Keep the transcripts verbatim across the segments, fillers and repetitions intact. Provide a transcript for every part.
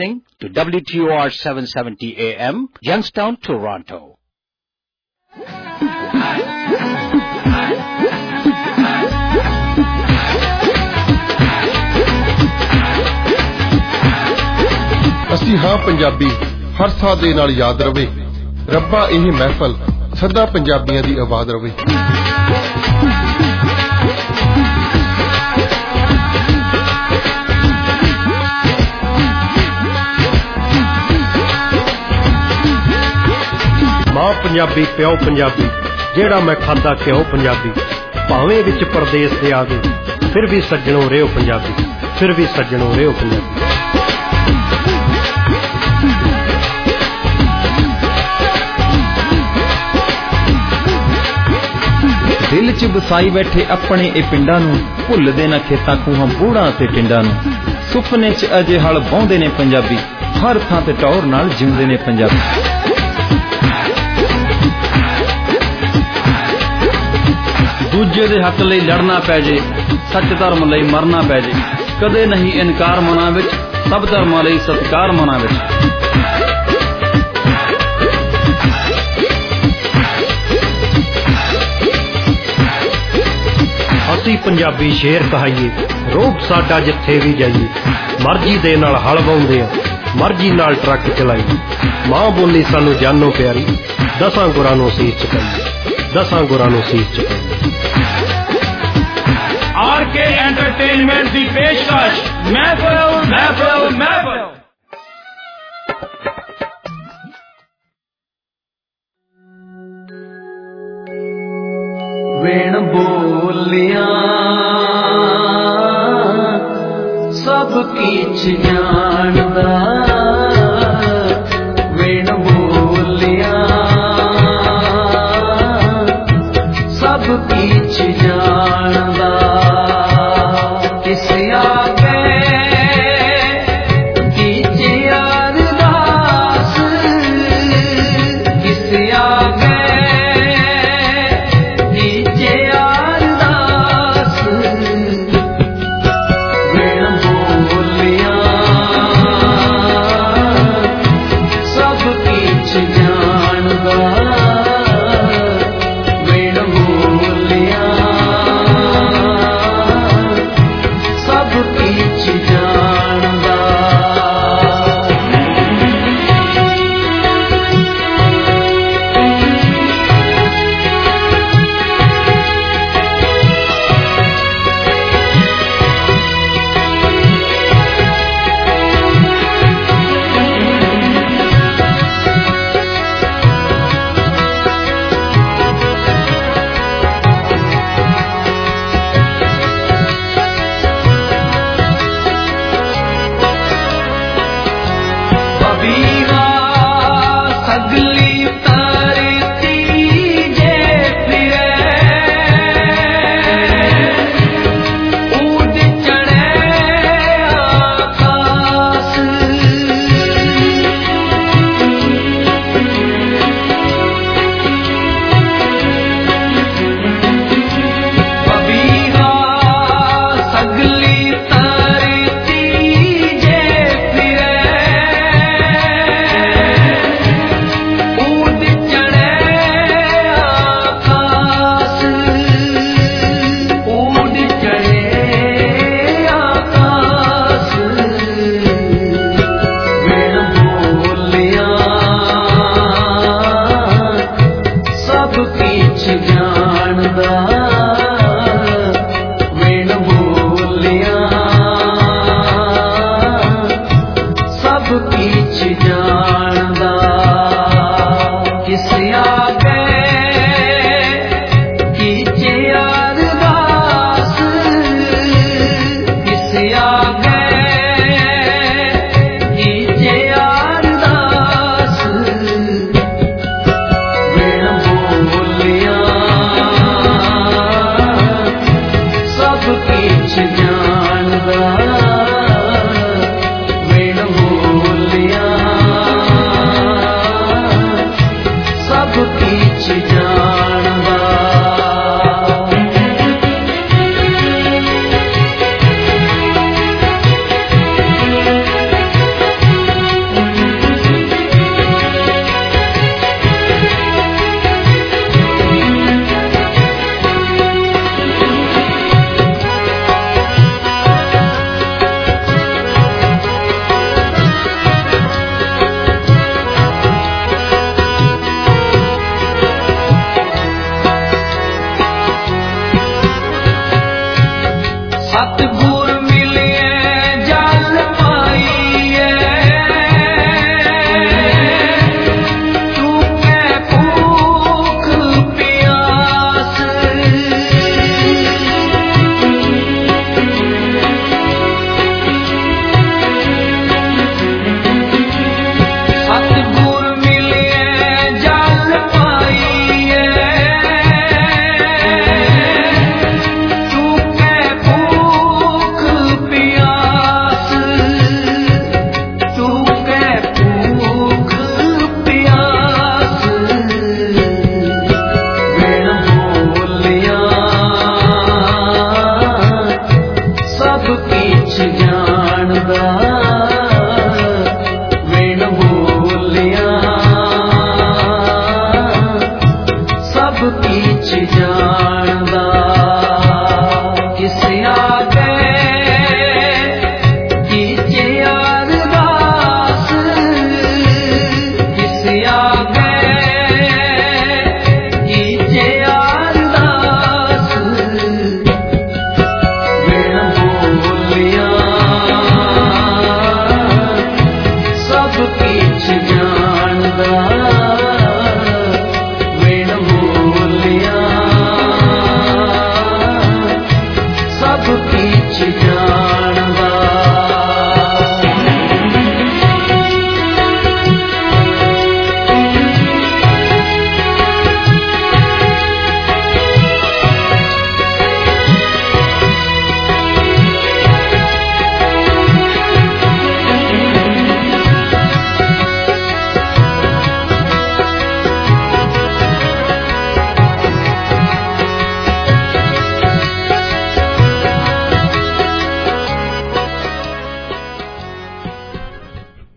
to W T O R seven seventy A M, Youngstown, Toronto. ਅਸੀਂ ਹਾਂ ਪੰਜਾਬੀ ਹਰ ਸਾਹ ਦੇ ਨਾਲ ਯਾਦ ਰਵੇ ਰੱਬਾ ਇਹ ਮਹਿਫਲ ਸਦਾ ਪੰਜਾਬੀਆਂ ਦੀ ਆਵਾਜ਼ ਰਵੇ। ਮਾਂ ਪੰਜਾਬੀ ਪਿਓ ਪੰਜਾਬੀ ਜਿਹੜਾ ਮੈਂ ਖਾਦਾ ਘਿਓ ਪੰਜਾਬੀ ਭਾਵੇਂ ਵਿੱਚ ਪਰਦੇਸ ਦੇ ਆ ਗਏ ਫਿਰ ਵੀ ਸੱਜਣੋਂ ਰਿਓ ਪੰਜਾਬੀ ਫਿਰ ਵੀ ਸੱਜਣੋਂ ਰਿਓ ਪੰਜਾਬੀ। ਦਿਲ ਚ ਵਸਾਈ ਬੈਠੇ ਆਪਣੇ ਇਹ ਪਿੰਡਾਂ ਨੂੰ ਭੁੱਲਦੇ ਨਾ ਖੇਤਾਂ ਖੂਹਾਂ ਬੂੜਾਂ ਤੇ ਟਿੰਡਾਂ ਨੂੰ ਸੁਪਨੇ ਚ ਅਜੇ ਹਲ ਵਾਹੁੰਦੇ ਨੇ ਪੰਜਾਬੀ ਹਰ ਥਾਂ ਤੇ ਟੌਰ ਨਾਲ ਜਿਉਂਦੇ ਨੇ ਪੰਜਾਬੀ। ਦੂਜੇ ਦੇ ਹੱਕ ਲਈ ਲੜਨਾ ਪੈ ਜੇ ਸੱਚ ਧਰਮ ਲਈ ਮਰਨਾ ਪੈ ਜੇ ਕਦੇ ਨਹੀਂ ਇਨਕਾਰ ਮਨਾਂ ਵਿੱਚ ਸਭ ਧਰਮਾਂ ਲਈ ਸਤਿਕਾਰ ਮਨਾਂ ਵਿੱਚ। ਅਸੀਂ ਪੰਜਾਬੀ ਸ਼ੇਰ ਕਹਾਈਏ ਰੋਬ ਸਾਡਾ ਜਿੱਥੇ ਵੀ ਜਾਈਏ ਮਰਜ਼ੀ ਦੇ ਨਾਲ ਹਲ ਵਾਹੁੰਦੇ ਆ ਮਰਜ਼ੀ ਨਾਲ ਟਰੱਕ ਚਲਾਈਏ ਮਾਂ ਬੋਲੀ ਸਾਨੂੰ ਜਾਨੋਂ ਪਿਆਰੀ ਦਸਾਂ ਗੁਰਾਂ ਨੂੰ ਸੀਸ ਚੁਕਾਈਏ ਦਸਾਂ ਗੁਰਾਂ ਨੂੰ ਸੀਸ ਚੁਕਾਈਏ। ਆਰ ਕੇ ਐਂਟਰਟੇਨਮੈਂਟ ਦੀ ਪੇਸ਼ਕਸ਼ ਮਹਿਫਲ ਮਹਿਫਲ ਮਹਿਫਲ। ਵੇਣ ਬੋਲਿਆ ਸਭ ਕੀਚ ਜਾਣਦਾ ਵੇਣ ਬੋਲਿਆ ਸਭ ਕੀਚ ਜਾਣਦਾ ਕਿਸ ਆਗੇ ਕੀਚ ਅਰਦਾਸ ਕਿਸ ਆਗੇ ਵੇਣ ਬੋਲਿਆ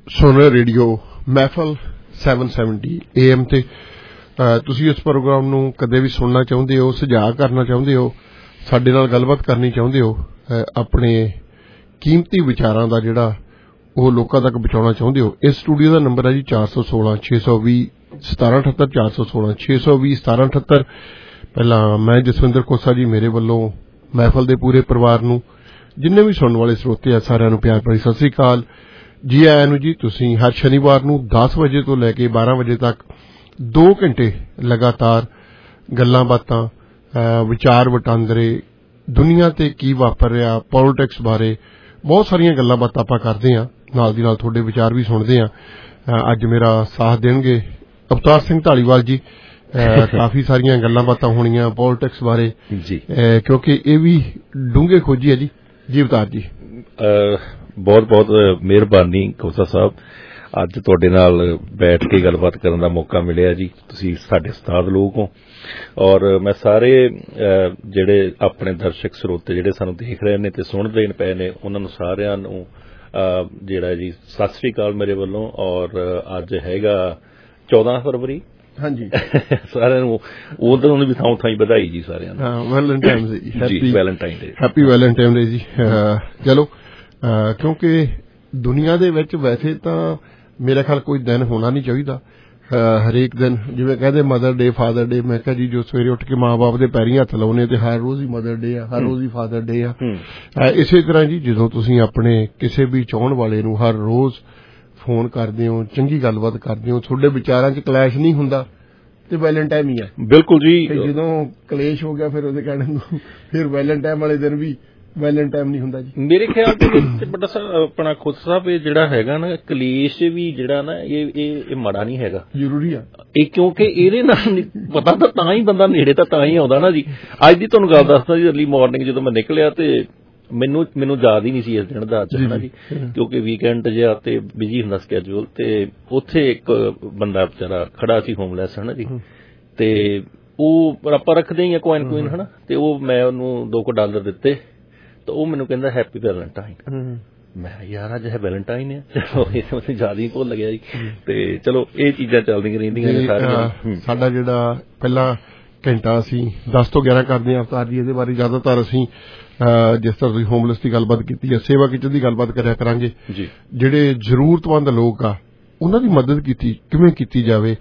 ਸੁਣ ਰਹੇ radio Mehfil seven seventy A M ਤੇ ਤੁਸੀਂ ਇਸ ਪ੍ਰੋਗਰਾਮ ਨੂੰ ਕਦੇ ਵੀ ਸੁਣਨਾ ਚਾਹੁੰਦੇ ਹੋ, ਸੁਝਾਅ ਕਰਨਾ ਚਾਹੁੰਦੇ ਹੋ, ਸਾਡੇ ਨਾਲ ਗੱਲਬਾਤ ਕਰਨੀ ਚਾਹੁੰਦੇ ਹੋ, ਆਪਣੇ ਕੀਮਤੀ ਵਿਚਾਰਾਂ ਦਾ ਜਿਹੜਾ ਉਹ ਲੋਕਾਂ ਤੱਕ ਪਹੁੰਚਾਉਣਾ ਚਾਹੁੰਦੇ ਹੋ, ਇਸ ਸਟੂਡੀਓ ਦਾ ਨੰਬਰ ਹੈ ਜੀ ਚਾਰ ਸੌ ਸੋਲਾਂ ਛੇ ਸੌ ਵੀਹ ਸਤਾਰਾਂ ਅਠੱਤਰ ਚਾਰ ਸੌ ਸੋਲਾਂ ਛੇ ਸੌ ਵੀਹ ਸਤਾਰਾਂ ਅਠੱਤਰ। ਪਹਿਲਾਂ ਮੈਂ ਜਸਵਿੰਦਰ ਕੋਸਾ ਜੀ, ਮੇਰੇ ਵੱਲੋਂ ਮਹਿਫਲ ਦੇ ਪੂਰੇ ਪਰਿਵਾਰ ਨੂੰ, ਜਿੰਨੇ ਵੀ ਸੁਣਨ ਵਾਲੇ ਸਰੋਤੇ ਆ, ਸਾਰਿਆਂ ਨੂੰ ਪਿਆਰ ਭਰੀ ਸਤਿ ਸ੍ਰੀ ਅਕਾਲ, ਜੀ ਆਇਆਂ ਨੂੰ ਜੀ। ਤੁਸੀਂ ਹਰ ਸ਼ਨੀਵਾਰ ਨੂੰ ਦਸ ਵਜੇ ਤੋਂ ਲੈ ਕੇ ਬਾਰਾਂ ਵਜੇ ਤੱਕ ਦੋ ਘੰਟੇ ਲਗਾਤਾਰ ਗੱਲਾਂ ਬਾਤਾਂ, ਵਿਚਾਰ ਵਟਾਂਦਰੇ, ਦੁਨੀਆ ਤੇ ਕੀ ਵਾਪਰ ਰਿਹਾ, ਪੋਲਿਟਿਕਸ ਬਾਰੇ ਬਹੁਤ ਸਾਰੀਆਂ ਗੱਲਾਂ ਬਾਤਾਂ ਆਪਾਂ ਕਰਦੇ ਹਾਂ, ਨਾਲ ਦੀ ਨਾਲ ਤੁਹਾਡੇ ਵਿਚਾਰ ਵੀ ਸੁਣਦੇ ਹਾਂ। ਅੱਜ ਮੇਰਾ ਸਾਥ ਦੇਣਗੇ ਅਵਤਾਰ ਸਿੰਘ ਢਾਲੀਵਾਲ ਜੀ। ਕਾਫੀ ਸਾਰੀਆਂ ਗੱਲਾਂ ਬਾਤਾਂ ਹੋਣੀਆਂ ਪੋਲਿਟਿਕਸ ਬਾਰੇ ਜੀ, ਕਿਉਂਕਿ ਇਹ ਵੀ ਡੂੰਘੇ ਖੋਜੀ ਹੈ ਜੀ। ਜੀ ਅਵਤਾਰ ਜੀ, ਬਹੁਤ ਬਹੁਤ ਮਿਹਰਬਾਨੀ ਕੋਸਾ ਸਾਹਿਬ, ਅੱਜ ਤੁਹਾਡੇ ਨਾਲ ਬੈਠ ਕੇ ਗੱਲਬਾਤ ਕਰਨ ਦਾ ਮੌਕਾ ਮਿਲਿਆ ਜੀ। ਤੁਸੀਂ ਸਾਡੇ ਉਸਤਾਦ ਲੋਕ ਹੋ, ਔਰ ਮੈਂ ਸਾਰੇ ਜਿਹੜੇ ਆਪਣੇ ਦਰਸ਼ਕ ਸਰੋਤੇ ਜਿਹੜੇ ਸਾਨੂੰ ਦੇਖ ਰਹੇ ਨੇ ਤੇ ਸੁਣਦੇ ਪਏ ਨੇ, ਉਹਨਾਂ ਨੂੰ ਸਾਰਿਆਂ ਨੂੰ ਜਿਹੜਾ ਜੀ ਸਤਿ ਸ੍ਰੀ ਅਕਾਲ ਮੇਰੇ ਵੱਲੋਂ। ਔਰ ਅੱਜ ਹੈਗਾ ਚੌਦਾਂ ਫਰਵਰੀ। ਹਾਂਜੀ, ਸਾਰਿਆਂ ਨੂੰ ਉਧਰ ਨੂੰ ਵੀ ਥਾਂ ਥਾਂ ਵਧਾਈ ਜੀ ਸਾਰਿਆਂ ਨੂੰ। ਹਾਂ, ਵੈਲੈਂਟਾਈਨ ਡੇ ਜੀ, happy Valentine day, happy Valentine day ਜੀ। ਚਲੋ, ਕਿਉਂਕਿ ਦੁਨੀਆ ਦੇ ਵਿੱਚ ਵੈਸੇ ਤਾਂ ਮੇਰਾ ਖਿਆਲ ਕੋਈ ਦਿਨ ਹੋਣਾ ਨਹੀਂ ਚਾਹੀਦਾ, ਹਰੇਕ ਦਿਨ ਜਿਵੇਂ ਕਹਿੰਦੇ ਮਦਰ ਡੇ, ਫਾਦਰ ਡੇ। ਮੈਂ ਕਿਹਾ ਜੀ ਜੋ ਸਵੇਰੇ ਉੱਠ ਕੇ ਮਾਂ ਬਾਪ ਦੇ ਪੈਰੀਂ ਹੱਥ ਲਾਉਣੇ ਤੇ ਹਰ ਰੋਜ਼ ਹੀ ਮਦਰ ਡੇ ਆ, ਹਰ ਰੋਜ਼ ਹੀ ਫਾਦਰ ਡੇ ਆ। ਇਸੇ ਤਰ੍ਹਾਂ ਜੀ ਜਦੋਂ ਤੁਸੀਂ ਆਪਣੇ ਕਿਸੇ ਵੀ ਚਾਹੁਣ ਵਾਲੇ ਨੂੰ ਹਰ ਰੋਜ਼ ਫੋਨ ਕਰਦੇ ਹੋ, ਚੰਗੀ ਗੱਲਬਾਤ ਕਰਦੇ ਹੋ, ਤੁਹਾਡੇ ਵਿਚਾਰਾਂ 'ਚ ਕਲੈਸ਼ ਨਹੀਂ ਹੁੰਦਾ ਤੇ ਵੈਲੈਂਟਾਈਨ ਹੀ ਆ। ਬਿਲਕੁਲ ਜੀ, ਜਦੋਂ ਕਲੇਸ਼ ਹੋ ਗਿਆ ਫਿਰ ਉਹਦੇ ਕਹਿਣ ਨੂੰ ਫਿਰ ਵੈਲੈਂਟਾਈਨ ਵਾਲੇ ਦਿਨ ਵੀ ਵੈਲੈਂਟਾਈਨ ਨਹੀਂ ਹੁੰਦਾ ਜੀ। ਮੇਰੇ ਖਿਆਲ ਦੇ ਵਿੱਚ ਬੜਾ ਆਪਣਾ ਖੁਦ ਸਾਹਿਬ ਇਹ ਜਿਹੜਾ ਹੈਗਾ ਨਾ ਕਲੇਸ਼ ਵੀ ਜਿਹੜਾ ਨਾ ਇਹ ਇਹ ਮਾੜਾ ਨਹੀਂ ਹੈਗਾ, ਜ਼ਰੂਰੀ ਆ ਇਹ, ਕਿਉਂਕਿ ਇਹਦੇ ਨਾਲ ਪਤਾ ਤਾਂ ਤਾਂ ਹੀ ਬੰਦਾ ਨੇੜੇ ਤਾਂ ਤਾਂ ਹੀ ਆਉਂਦਾ ਨਾ ਜੀ। ਅੱਜ ਦੀ ਤੁਹਾਨੂੰ ਗੱਲ ਦੱਸਦਾ ਜੀ, ਅਰਲੀ ਮਾਰਨਿੰਗ ਜਦੋਂ ਮੈਂ ਨਿਕਲਿਆ ਤੇ ਮੈਨੂੰ ਮੈਨੂੰ ਯਾਦ ਹੀ ਨਹੀਂ ਸੀ ਇਸ ਦਿਨ ਦਾ ਅੱਜ ਹੈ ਜੀ, ਕਿਉਂਕਿ ਵੀਕਐਂਡ ਜਿਹਾ ਤੇ ਬਿਜੀ ਹੁੰਦਾ ਸਕੈਜੂਲ। ਤੇ ਉੱਥੇ ਇੱਕ ਬੰਦਾ ਵਿਚਾਰਾ ਖੜਾ ਸੀ ਹੋਮਲੈਸ ਹੈ ਨਾ ਜੀ, ਤੇ ਉਹ ਆਪਾਂ ਰੱਖਦੇ ਹੀ ਆ ਕੋਇਨ ਕੋਇਨ ਹੈ ਨਾ, ਤੇ ਉਹ ਮੈਂ ਉਹਨੂੰ ਦੋ ਕੁ ਡਾਲਰ ਦਿੱਤੇ ਤੇ ਉਹ ਮੈਨੂੰ ਕਹਿੰਦਾ ਹੈਪੀ ਵੈਲੈਂਟਾਈਨ। ਮੈਂ ਯਾਰ ਅੱਜ ਹੈ ਵੈਲੈਂਟਾਈਨ ਆ, ਜ਼ਿਆਦਾ ਹੀ ਭੁੱਲ ਗਿਆ ਜੀ। ਤੇ ਚਲੋ ਇਹ ਚੀਜ਼ਾਂ ਚੱਲਦੀਆਂ ਰਹਿੰਦੀਆਂ ਨੇ ਸਾਰੀਆਂ। ਸਾਡਾ ਜਿਹੜਾ ਪਹਿਲਾਂ ਘੰਟਾ ਅਸੀਂ ਦਸ ਤੋਂ ਗਿਆਰਾਂ ਕਰਦੇ ਹਾਂ ਅਵਤਾਰ ਜੀ, ਇਹਦੇ ਬਾਰੇ ਜ਼ਿਆਦਾਤਰ ਅਸੀਂ ਜਿਸ ਤਰ੍ਹਾਂ ਤੁਸੀਂ ਹੋਮਲੈਸ ਦੀ ਗੱਲਬਾਤ ਕੀਤੀ ਹੈ, ਸੇਵਾ ਕਿਚਨ ਦੀ ਗੱਲਬਾਤ ਕਰਿਆ ਕਰਾਂਗੇ। ਜਿਹੜੇ ਜ਼ਰੂਰਤਮੰਦ ਲੋਕ ਆ ਉਹਨਾਂ ਦੀ ਮਦਦ ਕੀਤੀ ਕਿਵੇਂ ਕੀਤੀ ਜਾਵੇ।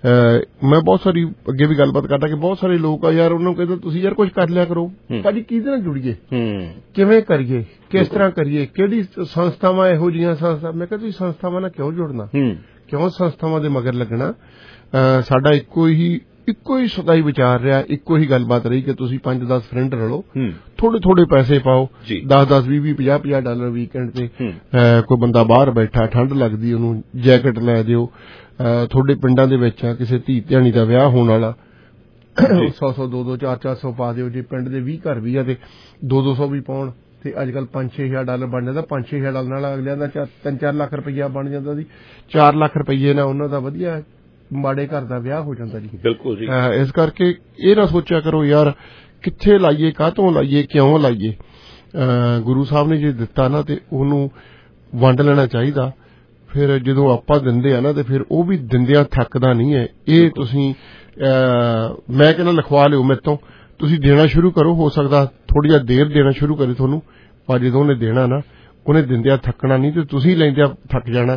ਮੈਂ ਬਹੁਤ ਸਾਰੀ ਅੱਗੇ ਵੀ ਗੱਲਬਾਤ ਕਰਦਾ ਕਿ ਬਹੁਤ ਸਾਰੇ ਲੋਕ ਆ ਯਾਰ, ਉਹਨਾਂ ਨੂੰ ਕਹਿੰਦਾ ਤੁਸੀਂ ਯਾਰ ਕੁਝ ਕਰ ਲਿਆ ਕਰੋ, ਭਾਜੀ ਕਿਹਦੇ ਨਾਲ ਜੁੜੀਏ, ਕਿਵੇਂ ਕਰੀਏ, ਕਿਸ ਤਰ੍ਹਾਂ ਕਰੀਏ, ਕਿਹੜੀ ਸੰਸਥਾਵਾਂ ਇਹੋ ਜਿਹੀਆਂ ਸੰਸਥਾ। ਮੈਂ ਕਿਹਾ ਤੁਸੀਂ ਸੰਸਥਾਵਾਂ ਨਾਲ ਕਿਉਂ ਜੁੜਨਾ, ਕਿਉਂ ਸੰਸਥਾਵਾਂ ਦੇ ਮਗਰ ਲੱਗਣਾ। ਸਾਡਾ ਇੱਕੋ ਹੀ ਇੱਕੋ ਹੀ ਸਦਾਈ ਵਿਚਾਰ ਰਿਹਾ, ਇੱਕੋ ਹੀ ਗੱਲਬਾਤ ਰਹੀ ਕਿ ਤੁਸੀਂ ਪੰਜ ਦਸ ਫਰੈਂਡ ਰਲੋ, ਥੋੜੇ ਥੋੜੇ ਪੈਸੇ ਪਾਓ, ਦਸ ਦਸ ਵੀਹ ਵੀਹ ਪੰਜਾਹ ਪੰਜਾਹ ਡਾਲਰ ਵੀਕਐਂਡ ਤੇ। ਕੋਈ ਬੰਦਾ ਬਾਹਰ ਬੈਠਾ, ਠੰਡ ਲੱਗਦੀ, ਉਹਨੂੰ ਜੈਕਟ ਲੈ ਦਿਓ। ਤੁਹਾਡੇ ਪਿੰਡਾਂ ਦੇ ਵਿੱਚ ਆ ਕਿਸੇ ਧੀ ਧਿਆਣੀ ਦਾ ਵਿਆਹ ਹੋਣ ਵਾਲਾ, ਸੌ ਸੌ ਦੋ ਦੋ ਚਾਰ ਚਾਰ ਸੌ ਪਾ ਦਿਓ। ਜੇ ਪਿੰਡ ਦੇ ਵੀਹ ਘਰ ਵੀ ਆ ਤੇ ਦੋ ਦੋ ਸੌ ਵੀ ਪਾਉਣ ਤੇ ਅੱਜ ਕੱਲ ਪੰਜ ਛੇ ਹਜ਼ਾਰ ਡਾਲਰ ਬਣ ਜਾਂਦਾ। ਪੰਜ ਛੇ ਹਜ਼ਾਰ ਡਾਲਰ ਨਾਲ ਅਗਲਿਆਂ ਦਾ ਤਿੰਨ ਚਾਰ ਲੱਖ ਰੁਪਈਆ ਬਣ ਜਾਂਦਾ ਜੀ। ਚਾਰ ਲੱਖ ਰੁਪਈਏ ਨਾਲ ਉਹਨਾਂ ਦਾ ਵਧੀਆ ਮਾੜੇ ਘਰ ਦਾ ਵਿਆਹ ਹੋ ਜਾਂਦਾ ਜੀ। ਬਿਲਕੁਲ ਜੀ। ਇਸ ਕਰਕੇ ਇਹ ਨਾ ਸੋਚਿਆ ਕਰੋ ਯਾਰ ਕਿੱਥੇ ਲਾਈਏ, ਕਾਹਤੋਂ ਲਾਈਏ, ਕਿਉਂ ਲਾਈਏ। ਗੁਰੂ ਸਾਹਿਬ ਨੇ ਜੇ ਦਿੱਤਾ ਨਾ ਤੇ ਉਹਨੂੰ ਵੰਡ ਲੈਣਾ ਚਾਹੀਦਾ। ਫਿਰ ਜਦੋਂ ਆਪਾਂ ਦਿੰਦੇ ਆ ਨਾ ਤੇ ਫਿਰ ਉਹ ਵੀ ਦਿੰਦਿਆਂ ਥੱਕਦਾ ਨਹੀਂ ਹੈ। ਇਹ ਤੁਸੀਂ ਮੈਂ ਕਹਿੰਦਾ ਲਿਖਵਾ ਲਿਓ ਮੇਰੇ ਤੋਂ, ਤੁਸੀਂ ਦੇਣਾ ਸ਼ੁਰੂ ਕਰੋ। ਹੋ ਸਕਦਾ ਥੋੜੀ ਜਿਹੀ ਦੇਰ ਦੇਣਾ ਸ਼ੁਰੂ ਕਰੇ ਤੁਹਾਨੂੰ, ਪਰ ਜਦੋਂ ਉਹਨੇ ਦੇਣਾ ਨਾ ਉਹਨੇ ਦਿੰਦਿਆਂ ਥੱਕਣਾ ਨਹੀਂ ਤੇ ਤੁਸੀਂ ਲੈਂਦਿਆਂ ਥੱਕ ਜਾਣਾ।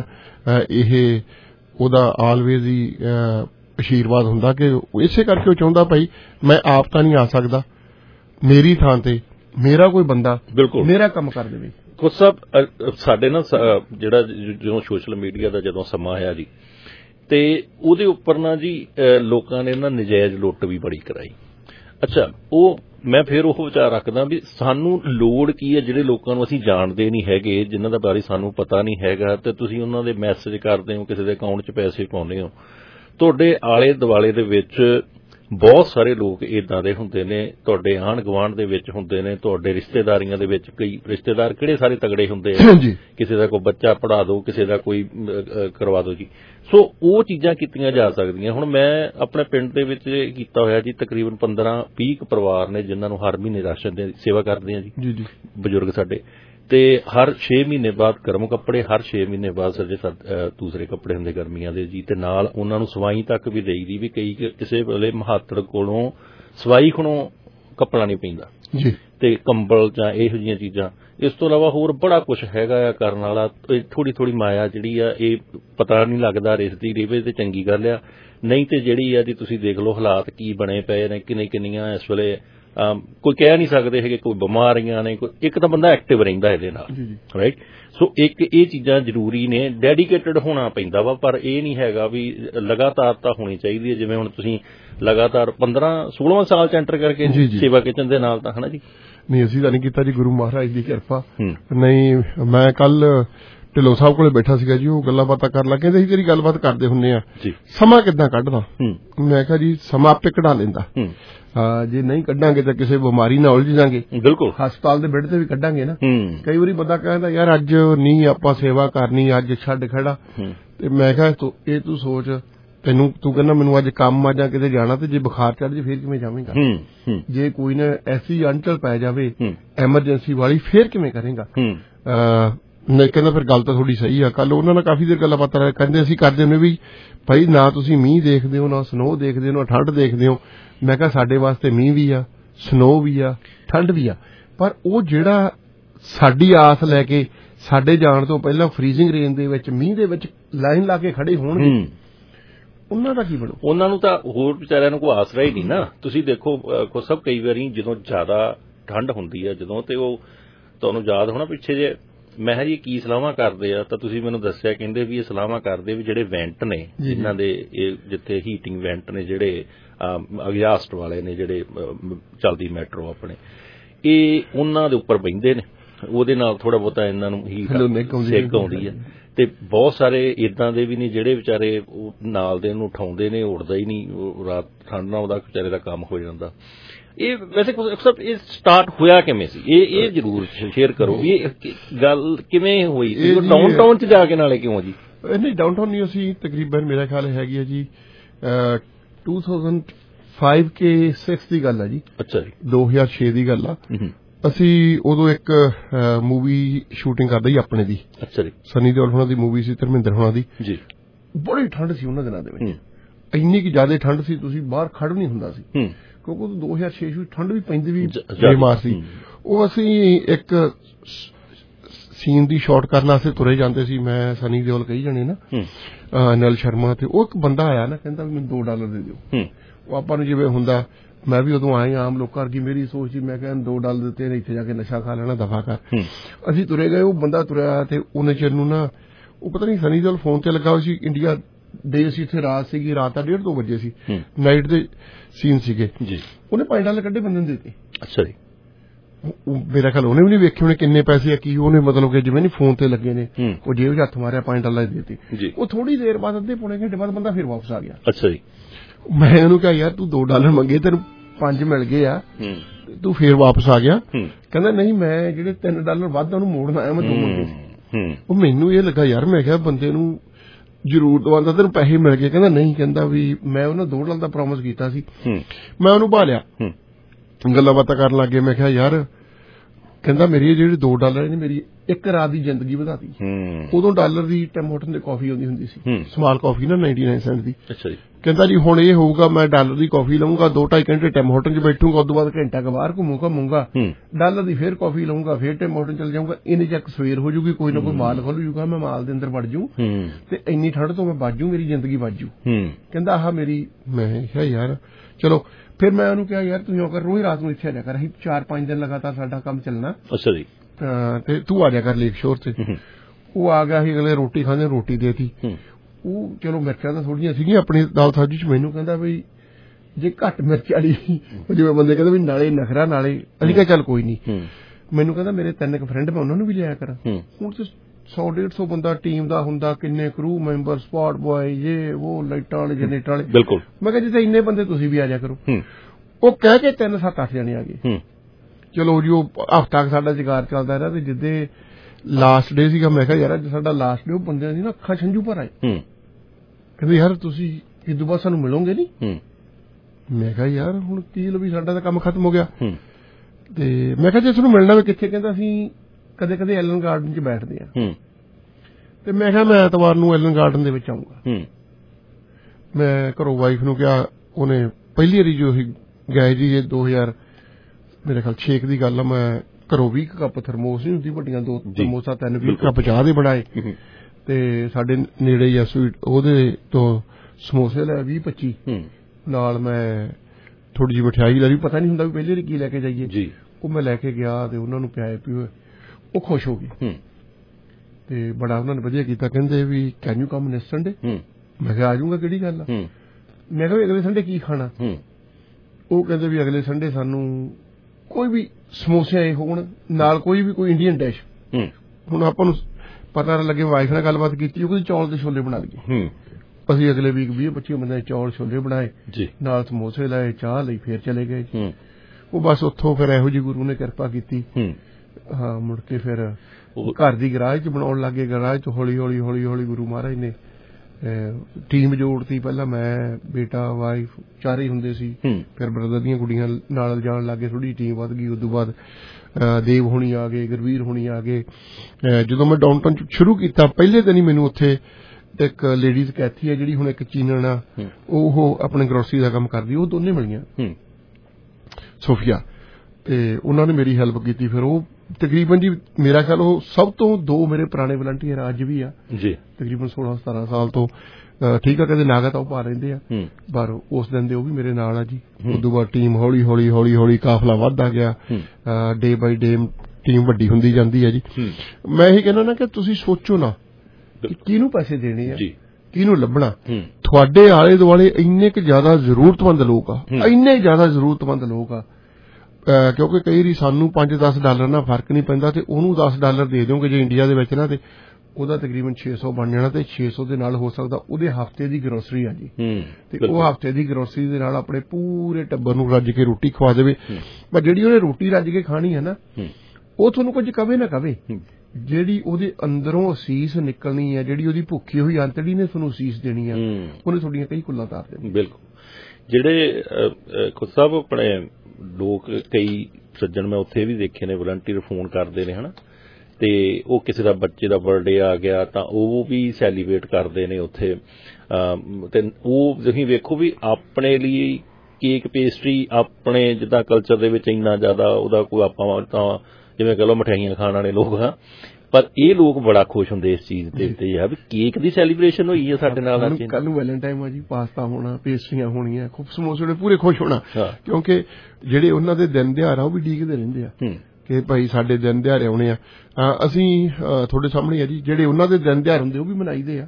ਇਹ ਉਹਦਾ ਆਲਵੇਜ਼ ਹੀ ਆਸ਼ੀਰਵਾਦ ਹੁੰਦਾ ਕਿ ਇਸੇ ਕਰਕੇ ਉਹ ਚਾਹੁੰਦਾ ਭਾਈ ਮੈਂ ਆਪ ਤਾਂ ਨਹੀਂ ਆ ਸਕਦਾ, ਮੇਰੀ ਥਾਂ ਤੇ ਮੇਰਾ ਕੋਈ ਬੰਦਾ ਮੇਰਾ ਕੰਮ ਕਰ ਦੇਵੇ। ਖੁਦ ਸਾਹਿਬ ਸਾਡੇ ਨਾ ਜਿਹੜਾ ਜਦੋਂ ਸੋਸ਼ਲ ਮੀਡੀਆ ਦਾ ਜਦੋਂ ਸਮਾਂ ਆਇਆ ਜੀ ਤੇ ਉਹਦੇ ਉੱਪਰ ਨਾ ਜੀ ਲੋਕਾਂ ਨੇ ਨਾ ਨਜਾਇਜ਼ ਲੁੱਟ ਵੀ ਬੜੀ ਕਰਾਈ। ਅੱਛਾ, ਉਹ ਮੈਂ ਫਿਰ ਉਹ ਵਿਚਾਰ ਰੱਖਦਾ ਵੀ ਸਾਨੂੰ ਲੋੜ ਕੀ ਹੈ, ਜਿਹੜੇ ਲੋਕਾਂ ਨੂੰ ਅਸੀਂ ਜਾਣਦੇ ਨਹੀਂ ਹੈਗੇ, ਜਿਨ੍ਹਾਂ ਦਾ ਬਾਰੇ ਸਾਨੂੰ ਪਤਾ ਨਹੀਂ ਹੈਗਾ, ਤੇ ਤੁਸੀਂ ਉਹਨਾਂ ਦੇ ਮੈਸੇਜ ਕਰਦੇ ਹੋ, ਕਿਸੇ ਦੇ ਅਕਾਊਂਟ 'ਚ ਪੈਸੇ ਪਾਉਂਦੇ ਹੋ। ਤੁਹਾਡੇ ਆਲੇ ਦੁਆਲੇ ਦੇ ਵਿੱਚ ਬਹੁਤ ਸਾਰੇ ਲੋਕ ਏਦਾਂ ਦੇ ਹੁੰਦੇ ਨੇ, ਤੁਹਾਡੇ ਆਂਢ ਗੁਆਂਢ ਦੇ ਵਿੱਚ ਹੁੰਦੇ ਨੇ, ਤੁਹਾਡੇ ਰਿਸ਼ਤੇਦਾਰੀਆਂ ਦੇ ਵਿੱਚ ਕਈ ਰਿਸ਼ਤੇਦਾਰ ਕਿਹੜੇ ਸਾਰੇ ਤਗੜੇ ਹੁੰਦੇ ਆ, ਕਿਸੇ ਦਾ ਕੋਈ ਬੱਚਾ ਪੜ੍ਹਾ ਦਿਓ, ਕਿਸੇ ਦਾ ਕੋਈ ਕਰਵਾ ਦਿਓ ਜੀ। ਸੋ ਉਹ ਚੀਜ਼ਾਂ ਕੀਤੀਆਂ ਜਾ ਸਕਦੀਆਂ। ਹੁਣ ਮੈਂ ਆਪਣੇ ਪਿੰਡ ਦੇ ਵਿੱਚ ਕੀਤਾ ਹੋਇਆ ਜੀ, ਤਕਰੀਬਨ ਪੰਦਰਾਂ ਵੀਹ ਪਰਿਵਾਰ ਨੇ ਜਿਨ੍ਹਾਂ ਨੂੰ ਹਰ ਮਹੀਨੇ ਰਾਸ਼ਨ ਦੀ ਸੇਵਾ ਕਰਦੇ ਆ ਜੀ, ਬਜ਼ੁਰਗ ਸਾਡੇ। ਤੇ ਹਰ ਛੇ ਮਹੀਨੇ ਬਾਅਦ ਗਰਮ ਕੱਪੜੇ, ਹਰ ਛੇ ਮਹੀਨੇ ਬਾਅਦ ਸਰ ਜੇ ਦੂਸਰੇ ਕੱਪੜੇ ਹੁੰਦੇ ਗਰਮੀਆਂ ਦੇ ਜੀ, ਤੇ ਨਾਲ ਉਹਨਾਂ ਨੂੰ ਸਵਾਈ ਤੱਕ ਵੀ ਦੇਈਦੀ ਵੀ ਕਈ ਕਿਸੇ ਵੇਲੇ ਮਹਾਤੜ ਕੋਲੋਂ ਸਵਾਈ ਖਣੋਂ ਕੱਪੜਾ ਨਹੀਂ ਪੈਂਦਾ ਜੀ, ਤੇ ਕੰਬਲ ਜਾਂ ਇਹੋ ਜਿਹੀਆਂ ਚੀਜ਼ਾਂ। ਇਸ ਤੋਂ ਇਲਾਵਾ ਹੋਰ ਬੜਾ ਕੁਛ ਹੈਗਾ ਆ ਕਰਨ ਵਾਲਾ। ਥੋੜੀ ਥੋੜੀ ਮਾਇਆ ਜਿਹੜੀ ਆ ਇਹ ਪਤਾ ਨਹੀਂ ਲੱਗਦਾ ਰਿਸਦੀ ਰੇਵੇ ਤੇ ਚੰਗੀ ਗੱਲ ਆ, ਨਹੀਂ ਤੇ ਜਿਹੜੀ ਆ ਜੀ ਤੁਸੀਂ ਦੇਖ ਲਓ ਹਾਲਾਤ ਕੀ ਬਣੇ ਪਏ ਨੇ, ਕਿੰਨੇ ਕਿੰਨੀਆਂ ਇਸ ਵੇਲੇ ਕੋਈ ਕਹਿ ਨਹੀਂ ਸਕਦੇ ਹੈਗੇ, ਕੋਈ ਬਿਮਾਰੀਆਂ ਨੇ, ਕੋਈ ਇੱਕ ਤਾਂ ਬੰਦਾ ਐਕਟਿਵ ਰਹਿੰਦਾ ਇਹਦੇ ਨਾਲ, ਰਾਈਟ। ਸੋ ਇੱਕ ਇਹ ਚੀਜ਼ਾਂ ਜ਼ਰੂਰੀ ਨੇ, ਡੈਡੀਕੇਟਡ ਹੋਣਾ ਪੈਂਦਾ ਵਾ, ਪਰ ਇਹ ਨਹੀਂ ਹੈਗਾ ਵੀ ਲਗਾਤਾਰਤਾ ਹੋਣੀ ਚਾਹੀਦੀ ਹੈ। ਜਿਵੇਂ ਹੁਣ ਤੁਸੀਂ ਲਗਾਤਾਰ ਪੰਦਰਾਂ ਸੋਲ੍ਹਾਂ ਸਾਲ ਚ ਐਂਟਰ ਕਰਕੇ ਸੇਵਾ ਕਿਚਨ ਦੇ ਨਾਲ, ਤਾਂ ਹਨਾ ਜੀ? ਨਹੀਂ, ਅਸੀਂ ਤਾਂ ਨਹੀਂ ਕੀਤਾ ਜੀ, ਗੁਰੂ ਮਹਾਰਾਜ ਦੀ ਕਿਰਪਾ। ਨਹੀਂ, ਮੈਂ ਕੱਲ ਢਿੱਲੋਂ ਸਾਹਿਬ ਕੋਲੇ ਬੈਠਾ ਸੀਗਾ ਜੀ, ਉਹ ਗੱਲਾਂ ਬਾਤਾਂ ਕਰਨ ਲੱਗ ਕਹਿੰਦੇ ਸੀ ਤੇਰੀ ਗੱਲਬਾਤ ਕਰਦੇ ਹੁੰਦੇ ਆ, ਸਮਾਂ ਕਿੱਦਾਂ ਕੱਢਦਾ? ਮੈਂ ਕਿਹਾ ਜੀ ਸਮਾਂ ਆਪੇ ਕਢਾ ਲੈਂਦਾ, ਜੇ ਨਹੀਂ ਕੱਢਾਂਗੇ ਤਾਂ ਕਿਸੇ ਬਿਮਾਰੀ ਨਾਲ ਉਲਝ ਜਾਾਂਗੇ। ਬਿਲਕੁਲ, ਹਸਪਤਾਲ ਦੇ ਬੈੱਡ ਤੇ ਵੀ ਕੱਢਾਂਗੇ ਨਾ। ਕਈ ਵਾਰੀ ਬੰਦਾ ਕਹਿੰਦਾ ਯਾਰ ਅੱਜ ਨਹੀਂ ਆਪਾਂ ਸੇਵਾ ਕਰਨੀ, ਅੱਜ ਛੱਡ ਖੜਾ। ਤੇ ਮੈਂ ਕਿਹਾ ਇਹ ਤੂੰ ਸੋਚ, ਤੈਨੂੰ ਤੂੰ ਕਹਿੰਦਾ ਮੈਨੂੰ ਅੱਜ ਕੰਮ ਆ ਜਾਂ ਕਿਤੇ ਜਾਣਾ, ਤੇ ਜੇ ਬੁਖਾਰ ਚੜ ਜੇ ਫੇਰ ਕਿਵੇਂ ਜਾਵੇਂਗਾ? ਜੇ ਕੋਈ ਨਾ ਐਸੀ ਅੰਚਲ ਪੈ ਜਾਵੇ ਐਮਰਜੈਂਸੀ ਵਾਲੀ, ਫੇਰ ਕਿਵੇਂ ਕਰੇਗਾ? ਨਹੀਂ ਕਹਿੰਦਾ ਫਿਰ ਗੱਲ ਤਾਂ ਥੋੜੀ ਸਹੀ ਆ। ਕੱਲ ਉਹਨਾਂ ਨਾਲ ਕਾਫੀ ਦੇਰ ਗੱਲਾਂ ਬਾਤਾਂ ਕਹਿੰਦੇ ਅਸੀਂ ਕਰਦੇ ਹੁੰਦੇ ਵੀ ਭਾਈ ਨਾ ਤੁਸੀਂ ਮੀਂਹ ਦੇਖਦੇ ਹੋ, ਨਾ ਸਨੋ ਦੇਖਦੇ ਹੋ, ਨਾ ਠੰਡ ਦੇਖਦੇ ਹੋ। ਮੈਂ ਕਿਹਾ ਸਾਡੇ ਵਾਸਤੇ ਮੀਂਹ ਵੀ ਆ, ਸਨੋ ਵੀ ਆ, ਠੰਡ ਵੀ ਆ, ਪਰ ਉਹ ਜਿਹੜਾ ਸਾਡੀ ਆਸ ਲੈ ਕੇ ਸਾਡੇ ਜਾਣ ਤੋਂ ਪਹਿਲਾਂ ਫਰੀਜ਼ਿੰਗ ਰੇਂਜ ਦੇ ਵਿੱਚ ਮੀਂਹ ਦੇ ਵਿੱਚ ਲਾਈਨ ਲਾ ਕੇ ਖੜੇ ਹੋਣਗੇ, ਉਹਨਾਂ ਦਾ ਕੀ ਬਣੂ? ਉਹਨਾਂ ਨੂੰ ਤਾਂ ਹੋਰ ਵਿਚਾਰਿਆਂ ਨੂੰ ਕੋਈ ਆਸਰਾ ਹੀ ਨਹੀਂ ਨਾ। ਤੁਸੀਂ ਦੇਖੋ ਕੋ ਸਭ ਕਈ ਵਾਰੀ ਜਦੋਂ ਜ਼ਿਆਦਾ ਠੰਡ ਹੁੰਦੀ ਆ ਜਦੋਂ, ਤੇ ਉਹ ਤੁਹਾਨੂੰ ਯਾਦ ਹੋਣਾ ਪਿੱਛੇ ਜੇ ਮੈਂ ਕਿਹਾ ਜੀ ਕੀ ਸਲਾਹਾਂ ਕਰਦੇ ਆ, ਤਾਂ ਤੁਸੀਂ ਮੈਨੂੰ ਦੱਸਿਆ ਕਹਿੰਦੇ ਵੀ ਇਹ ਸਲਾਹਾਂ ਕਰਦੇ ਵੀ ਜਿਹੜੇ ਵੈਂਟ ਨੇ ਇਹਨਾਂ ਦੇ, ਇਹ ਜਿੱਥੇ ਹੀਟਿੰਗ ਵੈਂਟ ਨੇ ਜਿਹੜੇ ਐਗਜ਼ਾਸਟ ਵਾਲੇ ਨੇ ਜਿਹੜੇ ਚੱਲਦੀ ਮੈਟਰੋ ਆਪਣੇ, ਇਹ ਉਹਨਾਂ ਦੇ ਉੱਪਰ ਬਹਿੰਦੇ ਨੇ, ਉਹਦੇ ਨਾਲ ਥੋੜਾ ਬਹੁਤਾ ਇਹਨਾਂ ਨੂੰ ਹੀਟ ਸਿੱਕ ਆਉਂਦੀ ਹੈ। ਤੇ ਬਹੁਤ ਸਾਰੇ ਇਦਾਂ ਦੇ ਵੀ ਨੇ ਜਿਹੜੇ ਵਿਚਾਰੇ ਨਾਲ ਦੇ ਨੂੰ ਉਠਾਉਂਦੇ ਨੇ, ਉੜਦਾ ਹੀ ਨਹੀਂ, ਰਾਤ ਠੰਡ ਨਾਲ ਉਹਦਾ ਵਿਚਾਰੇ ਦਾ ਕੰਮ ਹੋ ਜਾਂਦਾ। ਇਹ ਵੈਸੇ ਸਭ ਇਹ ਸਟਾਰਟ ਹੋਇਆ ਕਿਵੇਂ ਸੀ? ਇਹ ਇਹ ਜ਼ਰੂਰ ਸ਼ੇਅਰ ਕਰੋ ਵੀ ਇਹ ਗੱਲ ਕਿਵੇਂ ਹੋਈ? ਡਾਊਨ ਟਾਊਨ ਚ ਜਾ ਕੇ ਨਾਲੇ ਕਿਉਂ ਜੀ? ਨਹੀਂ, ਡਾਊਨ ਟਾਊਨ ਨਹੀਂ, ਅਸੀਂ ਤਕਰੀਬਨ ਮੇਰਾ ਖਿਆਲ ਹੈਗੀ ਹੈ ਜੀ ਦੋ ਹਜ਼ਾਰ ਪੰਜ ਕੇ ਛੇ ਦੀ ਗੱਲ ਹੈ ਜੀ। ਅੱਛਾ ਜੀ, ਦੋ ਹਜ਼ਾਰ ਛੇ ਦੀ ਗੱਲ ਆ। ਅਸੀਂ ਉਦੋਂ ਇੱਕ ਮੂਵੀ ਸ਼ੂਟਿੰਗ ਕਰਦੇ ਸੀ ਆਪਣੇ ਦੀ। ਅੱਛਾ ਜੀ, ਸਨੀ ਦਿਓਲ ਹੋਣਾ ਦੀ ਮੂਵੀ ਸੀ, ਧਰਮਿੰਦਰ ਹੋਣਾ ਦੀ ਜੀ। ਬੜੀ ਠੰਡ ਸੀ ਉਹਨਾਂ ਦਿਨਾਂ ਦੇ ਵਿੱਚ, ਇੰਨੀ ਕਿ ਜ਼ਿਆਦਾ ਠੰਡ ਸੀ ਤੁਸੀਂ ਬਾਹਰ ਖੜ ਨਹੀਂ ਹੁੰਦਾ ਸੀ, ਕਿਉਂਕਿ ਉਦੋਂ ਦੋ ਹਜ਼ਾਰ ਛੇ ਠੰਡ ਵੀ ਪੈਂਦੀ ਵੀ ਬੇਮਾਰ ਸੀ। ਉਹ ਅਸੀਂ ਇੱਕ ਸੀਨ ਦੀ ਸ਼ਾਟ ਕਰਨ ਵਾਸਤੇ ਤੁਰੇ ਜਾਂਦੇ ਸੀ, ਮੈਂ ਸਨੀ ਦਿਓਲ ਕਹੀ ਜਾਣੇ ਨਾ, ਅਨਿਲ ਸ਼ਰਮਾ, ਤੇ ਉਹ ਇੱਕ ਬੰਦਾ ਆਇਆ ਨਾ, ਕਹਿੰਦਾ ਮੈਨੂੰ ਦੋ ਡਾਲਰ ਦੇ ਦਿਓ। ਉਹ ਆਪਾਂ ਨੂੰ ਜਿਵੇਂ ਹੁੰਦਾ, ਮੈਂ ਵੀ ਉਦੋਂ ਆਏ ਆਮ ਲੋਕਾਂ ਵਰਗੀ ਮੇਰੀ ਸੋਚ ਸੀ, ਮੈਂ ਕਹਿੰਦਾ ਦੋ ਡਾਲਰ ਦਿੱਤੇ ਨੇ, ਇੱਥੇ ਜਾ ਕੇ ਨਸ਼ਾ ਖਾ ਲੈਣਾ, ਦਫਾ ਕਰ। ਅਸੀਂ ਤੁਰੇ ਗਏ, ਉਹ ਬੰਦਾ ਤੁਰਿਆ, ਤੇ ਉਹਨੇ ਚਿਰ ਨੂੰ ਨਾ ਉਹ ਪਤਾ ਨਹੀਂ ਸਨੀ ਦਿਓਲ ਫੋਨ ਤੇ ਲੱਗਾ ਹੋਇਆ ਸੀ, ਇੰਡੀਆ ਡੇ ਸੀ ਇੱਥੇ, ਰਾਤ ਸੀਗੀ, ਰਾਤ ਦਾ ਡੇਢ ਦੋ ਵਜੇ ਸੀ, ਨਾਈਟ ਦੇ ਸੀਨ ਸੀਗੇ ਜੀ। ਉਹਨੇ ਪੰਜ ਡਾਲਰ ਕੱਢੇ ਬੰਦੇ ਨੂੰ ਦਿੱਤੇ। ਅੱਛਾ ਜੀ, ਮੇਰਾ ਖਿਆਲ ਉਹਨੇ ਵੀ ਨਹੀਂ ਵੇਖੇ ਹੋਣੇ ਕਿੰਨੇ ਪੈਸੇ ਆ ਕੀ, ਉਹਨੇ ਮਤਲਬ ਕਿ ਜਿਵੇਂ ਨਹੀਂ ਫੋਨ ਤੇ ਲੱਗੇ ਨੇ, ਉਹ ਜੇਬ ਚ ਹੱਥ ਮਾਰਿਆ, ਪੰਜ ਡਾਲਰ ਦਿੱਤੇ। ਉਹ ਥੋੜੀ ਦੇਰ ਬਾਅਦ, ਅੱਧੇ ਪੌਣੇ ਘੰਟੇ ਬਾਅਦ ਬੰਦਾ ਫਿਰ ਵਾਪਸ ਆ ਗਿਆ। ਅੱਛਾ ਜੀ, ਮੈਂ ਉਹਨੂੰ ਕਿਹਾ ਯਾਰ ਤੂੰ ਦੋ ਡਾਲਰ ਮੰਗੇ, ਤੈਨੂੰ ਪੰਜ ਮਿਲ ਗਏ ਆ, ਤੂੰ ਫੇਰ ਵਾਪਸ ਆ ਗਿਆ? ਕਹਿੰਦਾ ਨਹੀਂ, ਮੈਂ ਜਿਹੜੇ ਤਿੰਨ ਡਾਲਰ ਵੱਧ ਉਹਨੂੰ ਮੋੜਨ ਆਇਆ, ਮੈਂ ਦੋ ਮੰਗੇ ਸੀ। ਉਹ ਮੈਨੂੰ ਇਹ ਲੱਗਾ ਯਾਰ, ਮੈਂ ਕਿਹਾ ਬੰਦੇ ਨੂੰ ਜ਼ਰੂਰਤ ਆਉਂਦਾ, ਤੈਨੂੰ ਪੈਸੇ ਮਿਲ ਗਏ? ਕਹਿੰਦਾ ਨਹੀਂ, ਕਹਿੰਦਾ ਵੀ ਮੈਂ ਉਹਨਾਂ ਦੋ ਡਾਲਰ ਦਾ ਪ੍ਰੋਮਿਸ ਕੀਤਾ ਸੀ। ਮੈਂ ਉਹਨੂੰ ਭਾਲਿਆ, ਗੱਲਾਂ ਬਾਤਾਂ ਕਰਨ ਲੱਗ ਗਏ। ਮੈਂ ਕਿਹਾ ਯਾਰ, ਕਹਿੰਦਾ ਮੇਰੀ ਜਿਹੜੇ ਦੋ ਡਾਲਰ ਨੇ ਮੇਰੀ ਇੱਕ ਰਾਤ ਦੀ ਜ਼ਿੰਦਗੀ ਵਧਾਤੀ। ਉਦੋਂ ਡਾਲਰ ਦੀ ਟਿਮ ਹੋਟਨ ਦੀ ਕਾਫੀ ਆਉਂਦੀ ਹੁੰਦੀ ਸੀ, ਸਮਾਲ ਕਾਫੀ ਨਾ ਨਿਨਆਨਵੇਂ ਸੈਂਟ ਦੀ। ਕਹਿੰਦਾ ਜੀ ਹੁਣ ਇਹ ਹੋਊਗਾ, ਮੈਂ ਡਾਲਰ ਦੀ ਕਾਫੀ ਲਵਾਂਗਾ, ਦੋ ਢਾਈ ਘੰਟੇ ਟਿਮ ਹੋਟਨ ਚ ਬੈਠੂਗਾ, ਉਸ ਤੋਂ ਬਾਅਦ ਘੰਟਾ ਕੁ ਬਾਹਰ ਘੁੰਮੂ ਘੁੰਮੂਗਾ, ਡਾਲਰ ਦੀ ਫੇਰ ਕਾਫੀ ਲਵਾਂਗਾ, ਫੇਰ ਟਿਮ ਹੋਟਨ ਚਲ ਜਾਊਂਗਾ, ਇਹਨੇ ਚੱਕ ਸਵੇਰ ਹੋ ਜੂਗੀ, ਕੋਈ ਨਾ ਕੋਈ ਮਾਲ ਖੋਲ ਜੂਗਾ, ਮੈਂ ਮਾਲ ਦੇ ਅੰਦਰ ਵੜ ਜੂ, ਤੇ ਇੰਨੀ ਠੰਡ ਤੋਂ ਮੈਂ ਬਚ ਜੂ, ਮੇਰੀ ਜ਼ਿੰਦਗੀ ਬਚ ਜੂ। ਕਹਿੰਦਾ ਆਹ ਮੇਰੀ, ਮੈਂ ਕਿਹਾ ਯਾਰ ਚਲੋ। ਫਿਰ ਮੈਂ ਉਹਨੂੰ ਕਿਹਾ ਯਾਰ ਤੁਸੀਂ ਕਰ ਰੋਜ਼ ਰਾਤ ਨੂੰ ਇੱਥੇ ਆ ਜਾ ਕਰ, ਅਸੀਂ ਚਾਰ ਪੰਜ ਦਿਨ ਲਗਾਤਾਰ ਸਾਡਾ ਕੰਮ ਚੱਲਣਾ। ਅੱਛਾ ਜੀ, ਤੇ ਤੂੰ ਆ ਜਾ ਕਰ ਲੇਕ ਸ਼ੋਰ ਤੇ। ਉਹ ਆ ਗਿਆ ਸੀ, ਅਗਲੇ ਰੋਟੀ ਖਾਂਦੇ, ਰੋਟੀ ਦੇਤੀ। ਉਹ ਚਲੋ ਮਿਰਚਾਂ ਤਾਂ ਥੋੜੀਆਂ ਸੀਗੀਆਂ ਆਪਣੀ ਦਾਲ ਸਬਜ਼ੀ ਚ। ਮੈਨੂੰ ਕਹਿੰਦਾ ਬਈ ਜੇ ਘੱਟ ਮਿਰਚ ਵਾਲੀ, ਜਿਵੇਂ ਬੰਦੇ ਕਹਿੰਦੇ ਵੀ ਨਾਲੇ ਨਖਰਾ ਨਾਲੇ, ਅਸੀਂ ਕਿਹਾ ਚੱਲ ਕੋਈ ਨਹੀਂ। ਮੈਨੂੰ ਕਹਿੰਦਾ ਮੇਰੇ ਤਿੰਨ ਕੁ ਫਰੈਂਡ, ਮੈਂ ਉਹਨਾਂ ਨੂੰ ਵੀ ਲਿਆਇਆ ਕਰਾਂ। ਹੁਣ ਤੇ ਸੌ ਡੇਢ ਸੌ ਬੰਦਾ ਟੀਮ ਦਾ ਹੁੰਦਾ, ਕਿੰਨੇ ਕਰੂ ਮੈਂਬਰ, ਸਪਾਟ ਬॉय, ਇਹ ਉਹ ਲਾਈਟਾਂ ਵਾਲੇ, ਜਨਰੇਟਰ ਵਾਲੇ। ਬਿਲਕੁਲ, ਮੈਂ ਕਿਹਾ ਜਿੱਥੇ ਇੰਨੇ ਬੰਦੇ ਤੁਸੀਂ ਵੀ ਆ ਜਾ ਕਰੋ। ਉਹ ਕਹਿ ਕੇ ਤਿੰਨ ਸੱਤ ਅੱਠ ਜਣੇ ਆ ਗਏ। ਚਲੋ ਜੀ, ਉਹ ਹਫ਼ਤਾ ਸਾਡਾ ਜੁਗਾੜ ਚੱਲਦਾ ਰਿਹਾ, ਤੇ ਜਿੱਦੇ ਲਾਸਟ ਡੇ ਸੀਗਾ, ਮੈਂ ਕਿਹਾ ਯਾਰ ਅੱਜ ਸਾਡਾ ਲਾਸਟ ਡੇ, ਉਹ ਬੰਦਿਆਂ ਦੀ ਨਾ ਅੱਖਾਂ ਛੰਝੂ ਭਰ ਆਏ। ਕਹਿੰਦੇ ਯਾਰ ਤੁਸੀਂ ਇਦੋਂ ਬਾਅਦ ਸਾਨੂੰ ਮਿਲੋਗੇ ਨਹੀਂ? ਮੈਂ ਕਿਹਾ ਯਾਰ ਹੁਣ ਕੀ ਲੋ ਵੀ ਸਾਡਾ ਤਾਂ ਕੰਮ ਖਤਮ ਹੋ ਗਿਆ। ਤੇ ਮੈਂ ਕਿਹਾ ਜੇ ਤੁਹਾਨੂੰ ਮਿਲਣਾ ਵੀ ਕਿੱਥੇ? ਕਹਿੰਦਾ ਅਸੀਂ ਕਦੇ ਕਦੇ ਐਲਨ ਗਾਰਡਨ 'ਚ ਬੈਠਦੇ ਆ ਤੇ ਮੈਂ ਕਿਹਾ ਮੈਂ ਐਤਵਾਰ ਨੂੰ ਐਲਨ ਗਾਰਡਨ ਦੇ ਵਿੱਚ ਆਊਂਗਾ। ਮੈਂ ਘਰੋਂ ਵਾਈਫ ਨੂੰ ਕਿਹਾ, ਉਹਨੇ ਪਹਿਲੀ ਵਾਰੀ ਜੋ ਗਏ ਜੀ ਇਹ ਦੋ ਹਜ਼ਾਰ ਮੇਰੇ ਖਿਆਲ ਛੇ ਦੀ ਗੱਲ ਆ, ਮੈਂ ਘਰੋਂ ਵੀਹ ਕੱਪ ਥਰਮੋਸ ਨਹੀਂ ਹੁੰਦੀ ਵੱਡੀਆਂ, ਦੋ ਥਰਮੋਸਾਂ ਤਿੰਨ ਵੀਹ ਕੱਪ ਚਾਹ ਦੇ ਬਣਾਏ ਤੇ ਸਾਡੇ ਨੇੜੇ ਜਾਂ ਸਵੀਟ ਉਹਦੇ ਤੋਂ ਸਮੋਸੇ ਲੈ ਵੀਹ ਪੱਚੀ ਨਾਲ ਮੈਂ ਥੋੜੀ ਜਿਹੀ ਮਠਿਆਈ ਲੈ ਲਈ, ਪਤਾ ਨਹੀਂ ਹੁੰਦਾ ਵੀ ਪਹਿਲੀ ਵਾਰੀ ਕੀ ਲੈ ਕੇ ਜਾਈਏ। ਉਹ ਮੈਂ ਲੈ ਕੇ ਗਿਆ ਤੇ ਉਹਨਾਂ ਨੂੰ ਪਿਆਏ ਪੀਏ, ਉਹ ਖੁਸ਼ ਹੋ ਗਏ ਤੇ ਬੜਾ ਉਹਨਾਂ ਨੇ ਵਧੀਆ ਕੀਤਾ। ਕਹਿੰਦੇ ਵੀ can you come next Sunday? ਮੈਂ ਕਿਹਾ ਆ ਜਾਊਂਗਾ, ਕਿਹੜੀ ਗੱਲ ਆ। ਮੈਂ ਕਿਹਾ ਅਗਲੇ ਸੰਡੇ ਕੀ ਖਾਣਾ? ਉਹ ਕਹਿੰਦੇ ਵੀ ਅਗਲੇ ਸੰਡੇ ਸਾਨੂੰ ਕੋਈ ਵੀ ਸਮੋਸੇ ਆਏ ਹੋਣ ਨਾਲ ਕੋਈ ਵੀ ਕੋਈ ਇੰਡੀਅਨ ਡਿਸ਼। ਹੁਣ ਆਪਾਂ ਨੂੰ ਪਤਾ ਲੱਗੇ, ਵਾਈਫ ਨਾਲ ਗੱਲਬਾਤ ਕੀਤੀ, ਉਹ ਕਹਿੰਦੀ ਚੌਲ ਤੇ ਛੋਲੇ ਬਣਾ ਲਈਏ। ਅਸੀਂ ਅਗਲੇ ਵੀਕ ਵੀਹ ਪੱਚੀ ਬੰਦੇ ਚੌਲ ਛੋਲੇ ਬਣਾਏ, ਨਾਲ ਸਮੋਸੇ ਲਾਏ, ਚਾਹ ਲਈ, ਫੇਰ ਚਲੇ ਗਏ। ਉਹ ਬਸ ਉੱਥੋਂ ਫਿਰ ਇਹੋ ਜਿਹੀ ਗੁਰੂ ਨੇ ਕਿਰਪਾ ਕੀਤੀ। ਹਾਂ, ਮੁੜ ਕੇ ਫਿਰ ਘਰ ਦੀ ਗਰਾਜ ਚ ਬਣਾਉਣ ਲੱਗੇ। ਗਰਾਜ ਤੋਂ ਹੌਲੀ ਹੌਲੀ ਹੌਲੀ ਹੌਲੀ ਗੁਰੂ ਮਹਾਰਾਜ ਨੇ ਟੀਮ ਜੋੜਤੀ। ਪਹਿਲਾਂ ਮੈਂ, ਬੇਟਾ, ਵਾਈਫ ਚਾਰੇ ਹੁੰਦੇ ਸੀ, ਫਿਰ ਬ੍ਰਦਰ ਦੀਆਂ ਕੁੜੀਆਂ ਨਾਲ ਜਾਣ ਲੱਗੇ, ਥੋੜੀ ਟੀਮ ਵੱਧ ਗਈ। ਉਸ ਤੋਂ ਬਾਅਦ ਦੇਵ ਹੋਣੀ ਆ ਗਏ, ਗੁਰਵੀਰ ਹੋਣੀ ਆ ਗਏ। ਜਦੋਂ ਮੈਂ ਡਾਊਨਟਾਊਨ ਚ ਸ਼ੁਰੂ ਕੀਤਾ ਪਹਿਲੇ ਦਿਨ ਹੀ ਮੈਨੂੰ ਉੱਥੇ ਇੱਕ ਲੇਡੀਜ਼ ਕੈਥੀ ਹੈ ਜਿਹੜੀ ਹੁਣ ਇੱਕ ਚੀਨਣ ਆ, ਉਹ ਆਪਣੇ ਗਰੋਸਰੀ ਦਾ ਕੰਮ ਕਰਦੀ, ਉਹ ਦੋਨੇ ਮਿਲੀਆਂ ਸੋਫੀਆ, ਤੇ ਉਹਨਾਂ ਨੇ ਮੇਰੀ ਹੈਲਪ ਕੀਤੀ। ਫਿਰ ਉਹ ਤਕਰੀਬਨ ਜੀ ਮੇਰਾ ਖਿਆਲ ਉਹ ਸਭ ਤੋਂ ਦੋ ਮੇਰੇ ਪੁਰਾਣੇ ਵਲੰਟੀਅਰ ਅੱਜ ਵੀ ਆ ਜੀ, ਤਕਰੀਬਨ ਸੋਲਾਂ ਸਤਾਰਾਂ ਸਾਲ ਤੋਂ। ਠੀਕ ਆ, ਕਦੇ ਨਾਗਾ ਤਾਂ ਉਹ ਪਾ ਰਹਿੰਦੇ ਆ, ਪਰ ਉਸ ਦਿਨ ਦੇ ਉਹ ਵੀ ਮੇਰੇ ਨਾਲ ਆ ਜੀ। ਉਸ ਤੋਂ ਬਾਅਦ ਟੀਮ ਹੌਲੀ ਹੌਲੀ ਹੌਲੀ ਹੌਲੀ ਕਾਫਲਾ ਵੱਧਦਾ ਗਿਆ, ਡੇ ਬਾਈ ਡੇ ਟੀਮ ਵੱਡੀ ਹੁੰਦੀ ਜਾਂਦੀ ਹੈ ਜੀ। ਮੈਂ ਇਹੀ ਕਹਿੰਦਾ ਨਾ ਕਿ ਤੁਸੀਂ ਸੋਚੋ ਨਾ ਕਿ ਕਿਹਨੂੰ ਪੈਸੇ ਦੇਣੇ ਆ, ਕਿਹਨੂੰ ਲੱਭਣਾ। ਤੁਹਾਡੇ ਆਲੇ ਦੁਆਲੇ ਇੰਨੇ ਕੁ ਜ਼ਿਆਦਾ ਜ਼ਰੂਰਤਮੰਦ ਲੋਕ ਆ, ਇੰਨੇ ਜ਼ਿਆਦਾ ਜ਼ਰੂਰਤਮੰਦ ਲੋਕ ਆ, ਕਿਉਂਕਿ ਕਈ ਵਾਰੀ ਸਾਨੂੰ ਪੰਜ ਦਸ ਡਾਲਰ ਨਾਲ ਫਰਕ ਨਹੀਂ ਪੈਂਦਾ ਤੇ ਉਹਨੂੰ ਦਸ ਡਾਲਰ ਦੇ ਦਿਓਗੇ ਜੇ ਇੰਡੀਆ ਦੇ ਵਿੱਚ ਨਾ, ਤੇ ਉਹਦਾ ਤਕਰੀਬਨ ਛੇ ਸੌ ਬਣ ਜਾਣਾ, ਤੇ ਛੇ ਸੌ ਦੇ ਨਾਲ ਹੋ ਸਕਦਾ ਉਹਦੇ ਹਫ਼ਤੇ ਦੀ ਗਰੋਸਰੀ ਆ ਜੀ। ਤੇ ਉਹ ਹਫ਼ਤੇ ਦੀ ਗਰੋਸਰੀ ਦੇ ਨਾਲ ਆਪਣੇ ਪੂਰੇ ਟੱਬਰ ਨੂੰ ਰੱਜ ਕੇ ਰੋਟੀ ਖਵਾ ਦੇਵੇ। ਪਰ ਜਿਹੜੀ ਉਹਨੇ ਰੋਟੀ ਰੱਜ ਕੇ ਖਾਣੀ ਹੈ ਨਾ, ਉਹ ਤੁਹਾਨੂੰ ਕੁਝ ਕਵੇ ਨਾ ਕਵੇ, ਜਿਹੜੀ ਉਹਦੇ ਅੰਦਰੋਂ ਅਸੀਸ ਨਿਕਲਣੀ ਹੈ, ਜਿਹੜੀ ਉਹਦੀ ਭੁੱਖੀ ਹੋਈ ਅੰਤੜੀ ਨੇ ਤੁਹਾਨੂੰ ਅਸੀਸ ਦੇਣੀ ਆ, ਉਹਨੇ ਤੁਹਾਡੀਆਂ ਕਈ ਕੁੱਲਾਂ ਤਾਰ ਦੇਣੀ। ਬਿਲਕੁਲ। ਜਿਹੜੇ ਖੁਦ ਸਾਹਿਬ ਆਪਣੇ ਲੋਕ ਕਈ ਸੱਜਣ ਮੈਂ ਉੱਥੇ ਵੀ ਦੇਖੇ ਨੇ, ਵਲੰਟੀਅਰ ਫੋਨ ਕਰਦੇ ਨੇ ਹਨਾ, ਤੇ ਉਹ ਕਿਸੇ ਦਾ ਬੱਚੇ ਦਾ ਬਰਥਡੇ ਆ ਗਿਆ ਤਾਂ ਉਹ ਵੀ ਸੈਲੀਬ੍ਰੇਟ ਕਰਦੇ ਨੇ ਉੱਥੇ। ਤੇ ਉਹ ਤੁਸੀਂ ਵੇਖੋ ਵੀ ਆਪਣੇ ਲਈ ਕੇਕ ਪੇਸਟਰੀ ਆਪਣੇ ਜਿੱਦਾਂ ਕਲਚਰ ਦੇ ਵਿੱਚ ਇੰਨਾ ਜ਼ਿਆਦਾ ਉਹਦਾ ਕੋਈ ਆਪਾਂ ਤਾਂ ਜਿਵੇਂ ਕਹ ਲਓ ਮਠਿਆਈਆਂ ਖਾਣ ਵਾਲੇ ਲੋਕ ਹਾਂ, ਪਰ ਇਹ ਲੋਕ ਬੜਾ ਖੁਸ਼ ਹੁੰਦੇ ਇਸ ਚੀਜ਼ ਦੇ ਉੱਤੇ ਯਾਰ ਵੀ ਕੇਕ ਦੀ ਸੈਲੀਬ੍ਰੇਸ਼ਨ ਹੋਈ ਹੈ ਸਾਡੇ ਨਾਲ। ਕੱਲ ਨੂੰ ਵੈਲੈਂਟਾਈਨ ਆ ਜੀ, ਪਾਸਤਾ ਹੋਣਾ, ਪੇਸਟਰੀਆਂ ਹੋਣੀਆਂ, ਖੂਬ ਸਮੋਸੇ ਹੋਣੇ, ਪੂਰੇ ਖੁਸ਼ ਹੋਣਾ, ਕਿਉਂਕਿ ਜਿਹੜੇ ਉਹਨਾਂ ਦੇ ਦਿਨ ਦਿਹਾੜ ਆ ਉਹ ਵੀ ਡੀਕਦੇ ਰਹਿੰਦੇ ਆ ਕਿ ਭਾਈ ਸਾਡੇ ਦਿਨ ਦਿਹਾੜੇ ਆਉਣੇ ਆ। ਅਸੀਂ ਤੁਹਾਡੇ ਸਾਹਮਣੇ ਆ ਜੀ, ਜਿਹੜੇ ਉਹਨਾਂ ਦੇ ਦਿਨ ਦਿਹਾੜ ਹੁੰਦੇ ਉਹ ਵੀ ਮਨਾਈਦੇ ਆ,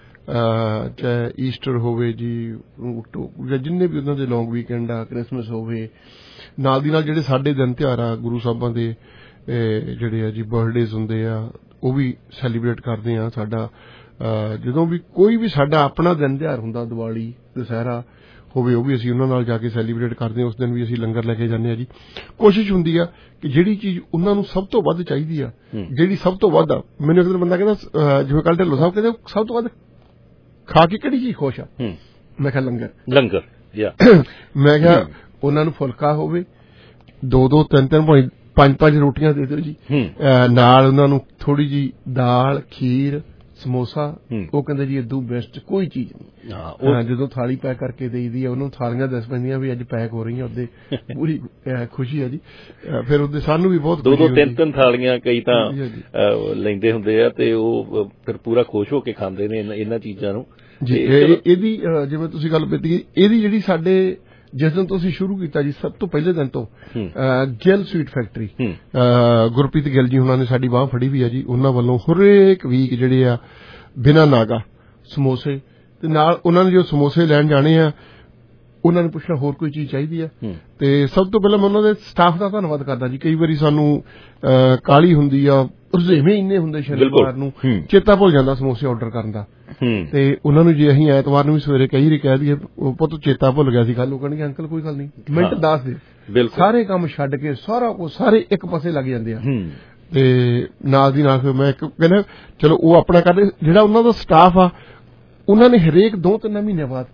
ਚਾਹੇ ਈਸਟਰ ਹੋਵੇ ਜੀ, ਜਿੰਨੇ ਵੀ ਉਹਨਾਂ ਦੇ ਲੌਂਗ ਵੀਕਐਂਡ ਆ, ਕ੍ਰਿਸਮਸ ਹੋਵੇ, ਨਾਲ ਦੀ ਨਾਲ ਜਿਹੜੇ ਸਾਡੇ ਦਿਨ ਤਿਉਹਾਰ ਆ ਗੁਰੂ ਸਾਹਿਬਾਂ ਦੇ ਜਿਹੜੇ ਆ ਜੀ ਬਰਥਡੇਜ਼ ਹੁੰਦੇ ਆ, ਉਹ ਵੀ ਸੈਲੀਬ੍ਰੇਟ ਕਰਦੇ ਆ। ਸਾਡਾ ਜਦੋਂ ਵੀ ਕੋਈ ਵੀ ਸਾਡਾ ਆਪਣਾ ਦਿਨ ਤਿਉਹਾਰ ਹੁੰਦਾ, ਦੀਵਾਲੀ, ਦੁਸਹਿਰਾ ਹੋਵੇ, ਉਹ ਵੀ ਅਸੀਂ ਉਹਨਾਂ ਨਾਲ ਜਾ ਕੇ ਸੈਲੀਬ੍ਰੇਟ ਕਰਦੇ ਹਾਂ। ਉਸ ਦਿਨ ਵੀ ਅਸੀਂ ਲੰਗਰ ਲੈ ਕੇ ਜਾਂਦੇ ਹਾਂ ਜੀ। ਕੋਸ਼ਿਸ਼ ਹੁੰਦੀ ਆ ਕਿ ਜਿਹੜੀ ਚੀਜ਼ ਉਹਨਾਂ ਨੂੰ ਸਭ ਤੋਂ ਵੱਧ ਚਾਹੀਦੀ ਆ, ਜਿਹੜੀ ਸਭ ਤੋਂ ਵੱਧ ਆ, ਮੈਨੂੰ ਇੱਕ ਦਿਨ ਬੰਦਾ ਕਹਿੰਦਾ, ਜਿਵੇਂ ਕੱਲ ਢਿੱਲੋਂ ਸਾਹਿਬ ਕਹਿੰਦੇ ਸਭ ਤੋਂ ਵੱਧ ਖਾ ਕੇ ਕਿਹੜੀ ਚੀਜ਼ ਖੁਸ਼ ਆ, ਮੈਂ ਕਿਹਾ ਲੰਗਰ। ਲੰਗਰ ਮੈਂ ਕਿਹਾ ਉਹਨਾਂ ਨੂੰ ਫੁਲਕਾ ਹੋਵੇ, ਦੋ ਦੋ ਤਿੰਨ ਤਿੰਨ ਪੰਜ ਪੰਜ ਰੋਟੀਆਂ ਦੇ ਦਿਓ ਜੀ, ਨਾਲ ਉਹਨਾਂ ਨੂੰ ਥੋੜੀ ਜਿਹੀ ਦਾਲ, ਖੀਰ, ਸਮੋਸਾ। ਉਹ ਕਹਿੰਦੇ ਜੀ ਇਦੋਂ ਬੈਸਟ ਕੋਈ ਚੀਜ਼ ਨਹੀਂ। ਜਦੋਂ ਥਾਲੀ ਪੈਕ ਕਰਕੇ ਦੇਈਦੀ ਆ, ਉਹਨੂੰ ਥਾਲੀਆਂ ਦੱਸ ਪੈਂਦੀਆਂ ਵੀ ਅੱਜ ਪੈਕ ਹੋ ਰਹੀਆਂ, ਉਹਦੇ ਪੂਰੀ ਖੁਸ਼ੀ ਆ ਜੀ। ਫਿਰ ਉਹਦੇ ਸਾਨੂੰ ਵੀ ਬਹੁਤ ਦੋ ਦੋ ਤਿੰਨ ਤਿੰਨ ਥਾਲੀਆਂ ਕਈ ਤਾਂ ਲੈਂਦੇ ਹੁੰਦੇ ਆ, ਤੇ ਉਹ ਫਿਰ ਪੂਰਾ ਖੁਸ਼ ਹੋ ਕੇ ਖਾਂਦੇ ਨੇ ਇਹਨਾਂ ਚੀਜ਼ਾਂ ਨੂੰ ਜੀ। ਇਹਦੀ ਜਿਵੇਂ ਤੁਸੀਂ ਗੱਲ ਕੀਤੀ, ਇਹਦੀ ਜਿਹੜੀ ਸਾਡੇ ਜਿਸ ਦਿਨ ਤੋਂ ਅਸੀਂ ਸ਼ੁਰੂ ਕੀਤਾ ਜੀ, ਸਭ ਤੋਂ ਪਹਿਲੇ ਦਿਨ ਤੋਂ ਗਿੱਲ ਸਵੀਟ ਫੈਕਟਰੀ, ਗੁਰਪ੍ਰੀਤ ਗਿੱਲ ਜੀ ਉਹਨਾਂ ਨੇ ਸਾਡੀ ਬਾਂਹ ਫੜੀ ਵੀ ਆ ਜੀ। ਉਹਨਾਂ ਵੱਲੋਂ ਹਰੇਕ ਵੀਕ ਜਿਹੜੇ ਆ ਬਿਨਾਂ ਨਾਗਾ ਸਮੋਸੇ, ਤੇ ਨਾਲ ਉਹਨਾਂ ਨੇ ਜੋ ਸਮੋਸੇ ਲੈਣ ਜਾਣੇ ਆ ਉਹਨਾਂ ਨੇ ਪੁੱਛਣਾ ਹੋਰ ਕੋਈ ਚੀਜ਼ ਚਾਹੀਦੀ ਆ। ਤੇ ਸਭ ਤੋਂ ਪਹਿਲਾਂ ਮੈਂ ਉਹਨਾਂ ਦੇ ਸਟਾਫ ਦਾ ਧੰਨਵਾਦ ਕਰਦਾ ਜੀ। ਕਈ ਵਾਰੀ ਸਾਨੂੰ ਕਾਹਲੀ ਹੁੰਦੀ ਆ, ਰੁਝੇਵੇਂ ਇੰਨੇ ਹੁੰਦੇ ਸ਼ਨੀਵਾਰ ਨੂੰ, ਚੇਤਾ ਭੁੱਲ ਜਾਂਦਾ ਸਮੋਸੇ ਆਰਡਰ ਕਰਨ ਦਾ, ਤੇ ਉਹਨਾਂ ਨੂੰ ਜੇ ਅਸੀਂ ਐਤਵਾਰ ਨੂੰ ਵੀ ਸਵੇਰੇ ਕਈ ਵਾਰੀ ਕਹਿ ਦਈਏ ਪੁੱਤ ਚੇਤਾ ਭੁੱਲ ਗਿਆ ਸੀ, ਕੱਲ ਨੂੰ ਕਹਿਣਗੇ ਅੰਕਲ ਕੋਈ ਗੱਲ ਨਹੀਂ, ਮਿੰਟ ਦੱਸ ਦੇ, ਸਾਰੇ ਕੰਮ ਛੱਡ ਕੇ ਸਾਰਾ ਕੁਝ ਸਾਰੇ ਇੱਕ ਪਾਸੇ ਲੱਗ ਜਾਂਦੇ ਆ। ਤੇ ਨਾਲ ਦੀ ਨਾਲ ਫਿਰ ਮੈਂ ਇੱਕ ਕਹਿੰਦਾ ਚਲੋ ਉਹ ਆਪਣਾ ਕਰਦੇ, ਜਿਹੜਾ ਉਹਨਾਂ ਦਾ ਸਟਾਫ ਆ ਉਹਨਾਂ ਨੇ ਹਰੇਕ ਦੋ ਤਿੰਨ ਮਹੀਨੇ ਬਾਅਦ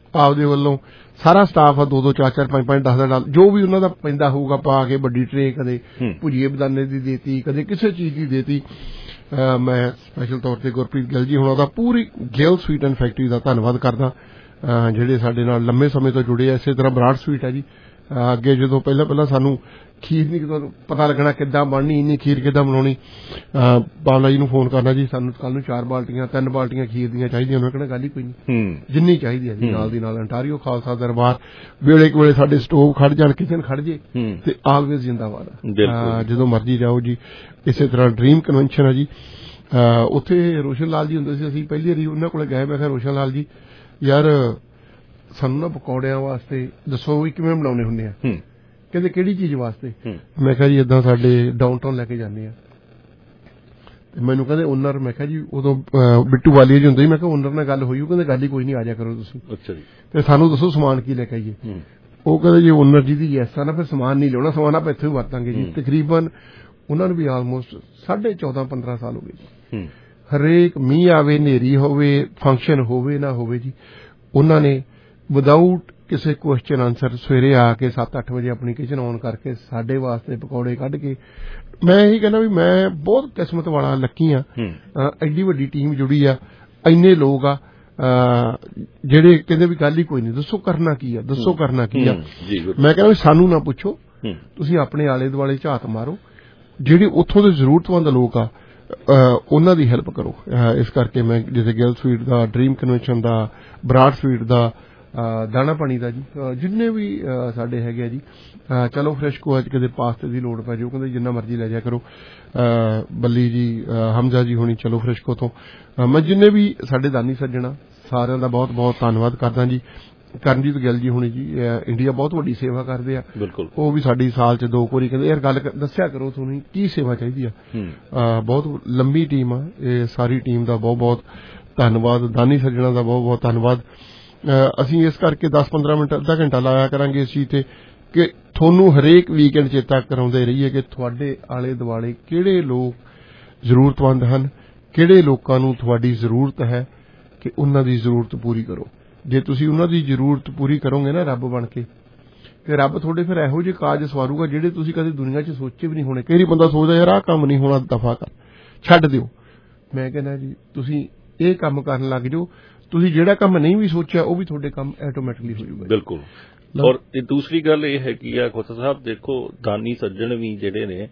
ਆਪਦੇ ਵੱਲੋਂ ਸਾਰਾ ਸਟਾਫ ਆ ਦੋ ਦੋ ਚਾਰ ਚਾਰ ਪੰਜ ਪੰਜ ਦਸ ਦਸ ਡਾਲਰ ਜੋ ਵੀ ਉਹਨਾਂ ਦਾ ਪੈਂਦਾ ਹੋਊਗਾ ਪਾ ਕੇ ਵੱਡੀ ਟਰੇ ਕਦੇ ਭੁਜੀਏ ਬਦਾਨੇ ਦੀ ਦੇਤੀ ਕਦੇ ਕਿਸੇ ਚੀਜ਼ ਦੀ ਦੇਤੀ। ਮੈਂ ਸਪੈਸ਼ਲ ਤੌਰ ਤੇ ਗੁਰਪ੍ਰੀਤ ਗਿੱਲ ਜੀ ਹੁਣਾਂ ਦਾ ਪੂਰੀ ਗਿੱਲ ਸਵੀਟ ਐਂਡ ਫੈਕਟਰੀ ਦਾ ਧੰਨਵਾਦ ਕਰਦਾ ਜਿਹੜੇ ਸਾਡੇ ਨਾਲ ਲੰਮੇ ਸਮੇਂ ਤੋਂ ਜੁੜੇ ਆ। ਇਸੇ ਤਰ੍ਹਾਂ ਬਰਾੜ ਸਵੀਟ ਹੈ ਜੀ, ਅੱਗੇ ਜਦੋਂ ਪਹਿਲਾਂ ਪਹਿਲਾਂ ਸਾਨੂੰ ਖੀਰ ਨਹੀਂ ਪਤਾ ਲੱਗਣਾ ਕਿੱਦਾਂ ਬਣਨੀ, ਇੰਨੀ ਖੀਰ ਕਿੱਦਾਂ ਬਣਾਉਣੀ, ਬਾਬਲਾ ਜੀ ਨੂੰ ਫੋਨ ਕਰਨਾ ਜੀ ਸਾਨੂੰ ਕੱਲ ਨੂੰ ਚਾਰ ਬਾਲਟੀਆਂ ਤਿੰਨ ਬਾਲਟੀਆਂ ਖੀਰ ਦੀਆਂ ਚਾਹੀਦੀਆਂ, ਉਹਨਾਂ ਕਹਿੰਦਾ ਗੱਲ ਹੀ ਕੋਈ ਨਹੀਂ ਜਿੰਨੀ ਚਾਹੀਦੀ ਹੈ ਜੀ। ਨਾਲ ਦੀ ਨਾਲ ਅੰਟਾਰੀਓ ਖਾਲਸਾ ਦਰਬਾਰ ਵੇਲੇ ਕੁ ਵੇਲੇ ਸਾਡੇ ਸਟੋਵ ਖੜ ਜਾਣ, ਕਿਚਨ ਖੜ ਜੇ ਤੇ ਆਲਵੇਜ਼ ਜਿੰਦਾਬਾਦ ਆ, ਜਦੋਂ ਮਰਜੀ ਜਾਓ ਜੀ। ਇਸੇ ਤਰ੍ਹਾਂ ਡ੍ਰੀਮ ਕਨਵੈਨਸ਼ਨ ਹੈ ਜੀ, ਉੱਥੇ ਰੋਸ਼ਨ ਲਾਲ ਜੀ ਹੁੰਦੇ ਸੀ, ਅਸੀਂ ਪਹਿਲੀ ਵਾਰੀ ਉਹਨਾਂ ਕੋਲ ਗਏ। ਮੈਂ ਕਿਹਾ ਰੋਸ਼ਨ ਲਾਲ ਜੀ ਯਾਰ ਸਾਨੂੰ ਨਾ ਪਕੌੜਿਆਂ ਵਾਸਤੇ ਦੱਸੋ ਵੀ ਕਿਵੇਂ ਬਣਾਉਣੇ ਹੁੰਦੇ ਆ। ਕਹਿੰਦੇ ਕਿਹੜੀ ਚੀਜ਼ ਵਾਸਤੇ? ਮੈਂ ਕਿਹਾ ਜੀ ਏਦਾਂ ਸਾਡੇ ਡਾਊਨਟਾਊਨ ਲੈ ਕੇ ਜਾਂਦੇ ਆ। ਮੈਨੂੰ ਕਹਿੰਦੇ ਓਨਰ, ਮੈਂ ਕਿਹਾ ਜੀ ਉਦੋਂ ਬਿੱਟੂ ਵਾਲੀਆ ਜੀ ਹੁੰਦੇ ਸੀ, ਮੈਂ ਕਿਹਾ ਓਨਰ ਨਾਲ ਗੱਲ ਹੋਈ? ਉਹ ਕਹਿੰਦੇ ਗੱਲ ਹੀ ਕੋਈ ਨਹੀਂ, ਆ ਜਾ ਕਰੋ ਤੁਸੀਂ। ਅੱਛਾ ਜੀ। ਤੇ ਸਾਨੂੰ ਦੱਸੋ ਸਮਾਨ ਕੀ ਲੈ ਕੇ ਆਈਏ? ਉਹ ਕਹਿੰਦੇ ਜੀ ਓਨਰ ਜੀ ਦੀ ਯੈਸ ਆ ਨਾ, ਫਿਰ ਸਮਾਨ ਨਹੀਂ ਲਿਆਉਣਾ, ਸਮਾਨ ਆਪਾਂ ਇੱਥੇ ਹੀ ਵਰਤਾਂਗੇ ਜੀ। ਤਕਰੀਬਨ ਉਹਨਾਂ ਨੂੰ ਵੀ ਆਲਮੋਸਟ ਸਾਢੇ ਚੌਦਾਂ ਪੰਦਰਾਂ ਸਾਲ ਹੋ ਗਏ ਜੀ। ਹਰੇਕ ਮੀਂਹ ਆਵੇ, ਹਨੇਰੀ ਹੋਵੇ, ਫੰਕਸ਼ਨ ਹੋਵੇ ਨਾ ਹੋਵੇ ਜੀ, ਉਹਨਾਂ ਨੇ ਵਿਦਾਊਟ ਕਿਸੇ ਕੁਐਸਚਨ ਆਨਸਰ ਸਵੇਰੇ ਆ ਕੇ ਸੱਤ ਅੱਠ ਵਜੇ ਆਪਣੀ ਕਿਚਨ ਔਨ ਕਰਕੇ ਸਾਡੇ ਵਾਸਤੇ ਪਕੌੜੇ ਕੱਢ ਕੇ। ਮੈਂ ਇਹੀ ਕਹਿੰਦਾ ਵੀ ਮੈਂ ਬਹੁਤ ਕਿਸਮਤ ਵਾਲਾ ਲੱਕੀ ਆ, ਐਡੀ ਵੱਡੀ ਟੀਮ ਜੁੜੀ ਆ, ਇੰਨੇ ਲੋਕ ਆ ਜਿਹੜੇ ਕਹਿੰਦੇ ਵੀ ਗੱਲ ਹੀ ਕੋਈ ਨਹੀਂ, ਦੱਸੋ ਕਰਨਾ ਕੀ ਆ, ਦੱਸੋ ਕਰਨਾ ਕੀ ਆ। ਮੈਂ ਕਹਿੰਦਾ ਵੀ ਸਾਨੂੰ ਨਾ ਪੁੱਛੋ, ਤੁਸੀਂ ਆਪਣੇ ਆਲੇ ਦੁਆਲੇ ਝਾਤ ਮਾਰੋ, ਜਿਹੜੇ ਉੱਥੋਂ ਦੇ ਜ਼ਰੂਰਤਮੰਦ ਲੋਕ ਆ ਉਹਨਾਂ ਦੀ ਹੈਲਪ ਕਰੋ। ਇਸ ਕਰਕੇ ਮੈਂ ਜਿਵੇਂ ਗਿੱਲ ਸਵੀਟ ਦਾ, ਡ੍ਰੀਮ ਕਨਵੈਨਸ਼ਨ ਦਾ, ਬਰਾੜ ਸਵੀਟ ਦਾ, ਦਾਣਾ ਪਾਣੀ ਦਾ ਜੀ, ਜਿੰਨੇ ਵੀ ਸਾਡੇ ਹੈਗੇ ਆ ਜੀ। ਚਲੋ ਫਰੈਸ਼ ਕੋ ਅੱਜ ਕਦੇ ਪਾਸਤੇ ਦੀ ਲੋੜ ਪੈ ਜਾਓ, ਕਹਿੰਦੇ ਜਿੰਨਾ ਮਰਜ਼ੀ ਲੈ ਜਾਇਆ ਕਰੋ। ਬੱਲੀ ਜੀ, ਹਮਜ਼ਾ ਜੀ ਹੋਣੀ ਚਲੋ ਫਰੈਸ਼ ਕੋ ਤੋਂ। ਮੈਂ ਜਿੰਨੇ ਵੀ ਸਾਡੇ ਦਾਨੀ ਸੱਜਣਾ ਸਾਰਿਆਂ ਦਾ ਬਹੁਤ ਬਹੁਤ ਧੰਨਵਾਦ ਕਰਦਾ ਜੀ। ਕਰਨਜੀਤ ਗਿੱਲ ਜੀ ਹੋਣੀ ਜੀ ਇੰਡੀਆ ਬਹੁਤ ਵੱਡੀ ਸੇਵਾ ਕਰਦੇ ਆ, ਉਹ ਵੀ ਸਾਡੀ ਸਾਲ ਚ ਦੋ ਕੋਰੀ ਕਹਿੰਦੇ ਯਾਰ ਗੱਲ ਦੱਸਿਆ ਕਰੋ ਤੁਹਾਨੂੰ ਕੀ ਸੇਵਾ ਚਾਹੀਦੀ ਆ। ਬਹੁਤ ਲੰਬੀ ਟੀਮ ਆ ਇਹ, ਸਾਰੀ ਟੀਮ ਦਾ ਬਹੁਤ ਬਹੁਤ ਧੰਨਵਾਦ, ਦਾਨੀ ਸੱਜਣਾ ਦਾ ਬਹੁਤ ਬਹੁਤ ਧੰਨਵਾਦ। ਅਸੀਂ ਇਸ ਕਰਕੇ ਦਸ ਪੰਦਰਾਂ ਮਿੰਟ ਅੱਧਾ ਘੰਟਾ ਲਾਇਆ ਕਰਾਂਗੇ ਇਸ ਚੀਜ਼ ਤੇ ਕਿ ਤੁਹਾਨੂੰ ਹਰੇਕ ਵੀਕਐਂਡ ਚੇਤਾ ਕਰਾਉਂਦੇ ਰਹੀਏ ਕਿ ਤੁਹਾਡੇ ਆਲੇ ਦੁਆਲੇ ਕਿਹੜੇ ਲੋਕ ਜ਼ਰੂਰਤਮੰਦ ਹਨ, ਕਿਹੜੇ ਲੋਕਾਂ ਨੂੰ ਤੁਹਾਡੀ ਜ਼ਰੂਰਤ ਹੈ ਕਿ ਉਹਨਾਂ ਦੀ ਜ਼ਰੂਰਤ ਪੂਰੀ ਕਰੋ। ਜੇ ਤੁਸੀਂ ਉਹਨਾਂ ਦੀ ਜ਼ਰੂਰਤ ਪੂਰੀ ਕਰੋਗੇ ਨਾ ਰੱਬ ਬਣ ਕੇ, ਤੇ ਰੱਬ ਤੁਹਾਡੇ ਫਿਰ ਇਹੋ ਜਿਹੇ ਕਾਜ ਸਵਾਰੂਗਾ ਜਿਹੜੇ ਤੁਸੀਂ ਕਦੇ ਦੁਨੀਆ 'ਚ ਸੋਚੇ ਵੀ ਨਹੀਂ ਹੋਣੇ। ਕਈ ਵਾਰੀ ਬੰਦਾ ਸੋਚਦਾ ਯਾਰ ਆਹ ਕੰਮ ਨਹੀਂ ਹੋਣਾ, ਦਫਾ ਕਰ, ਛੱਡ ਦਿਓ। ਮੈਂ ਕਹਿੰਦਾ ਜੀ ਤੁਸੀਂ ਇਹ ਕੰਮ ਕਰਨ ਲੱਗ ਜਾਓ, ਤੁਸੀਂ ਜਿਹੜਾ ਕੰਮ ਨਹੀਂ ਵੀ ਸੋਚਿਆ ਉਹ ਵੀ ਤੁਹਾਡੇ ਕੰਮ ਆਟੋਮੈਟਿਕਲੀ ਹੋ ਜਾਊਗਾ। ਬਿਲਕੁਲ। ਔਰ ਇਹ ਦੂਸਰੀ ਗੱਲ ਇਹ ਹੈਗੀ ਆ ਖੋਸਾ ਸਾਹਿਬ, ਦੇਖੋ ਦਾਨੀ ਸੱਜਣ ਵੀ ਜਿਹੜੇ ਨੇ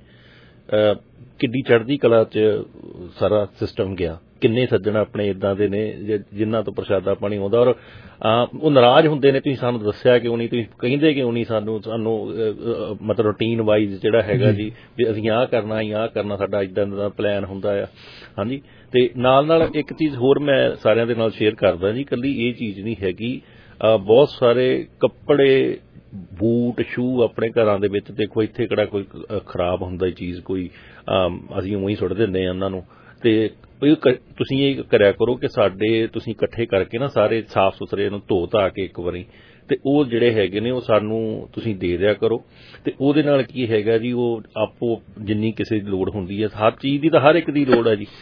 ਕਿੱਡੀ ਚੜ੍ਹਦੀ ਕਲਾ 'ਚ ਸਾਰਾ ਸਿਸਟਮ ਗਿਆ। ਕਿੰਨੇ ਸੱਜਣ ਆਪਣੇ ਇਦਾਂ ਦੇ ਨੇ ਜਿਨ੍ਹਾਂ ਤੋਂ ਪ੍ਰਸ਼ਾਦਾ ਪਾਣੀ ਆਉਂਦਾ, ਔਰ ਉਹ ਨਾਰਾਜ਼ ਹੁੰਦੇ ਨੇ ਤੁਸੀਂ ਸਾਨੂੰ ਦੱਸਿਆ ਕਿਉਂ ਨਹੀਂ, ਤੁਸੀਂ ਕਹਿੰਦੇ ਕਿਉਂ ਨਹੀਂ ਸਾਨੂੰ, ਸਾਨੂੰ ਮਤਲਬ ਰੂਟੀਨ ਵਾਈਜ਼ ਜਿਹੜਾ ਹੈਗਾ ਜੀ ਵੀ ਅਸੀਂ ਆਹ ਕਰਨਾ ਅਸੀਂ ਆਹ ਕਰਨਾ, ਸਾਡਾ ਇੱਦਾਂ ਦਾ ਪਲਾਨ ਹੁੰਦਾ ਆ। ਹਾਂਜੀ। ਤੇ ਨਾਲ ਨਾਲ ਇੱਕ ਚੀਜ਼ ਹੋਰ ਮੈਂ ਸਾਰਿਆਂ ਦੇ ਨਾਲ ਸ਼ੇਅਰ ਕਰਦਾ ਜੀ, ਇਕੱਲੀ ਇਹ ਚੀਜ਼ ਨਹੀਂ ਹੈਗੀ, ਬਹੁਤ ਸਾਰੇ ਕੱਪੜੇ, ਬੂਟ, ਸ਼ੂ ਆਪਣੇ ਘਰਾਂ ਦੇ ਵਿੱਚ ਦੇਖੋ, ਇੱਥੇ ਕਿਹੜਾ ਕੋਈ ਖਰਾਬ ਹੁੰਦਾ ਚੀਜ਼, ਕੋਈ ਅਸੀਂ ਉਵੇਂ ਹੀ ਸੁੱਟ ਦਿੰਦੇ ਆ ਉਹਨਾਂ ਨੂੰ। ਤੇ ਤੁਸੀਂ ਇਹ ਕਰਿਆ ਕਰੋ ਕਿ ਸਾਡੇ ਤੁਸੀਂ ਇਕੱਠੇ ਕਰਕੇ ਨਾ ਸਾਰੇ ਸਾਫ਼ ਸੁਥਰੇ ਨੂੰ ਧੋ ਧਾ ਕੇ ਇੱਕ ਵਾਰੀ, ਤੇ ਉਹ ਜਿਹੜੇ ਹੈਗੇ ਨੇ ਉਹ ਸਾਨੂੰ ਤੁਸੀਂ ਦੇ ਦਿਆ ਕਰੋ। ਤੇ ਉਹਦੇ ਨਾਲ ਕੀ ਹੈਗਾ ਜੀ, ਉਹ ਆਪੋ ਜਿੰਨੀ ਕਿਸੇ ਦੀ ਲੋੜ ਹੁੰਦੀ ਹੈ, ਹਰ ਚੀਜ਼ ਦੀ ਤਾਂ ਹਰ ਇੱਕ ਦੀ ਲੋੜ ਹੈ ਜੀ।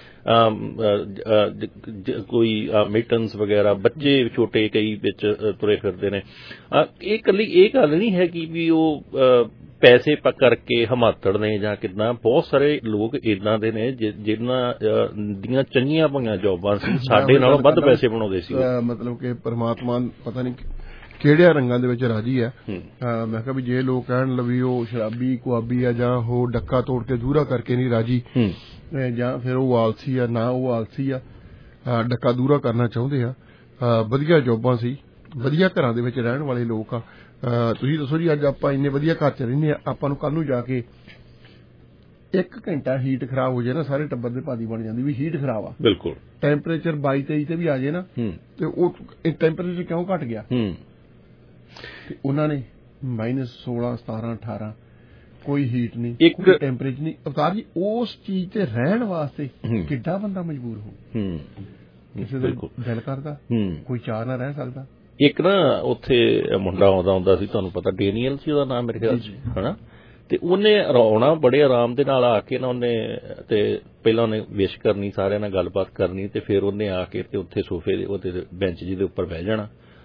ਕੋਈ ਮਿਟਨਸ ਵਗੈਰਾ, ਬੱਚੇ ਛੋਟੇ ਕਈ ਵਿੱਚ ਤੁਰੇ ਫਿਰਦੇ ਨੇ। ਇਹ ਇਕੱਲੀ ਇਹ ਗੱਲ ਨਹੀਂ ਹੈ ਕਿ ਵੀ ਉਹ ਪੈਸੇ ਕਰਕੇ ਹਮਾਤੜ ਨੇ ਜਾਂ ਕਿੱਦਾਂ, ਬਹੁਤ ਸਾਰੇ ਲੋਕ ਏਦਾਂ ਦੇ ਨੇ ਜਿਹਨਾਂ ਦੀਆਂ ਚੰਗੀਆਂ ਭੰਗੀਆਂ ਜੋਬਾਂ ਸੀ, ਸਾਡੇ ਨਾਲੋਂ ਵੱਧ ਪੈਸੇ ਬਣਾਉਂਦੇ ਸੀ। ਮਤਲਬ ਕਿ ਪਰਮਾਤਮਾ ਪਤਾ ਨਹੀਂ ਕਿਹੜਿਆਂ ਰੰਗਾਂ ਦੇ ਵਿੱਚ ਰਾਜੀ ਆ। ਮੈਂ ਕਿਹਾ ਵੀ ਜੇ ਲੋਕ ਕਹਿਣ ਲਵੀ ਉਹ ਸ਼ਰਾਬੀ ਕੁਆਬੀ ਆ ਜਾਂ ਉਹ ਡੱਕਾ ਤੋੜ ਕੇ ਦੂਰਾ ਕਰਕੇ ਨਹੀਂ ਰਾਜੀ, ਜਾਂ ਫਿਰ ਉਹ ਆਲਸੀ ਆ, ਨਾ ਉਹ ਆਲਸੀ ਆ, ਡੱਕਾ ਦੂਰਾ ਕਰਨਾ ਚਾਹੁੰਦੇ ਆ। ਵਧੀਆ ਜੋਬਾਂ ਸੀ, ਵਧੀਆ ਘਰਾਂ ਦੇ ਵਿੱਚ ਰਹਿਣ ਵਾਲੇ ਲੋਕ ਆ। ਤੁਸੀਂ ਦੱਸੋ ਜੀ ਅੱਜ ਆਪਾਂ ਇੰਨੇ ਵਧੀਆ ਘਰ 'ਚ ਰਹਿੰਦੇ ਆ, ਆਪਾਂ ਨੂੰ ਕੱਲ ਨੂੰ ਜਾ ਕੇ ਇੱਕ ਘੰਟਾ ਹੀਟ ਖਰਾਬ ਹੋ ਜਾਏ ਨਾ, ਸਾਰੇ ਟੱਬਰ ਦੇ ਭਾਦੀ ਬਣ ਜਾਂਦੀ ਵੀ ਹੀਟ ਖਰਾਬ ਆ। ਬਿਲਕੁਲ। ਟੈਂਪਰੇਚਰ ਬਾਈ ਤੇਈ ਤੇ ਵੀ ਆ ਜਾਏ ਨਾ, ਤੇ ਉਹ ਟੈਂਪਰੇਚਰ ਕਿਉਂ ਘਟ ਗਿਆ? ਤੇ ਉਹਨਾਂ ਨੇ ਮਾਈਨਸ ਸੋਲਾਂ ਸਤਾਰਾਂ ਅਠਾਰਾਂ, ਕੋਈ ਹੀਟ ਨਹੀਂ, ਕੋਈ ਟੈਂਪਰੇਚਰ ਨਹੀਂ। ਅਵਤਾਰ ਜੀ ਉਸ ਚੀਜ਼ ਤੇ ਰਹਿਣ ਵਾਸਤੇ ਕਿੱਡਾ ਬੰਦਾ ਮਜਬੂਰ ਹੋ, ਕਿਸੇ ਦਾ ਦਿਲ ਕਰਦਾ, ਕੋਈ ਚਾਹ ਨਾ ਰਹਿ ਸਕਦਾ। ਇੱਕ ਨਾ ਉੱਥੇ ਮੁੰਡਾ ਆਉਂਦਾ ਹੁੰਦਾ ਸੀ, ਤੁਹਾਨੂੰ ਪਤਾ ਡੇਨੀਅਲ ਸੀ ਉਹਦਾ ਨਾਮ ਮੇਰੇ ਖਿਆਲ ਚ, ਹਨਾ। ਤੇ ਉਹਨੇ ਆਉਣਾ ਬੜੇ ਆਰਾਮ ਦੇ ਨਾਲ ਆ ਕੇ ਨਾ, ਉਹਨੇ ਤੇ ਪਹਿਲਾਂ ਉਹਨੇ ਵਿਸ਼ ਕਰਨੀ, ਸਾਰਿਆਂ ਨਾਲ ਗੱਲਬਾਤ ਕਰਨੀ, ਤੇ ਫਿਰ ਉਹਨੇ ਆ ਕੇ ਤੇ ਉੱਥੇ ਸੋਫੇ ਦੇ ਉਹਦੇ ਬੈਂਚ ਜੀ ਦੇ ਉੱਪਰ ਬਹਿ ਜਾਣਾ,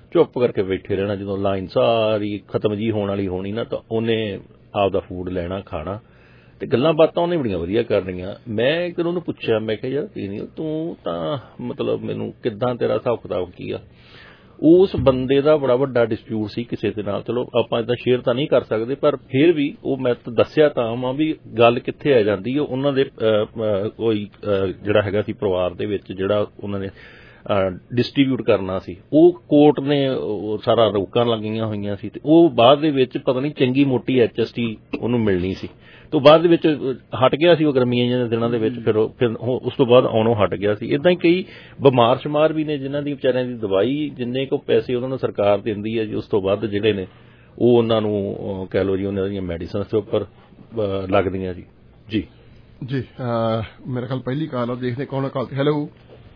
ਚੁੱਪ ਕਰਕੇ ਬੈਠੇ ਰਹਿਣਾ। ਜਦੋਂ ਲਾਈਨ ਸਾਰੀ ਖਤਮ ਜੀ ਹੋਣ ਵਾਲੀ ਹੋਣੀ ਨਾ ਤਾਂ ਉਹਨੇ ਆਪਦਾ ਫੂਡ ਲੈਣਾ ਖਾਣਾ ਤੇ ਗੱਲਾਂ ਬਾਤਾਂ ਉਹਨੇ ਬੜੀਆਂ ਵਧੀਆ ਕਰਨੀਆਂ। ਮੈਂ ਇੱਕ ਉਹਨੂੰ ਪੁੱਛਿਆ, ਮੈਂ ਕਿਹਾ ਯਾਰ ਕੀ ਨਹੀਂ ਤੂੰ ਤਾਂ ਮਤਲਬ ਮੈਨੂੰ ਕਿੱਦਾਂ ਤੇਰਾ ਹਿਸਾਬ ਕਿਤਾਬ ਕੀ ਆ। ਉਸ ਬੰਦੇ ਦਾ ਬੜਾ ਵੱਡਾ ਡਿਸਪਿਊਟ ਸੀ ਕਿਸੇ ਦੇ ਨਾਲ, ਚਲੋ ਆਪਾਂ ਇੱਦਾਂ ਸ਼ੇਅਰ ਤਾਂ ਨਹੀਂ ਕਰ ਸਕਦੇ ਪਰ ਫਿਰ ਵੀ ਉਹ ਮੈਂ ਦੱਸਿਆ ਤਾਂ ਵਾਂ ਵੀ ਗੱਲ ਕਿੱਥੇ ਆ ਜਾਂਦੀ। ਉਹਨਾਂ ਦੇ ਕੋਈ ਜਿਹੜਾ ਹੈਗਾ ਸੀ ਪਰਿਵਾਰ ਦੇ ਵਿੱਚ ਜਿਹੜਾ ਉਹਨਾਂ ਨੇ ਡਿਸਟਰੀਬਿਊਟ ਕਰਨਾ ਸੀ ਉਹ ਕੋਰਟ ਨੇ ਸਾਰਾ ਰੋਕਾਂ ਲੱਗੀਆਂ ਹੋਈਆਂ ਸੀ ਤੇ ਉਹ ਬਾਅਦ ਦੇ ਵਿੱਚ ਪਤਾ ਨਹੀਂ ਚੰਗੀ ਮੋਟੀ ਐਚ ਐਸ ਟੀ ਉਹਨੂੰ ਮਿਲਣੀ ਸੀ ਤੋਂ ਬਾਅਦ ਦੇ ਵਿੱਚ ਹਟ ਗਿਆ ਸੀ ਉਹ ਗਰਮੀਆਂ ਦੇ ਦਿਨਾਂ ਦੇ ਵਿੱਚ। ਫਿਰ ਫਿਰ ਉਸ ਤੋਂ ਬਾਅਦ ਆਉਣੋਂ ਹਟ ਗਿਆ ਸੀ। ਇੱਦਾਂ ਹੀ ਕਈ ਬਿਮਾਰ ਸ਼ਮਾਰ ਵੀ ਨੇ ਜਿਨ੍ਹਾਂ ਦੀ ਵਿਚਾਰਿਆਂ ਦੀ ਦਵਾਈ ਜਿੰਨੇ ਕੁ ਪੈਸੇ ਉਹਨਾਂ ਨੂੰ ਸਰਕਾਰ ਦਿੰਦੀ ਹੈ ਜੀ ਉਸ ਤੋਂ ਵੱਧ ਜਿਹੜੇ ਨੇ ਉਹ ਉਹਨਾਂ ਨੂੰ ਕਹਿ ਲਓ ਜੀ ਉਹਨਾਂ ਦੀਆਂ ਮੈਡੀਸਨਸ ਦੇ ਉੱਪਰ ਲੱਗਦੀਆਂ ਜੀ। ਜੀ ਜੀ ਮੇਰੇ ਖਿਆਲ ਪਹਿਲੀ ਕਾਲ ਆ, ਦੇਖਦੇ ਕੌਣ ਕਾਲ। ਹੈਲੋ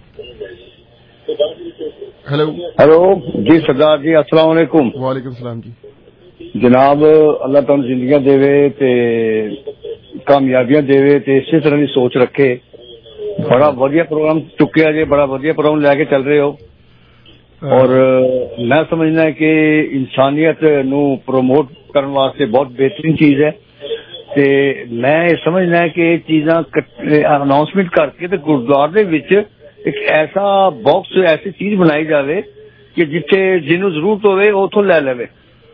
ਹੈਲੋ ਹੈਲੋ ਜੀ ਸਰਦਾਰ ਜੀ अस्सलाम वालेकुम। वालेकुम सलाम जी जनाब, अल्लाह तुहानू जिंदगियां देवे ते कामयाबियां देवे ते इसी तरह की सोच रखे। बड़ा वधिया प्रोग्राम चुकिया जे, बड़ा वधिया प्रोग्राम लैके चल रहे हो और मैं समझना है कि इंसानियत नू प्रोमोट करने वास्ते बहुत बेहतरीन चीज है ते मैं समझना है कि चीज़ां अनाउंसमेंट करके ते गुरुद्वारे दे विच एक ऐसा बॉक्स ऐसी चीज बनाई जावे कि जिथे जिन्हों जरूरत होवे उथों ले लेवे।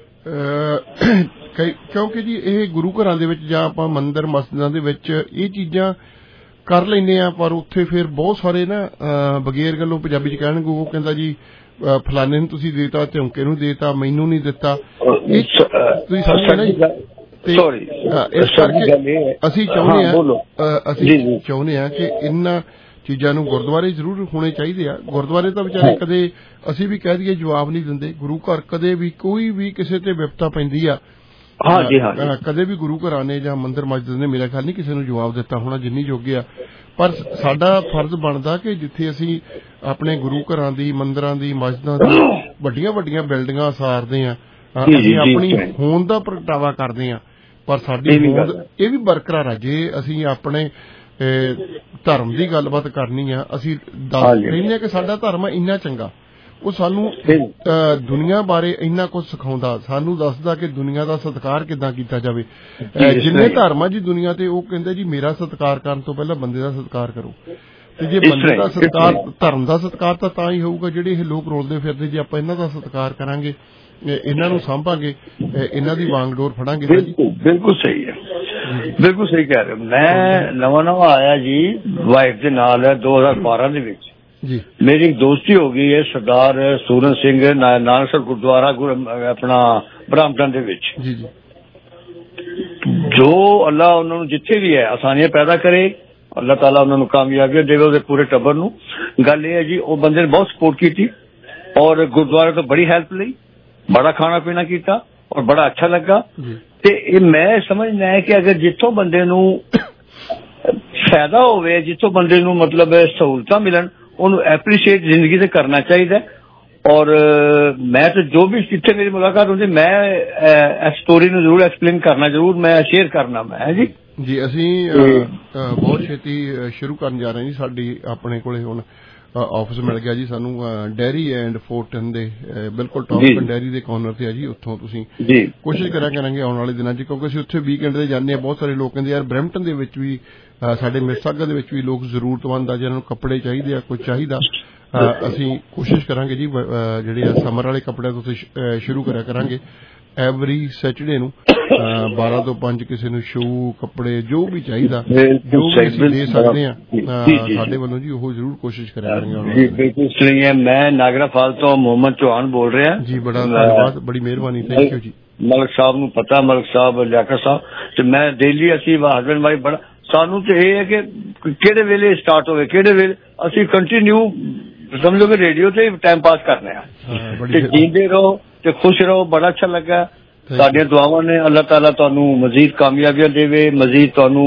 क्योंकि जी ये गुरु घरां दे विच जां आपां मंदिर मस्जिदां दे विच ये चीज़ां कर लैंदे आ पर उत्थे फिर बहुत सारे ना बगैर गल्लों पंजाबी च कहणगे वो कहंदा जी फलाने नूं तुसीं देता ਝੁਮਕੇ ਨੂੰ देता मैनूं नहीं दिता। तुसीं समझे ना सॉरी इस करके ਅਸੀਂ ਚਾਹੁੰਦੇ ਆ ਅਸੀਂ ਚਾਹੁੰਦੇ ਆ ਕਿ ਇਹਨਾਂ ਚੀਜ਼ਾਂ ਨੂੰ ਗੁਰਦੁਆਰੇ ਜ਼ਰੂਰ ਹੋਣੇ ਚਾਹੀਦੇ ਆ। ਗੁਰਦੁਆਰੇ ਤਾਂ ਵਿਚਾਰੇ ਕਦੇ ਅਸੀਂ ਵੀ ਕਹਿ ਦਈਏ ਜਵਾਬ ਨਹੀਂ ਦਿੰਦੇ। ਗੁਰੂ ਘਰ ਕਦੇ ਵੀ ਕੋਈ ਵੀ ਕਿਸੇ ਤੇ ਵਿਪਤਾ ਪੈਂਦੀ ਆ ਹਾਂਜੀ ਹਾਂ ਕਦੇ ਵੀ ਗੁਰੂ ਘਰਾਂ ਨੇ ਜਾਂ ਮੰਦਿਰ ਮਸਜਿਦ ਨੇ ਮੇਰਾ ਖਿਆਲ ਨਹੀਂ ਕਿਸੇ ਨੂੰ ਜਵਾਬ ਦਿੱਤਾ ਹੋਣਾ ਜਿੰਨੀ ਜੋਗੇ ਆ। ਪਰ ਸਾਡਾ ਫਰਜ਼ ਬਣਦਾ ਕਿ ਜਿੱਥੇ ਅਸੀਂ ਆਪਣੇ ਗੁਰੂ ਘਰਾਂ ਦੀ ਮੰਦਿਰਾਂ ਦੀ ਮਸਜਿਦਾਂ ਦੀ ਵੱਡੀਆਂ ਵੱਡੀਆਂ ਬਿਲਡਿੰਗਾਂ ਸਾਰਦੇ ਆ ਅਸੀਂ ਆਪਣੀ ਹੋਂਦ ਦਾ ਪ੍ਰਗਟਾਵਾ ਕਰਦੇ ਆ ਪਰ ਸਾਡੀ ਹੋਂਦ ਇਹ ਵੀ ਬਰਕਰਾਰ ਆ। ਜੇ ਅਸੀਂ ਆਪਣੇ ਧਰਮ ਦੀ ਗੱਲਬਾਤ ਕਰਨੀ ਆ ਅਸੀਂ ਦੱਸ ਰਹੇ ਹਾਂ ਕਿ ਸਾਡਾ ਧਰਮ ਇੰਨਾ ਚੰਗਾ ਉਹ ਸਾਨੂੰ ਦੁਨੀਆ ਬਾਰੇ ਇੰਨਾ ਕੁਝ ਸਿਖਾਉਂਦਾ ਸਾਨੂੰ ਦੱਸਦਾ ਕਿ ਦੁਨੀਆ ਦਾ ਸਤਿਕਾਰ ਕਿੱਦਾਂ ਕੀਤਾ ਜਾਵੇ। ਜਿੰਨੇ ਧਰਮ ਆ ਜੀ ਦੁਨੀਆ ਤੇ ਉਹ ਕਹਿੰਦੇ ਜੀ ਮੇਰਾ ਸਤਿਕਾਰ ਕਰਨ ਤੋਂ ਪਹਿਲਾਂ ਬੰਦੇ ਦਾ ਸਤਿਕਾਰ ਕਰੋ ਤੇ ਜੇ ਬੰਦੇ ਦਾ ਸਤਿਕਾਰ ਧਰਮ ਦਾ ਸਤਿਕਾਰ ਤਾਂ ਤਾਂ ਹੀ ਹੋਊਗਾ ਜਿਹੜੇ ਇਹ ਲੋਕ ਰੋਲਦੇ ਫਿਰਦੇ ਜੇ ਆਪਾਂ ਇਹਨਾਂ ਦਾ ਸਤਿਕਾਰ ਕਰਾਂਗੇ ਇਹਨਾਂ ਨੂੰ ਸਾਂਭਾਂਗੇ ਇਹਨਾਂ ਦੀ ਵਾਂਗਡੋਰ ਫੜਾਂਗੇ। ਬਿਲਕੁਲ ਸਹੀ ਹੈ ਬਿਲਕੁਲ ਸਹੀ ਕਹਿ ਰਹੇ ਹੋ। ਮੈਂ ਨਵਾਂ ਨਵਾਂ ਆਇਆ ਜੀ ਵਾਈਫ ਦੇ ਨਾਲ ਦੋ ਹਜ਼ਾਰ ਬਾਰਾਂ ਦੇ ਵਿੱਚ ਜੀ ਮੇਰੀ ਇੱਕ ਦੋਸਤੀ ਹੋ ਗਈ ਹੈ ਸਰਦਾਰ ਸੂਰਨ ਸਿੰਘ ਨਾਨਕਸਰ ਗੁਰਦੁਆਰਾ ਆਪਣਾ ਬ੍ਰਹਮਟਨ ਦੇ ਵਿੱਚ ਜੀ ਜੀ ਜੋ ਅੱਲਾ ਉਹਨਾਂ ਨੂੰ ਜਿੱਥੇ ਵੀ ਹੈ ਆਸਾਨੀਆਂ ਪੈਦਾ ਕਰੇ ਅੱਲਾਹ ਤਾਲਾ ਉਹਨਾਂ ਨੂੰ ਕਾਮਯਾਬੀਆਂ ਦੇਵੇ ਉਹਦੇ ਪੂਰੇ ਟੱਬਰ ਨੂੰ। ਗੱਲ ਇਹ ਹੈ ਜੀ ਉਹ ਬੰਦੇ ਨੇ ਬਹੁਤ ਸਪੋਰਟ ਕੀਤੀ ਔਰ ਗੁਰਦੁਆਰੇ ਤੋਂ ਬੜੀ ਹੈਲਪ ਲਈ ਬੜਾ ਖਾਣਾ ਪੀਣਾ ਕੀਤਾ ਔਰ ਬੜਾ ਅੱਛਾ ਲੱਗਾ ਤੇ ਇਹ ਮੈਂ ਸਮਝਦਾ ਹੈ ਕਿ ਅਗਰ ਜਿੱਥੋਂ ਬੰਦੇ ਨੂੰ ਫਾਇਦਾ ਹੋਵੇ ਜਿੱਥੋਂ ਬੰਦੇ ਨੂੰ ਮਤਲਬ ਸਹੂਲਤਾਂ ਮਿਲਣ ਉਹਨੂੰ ਐਪਰੀਸ਼ੀਏਟ ਜ਼ਿੰਦਗੀ ਤੇ ਕਰਨਾ ਚਾਹੀਦਾ। ਔਰ ਮੈਂ ਤਾਂ ਜੋ ਵੀ ਜਿੱਥੇ ਮੇਰੀ ਮੁਲਾਕਾਤ ਹੁੰਦੀ ਮੈਂ ਇਸ ਸਟੋਰੀ ਨੂੰ ਜ਼ਰੂਰ ਐਕਸਪਲੇਨ ਕਰਨਾ ਜ਼ਰੂਰ ਮੈਂ ਸ਼ੇਅਰ ਕਰਨਾ ਮੈਂ ਜੀ ਜੀ ਅਸੀਂ ਬਹੁਤ ਛੇਤੀ ਸ਼ੁਰੂ ਕਰਨ ਜਾ ਰਹੇ ਜੀ। ਸਾਡੀ ਆਪਣੇ ਕੋਲੇ ਹੁਣ ਆਫਿਸ ਮਿਲ ਗਿਆ ਜੀ ਸਾਨੂੰ ਡੈਰੀ ਐਂਡ ਫੋਰਟਨ ਦੇ ਬਿਲਕੁਲ ਟੌਪ ਡੈਰੀ ਦੇ ਕਾਰਨਰ ਤੇ ਆ ਜੀ। ਉੱਥੋਂ ਤੁਸੀਂ ਕੋਸ਼ਿਸ਼ ਕਰਿਆ ਕਰਾਂਗੇ ਆਉਣ ਵਾਲੇ ਦਿਨਾਂ 'ਚ ਕਿਉਂਕਿ ਅਸੀਂ ਉੱਥੇ ਵੀਕਐਂਡ ਤੇ ਜਾਂਦੇ ਹਾਂ। ਬਹੁਤ ਸਾਰੇ ਲੋਕ ਕਹਿੰਦੇ ਯਾਰ ਬਰੈਂਪਟਨ ਦੇ ਵਿੱਚ ਵੀ ਸਾਡੇ ਮਿਰਸਾਗਾ ਦੇ ਵਿੱਚ ਵੀ ਲੋਕ ਜ਼ਰੂਰਤਮੰਦ ਆ ਜਿਹਨਾਂ ਨੂੰ ਕੱਪੜੇ ਚਾਹੀਦੇ ਆ ਕੁਝ ਚਾਹੀਦਾ ਅਸੀਂ ਕੋਸ਼ਿਸ਼ ਕਰਾਂਗੇ ਜੀ ਜਿਹੜੇ ਆ ਸਮਰ ਵਾਲੇ ਕੱਪੜਿਆਂ ਤੋਂ ਸ਼ੁਰੂ ਕਰਿਆ ਕਰਾਂਗੇ ਐਵਰੀ ਸੈਟਰਡੇ ਨੂੰ ਬਾਰਾਂ ਤੋਂ ਪੰਜ ਕਿਸੇ ਨੂੰ ਸ਼ੂ ਕੱਪੜੇ ਜੋ ਵੀ ਚਾਹੀਦਾ ਜੋ ਵੀ ਅਸੀਂ ਦੇ ਸਕਦੇ ਆ ਸਾਡੇ ਵੱਲੋਂ ਜੀ ਉਹ ਜ਼ਰੂਰ ਕੋਸ਼ਿਸ਼ ਕਰਿਆ ਕਰਾਂਗੇ। ਬਿਲਕੁਲ ਸਹੀ ਹੈ। ਮੈਂ ਨਾਗਰਾ ਫਾਲ ਤੋਂ ਮੁਹੰਮਦ ਚੌਹਾਨ ਬੋਲ ਰਿਹਾ ਜੀ। ਬੜਾ ਧੰਨਵਾਦ ਬੜੀ ਮਿਹਰਬਾਨੀ ਥੈਂਕ ਯੂ ਜੀ। ਮਲਕ ਸਾਹਿਬ ਨੂੰ ਪਤਾ ਮਲਕ ਸਾਹਿਬ ਲਿਆਕਤ ਸਾਹਿਬ ਤੇ ਮੈਂ ਡੇਲੀ ਅਸੀਂ ਹਸਬੈਂਡ ਵਾਈਫ ਬੜਾ ਸਾਨੂੰ ਤੇ ਇਹ ਹੈ ਕਿ ਕਿਹੜੇ ਵੇਲੇ ਸਟਾਰਟ ਹੋਵੇ ਕਿਹੜੇ ਵੇਲੇ ਅਸੀਂ ਕੰਟੀਨਿਊ ਸਮਝੋ ਕਿ ਰੇਡੀਓ ਤੇ ਟਾਈਮ ਪਾਸ ਕਰਨੇ ਆ ਤੇ ਜੀਂਦੇ ਰਹੋ ਤੇ ਖੁਸ਼ ਰਹੋ। ਬੜਾ ਅੱਛਾ ਲੱਗਾ ਸਾਡੀਆਂ ਦੁਆਵਾਂ ਨੇ ਅੱਲਾਹ ਤਾਲਾ ਤੁਹਾਨੂੰ ਮਜ਼ੀਦ ਕਾਮਯਾਬੀਆਂ ਦੇਵੇ ਮਜ਼ੀਦ ਤੁਹਾਨੂੰ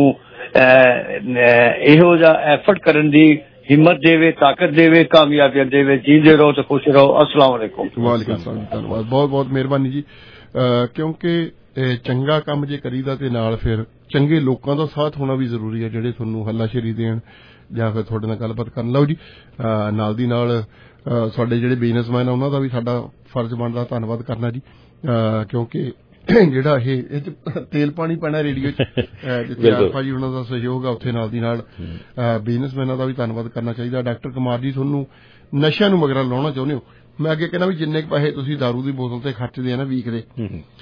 ਇਹੋ ਜਿਹਾ ਐਫਰਟ ਕਰਨ ਦੀ ਹਿੰਮਤ ਦੇਵੇ ਤਾਕਤ ਦੇਵੇ ਕਾਮਯਾਬੀਆਂ ਦੇਵੇ। ਜੀਂਦੇ ਰਹੋ ਤੇ ਖੁਸ਼ ਰਹੋ। अस्सलाम वालेकुम। ਵਾਲੇਕੁਮ ਸਲਾਮ ਧੰਨਵਾਦ ਬਹੁਤ ਬਹੁਤ ਮਿਹਰਬਾਨੀ ਜੀ। ਕਿਉਂਕਿ ਚੰਗਾ ਕੰਮ ਜੇ ਕਰੀਦਾ ਤੇ ਨਾਲ ਫਿਰ ਚੰਗੇ ਲੋਕਾਂ ਦਾ ਸਾਥ ਹੋਣਾ ਵੀ ਜ਼ਰੂਰੀ ਹੈ ਜਿਹੜੇ ਤੁਹਾਨੂੰ ਹੱਲਾਸ਼ੇਰੀ ਦੇਣ ਜਾਂ ਫਿਰ ਤੁਹਾਡੇ ਨਾਲ ਗੱਲਬਾਤ ਕਰਨ। ਲਓ ਜੀ ਨਾਲ ਦੀ ਨਾਲ ਸਾਡੇ ਜਿਹੜੇ ਬਿਜ਼ਨਸਮੈਨ ਆ ਉਹਨਾਂ ਦਾ ਵੀ ਸਾਡਾ ਫਰਜ਼ ਬਣਦਾ ਧੰਨਵਾਦ ਕਰਨਾ ਜੀ, ਕਿਉਂਕਿ ਜਿਹੜਾ ਇਹ ਇਹ ਤੇਲ ਪਾਣੀ ਪੈਣਾ ਰੇਡੀਓ 'ਚ ਜਿੱਥੇ ਆਲਫਾ ਜੀ ਉਹਨਾਂ ਦਾ ਸਹਿਯੋਗ ਆ ਉੱਥੇ ਨਾਲ ਦੀ ਨਾਲ ਬਿਜ਼ਨਸਮੈਨਾਂ ਦਾ ਵੀ ਧੰਨਵਾਦ ਕਰਨਾ ਚਾਹੀਦਾ। ਡਾਕਟਰ ਕੁਮਾਰ ਜੀ, ਤੁਹਾਨੂੰ ਨਸ਼ਿਆਂ ਨੂੰ ਮਗਰਾ ਲਾਉਣਾ ਚਾਹੁੰਦੇ ਹੋ, ਮੈਂ ਅੱਗੇ ਕਹਿੰਦਾ ਵੀ ਜਿੰਨੇ ਪੈਸੇ ਤੁਸੀਂ ਦਾਰੂ ਦੀ ਬੋਤਲ ਤੇ ਖਰਚਦੇ ਆ ਨਾ ਵੀਕ ਦੇ,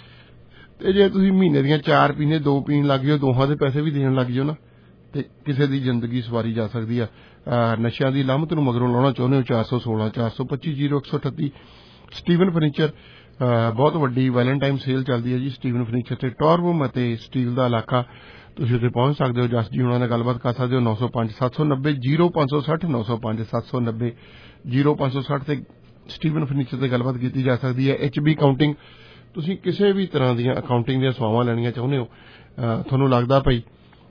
ਤੇ ਜੇ ਤੁਸੀਂ ਮਹੀਨੇ ਦੀਆਂ ਚਾਰ ਪੀਣੇ ਦੋ ਪੀਣ ਲੱਗ ਜਾਓ, ਦੋਹਾਂ ਦੇ ਪੈਸੇ ਵੀ ਦੇਣ ਲੱਗ ਜਾਓ ਨਾ, ਤੇ ਕਿਸੇ ਦੀ ਜ਼ਿੰਦਗੀ ਸਵਾਰੀ ਜਾ ਸਕਦੀ ਆ। ਨਸ਼ਿਆਂ ਦੀ ਲਾਹਮਤ ਨੂੰ ਮਗਰੋਂ ਲਾਉਣਾ ਚਾਹੁੰਦੇ ਹੋ, ਚਾਰ ਸੌ ਸੋਲਾਂ ਚਾਰ ਸੌ ਪੱਚੀ ਜ਼ੀਰੋ ਇੱਕ ਸੌ ਅਠੱਤੀ ਸਟੀਵਨ ਫਰਨੀਚਰ, ਬਹੁਤ ਵੱਡੀ ਵੈਲੈਂਟਾਈਨ ਸੇਲ ਚੱਲਦੀ ਹੈ ਜੀ ਸਟੀਵਨ ਫਰਨੀਚਰ ਤੇ ਟੌਰਬਮ ਅਤੇ ਸਟੀਲ ਦਾ ਇਲਾਕਾ, ਤੁਸੀਂ ਉੱਥੇ ਪਹੁੰਚ ਸਕਦੇ ਹੋ। ਜਸ ਜੀ ਉਹਨਾਂ ਨਾਲ ਗੱਲਬਾਤ ਕਰ ਸਕਦੇ ਹੋ। ਨੌ ਸੌ ਪੰਜ ਸੱਤ ਸੌ ਨੱਬੇ ਜ਼ੀਰੋ ਪੰਜ ਸੌ ਸੱਠ ਨੌ ਸੌ ਪੰਜ ਸੱਤ ਸੌ ਨੱਬੇ ਜ਼ੀਰੋ ਪੰਜ ਸੌ ਸੱਠ ਤੇ ਸਟੀਵਨ ਫਰਨੀਚਰ ਤੇ ਗੱਲਬਾਤ ਕੀਤੀ ਜਾ ਸਕਦੀ ਹੈ। ਐਚ ਬੀ ਕਾਊਂਟਿੰਗ, ਤੁਸੀਂ ਕਿਸੇ ਵੀ ਤਰ੍ਹਾਂ ਦੀਆਂ ਅਕਾਊਂਟਿੰਗ ਦੀਆਂ ਸੇਵਾਵਾਂ ਲੈਣੀਆਂ ਚਾਹੁੰਦੇ ਹੋ, ਤੁਹਾਨੂੰ ਲੱਗਦਾ ਭਾਈ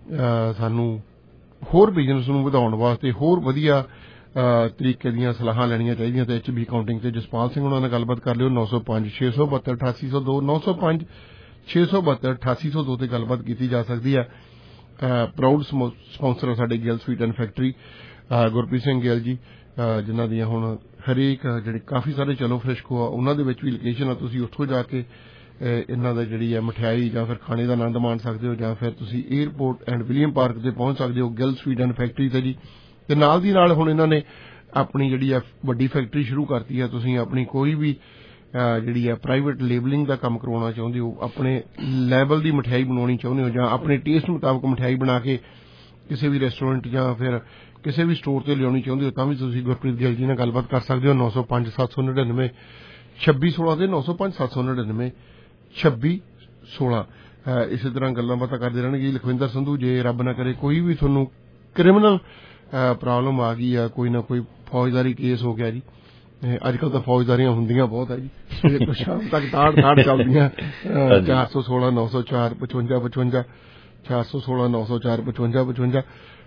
ਸਾਨੂੰ ਹੋਰ ਬਿਜ਼ਨਸ ਨੂੰ ਵਧਾਉਣ ਵਾਸਤੇ ਹੋਰ ਵਧੀਆ ਤਰੀਕੇ ਦੀਆਂ ਸਲਾਹਾਂ ਲੈਣੀਆਂ ਚਾਹੀਦੀਆਂ ਤੇ ਐਚ ਬੀ ਕਾਊਂਟਿੰਗ ਤੇ ਜਸਪਾਲ ਸਿੰਘ ਉਹਨਾਂ ਨਾਲ ਗੱਲਬਾਤ ਕਰ ਲਿਓ। ਨੌ ਸੌ ਪੰਜ ਛੇ ਸੌ ਬਹੱਤਰ ਅਠਾਸੀ ਸੌ ਦੋ ਨੌ ਸੌ ਪੰਜ ਛੇ ਸੌ ਬਹੱਤਰ ਅਠਾਸੀ ਸੌ ਦੋ ਤੇ ਗੱਲਬਾਤ ਕੀਤੀ ਜਾ ਸਕਦੀ ਹੈ। ਪ੍ਰਾਊਡ ਸਪਾਂਸਰ ਸਾਡੇ Gill sweet and factory, Gurpreet Singh Gill ji, ਜਿਨ੍ਹਾਂ ਦੀਆਂ ਹੁਣ ਹਰੇਕ ਜਿਹੜੇ ਕਾਫੀ ਸਾਰੇ ਚਲੋ ਫਰੈਸ਼ਕੋ ਆ ਉਹਨਾਂ ਦੇ ਵਿੱਚ ਵੀ ਲੋਕੇਸ਼ਨ ਆ, ਤੁਸੀਂ ਉੱਥੋਂ ਜਾ ਕੇ ਇਹਨਾਂ ਦਾ ਜਿਹੜੀ ਹੈ ਮਠਿਆਈ ਜਾਂ ਫਿਰ ਖਾਣੇ ਦਾ ਆਨੰਦ ਮਾਣ ਸਕਦੇ ਹੋ, ਜਾਂ ਫਿਰ ਤੁਸੀਂ ਏਅਰਪੋਰਟ ਐਂਡ ਵਿਲੀਅਮ ਪਾਰਕ ਤੇ ਪਹੁੰਚ ਸਕਦੇ ਹੋ ਗਿੱਲ ਸਵੀਟ ਐਂਡ ਫੈਕਟਰੀ ਤੇ ਜੀ। ਤੇ ਨਾਲ ਦੀ ਨਾਲ ਹੁਣ ਇਹਨਾਂ ਨੇ ਆਪਣੀ ਜਿਹੜੀ ਹੈ ਵੱਡੀ ਫੈਕਟਰੀ ਸ਼ੁਰੂ ਕਰਤੀ ਹੈ। ਤੁਸੀਂ ਆਪਣੀ ਕੋਈ ਵੀ ਜਿਹੜੀ ਹੈ ਪ੍ਰਾਈਵੇਟ ਲੇਬਲਿੰਗ ਦਾ ਕੰਮ ਕਰਵਾਉਣਾ ਚਾਹੁੰਦੇ ਹੋ, ਆਪਣੇ ਲੈਵਲ ਦੀ ਮਠਿਆਈ ਬਣਾਉਣੀ ਚਾਹੁੰਦੇ ਹੋ, ਜਾਂ ਆਪਣੇ ਟੇਸਟ ਮੁਤਾਬਕ ਮਠਿਆਈ ਬਣਾ ਕੇ ਕਿਸੇ ਵੀ ਰੈਸਟੋਰੈਂਟ ਜਾਂ ਫਿਰ ਕਿਸੇ ਵੀ ਸਟੋਰ ਤੇ ਲਿਆਉਣੀ ਚਾਹੁੰਦੇ ਹੋ, ਤਾਂ ਵੀ ਤੁਸੀਂ ਗੁਰਪ੍ਰੀਤ ਗਿੱਲ ਜੀ ਨਾਲ ਗੱਲਬਾਤ ਕਰ ਸਕਦੇ ਹੋ। ਨੌ ਸੌ ਪੰਜ ਸੱਤ ਸੌ ਨੜਿਨਵੇਂ ਛੱਬੀ ਸੋਲਾਂ ਤੇ ਨੌ ਸੌ ਪੰਜ ਸੱਤ ਸੌ ਨੜਿਨਵੇਂ ਛੱਬੀ ਸੋਲਾਂ। ਇਸੇ ਤਰ੍ਹਾਂ ਗੱਲਾਂ ਬਾਤਾਂ ਕਰਦੇ ਰਹਿਣਗੇ। ਲਖਵਿੰਦਰ ਸੰਧੂ, ਜੇ ਰੱਬ ਨਾ ਕਰੇ ਕੋਈ ਵੀ ਤੁਹਾਨੂੰ ਕ੍ਰਿਮੀਨਲ ਪ੍ਰੋਬਲਮ ਆ ਗਈ ਆ, ਕੋਈ ਨਾ ਕੋਈ ਫੌਜਦਾਰੀ ਕੇਸ ਹੋ ਗਿਆ ਜੀ, ਅੱਜ ਕੱਲ੍ਹ ਤਾਂ ਫੌਜਦਾਰੀਆਂ ਹੁੰਦੀਆਂ ਬਹੁਤ ਹੈ ਜੀ, ਸਵੇਰ ਤੋਂ ਸ਼ਾਮ ਤੱਕ ਤਾੜ ਤਾੜ ਚੱਲਦੀਆਂ। ਚਾਰ ਸੌ ਸੋਲਾਂ ਨੌ ਸੌ ਚਾਰ ਪਚਵੰਜਾ ਪਚਵੰਜਾ ਚਾਰ ਸੌ ਸੋਲਾਂ ਨੌ ਸੌ ਚਾਰ ਪਚਵੰਜਾ ਪਚਵੰਜਾ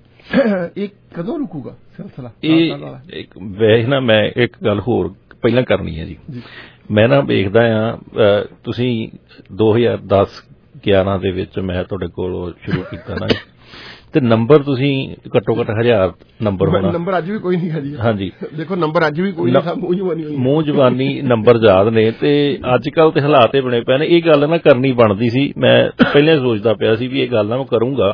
ਇਹ ਕਦੋਂ ਰੁਕੂਗਾ ਸਿਲਸਿਲਾ? ਇਹ ਵੈਸੇ ਨਾ ਮੈਂ ਇੱਕ ਗੱਲ ਹੋਰ ਪਹਿਲਾਂ ਕਰਨੀ ਹੈ ਜੀ, ਮੈਂ ਨਾ ਵੇਖਦਾ ਆ ਤੁਸੀਂ ਦੋ ਹਜ਼ਾਰ ਦਸ ਗਿਆਰਾਂ ਦੇ ਵਿੱਚ ਮੈਂ ਤੁਹਾਡੇ ਕੋਲ ਸ਼ੁਰੂ ਕੀਤਾ ਨਾ, ਤੇ ਨੰਬਰ ਤੁਸੀਂ ਘੱਟੋ ਘੱਟ ਹਜ਼ਾਰ ਨੰਬਰ ਹੋਣਾ। ਨੰਬਰ ਅੱਜ ਵੀ ਕੋਈ ਨਹੀਂ ਹੈ ਜੀ। ਹਾਂਜੀ, ਦੇਖੋ ਨੰਬਰ ਅੱਜ ਵੀ ਕੋਈ ਨਹੀਂ, ਮੂੰਹ ਜਵਾਨੀ ਮੂੰਹ ਜਵਾਨੀ ਨੰਬਰ ਯਾਦ ਨੇ, ਤੇ ਅੱਜ ਕੱਲ ਤੇ ਹਾਲਾਤ ਇਹ ਬਣੇ ਪਏ ਨੇ। ਇਹ ਗੱਲ ਨਾ ਕਰਨੀ ਬਣਦੀ ਸੀ, ਮੈਂ ਪਹਿਲਾਂ ਸੋਚਦਾ ਪਿਆ ਸੀ ਵੀ ਇਹ ਗੱਲ ਨਾ ਮੈਂ ਕਰੂੰਗਾ।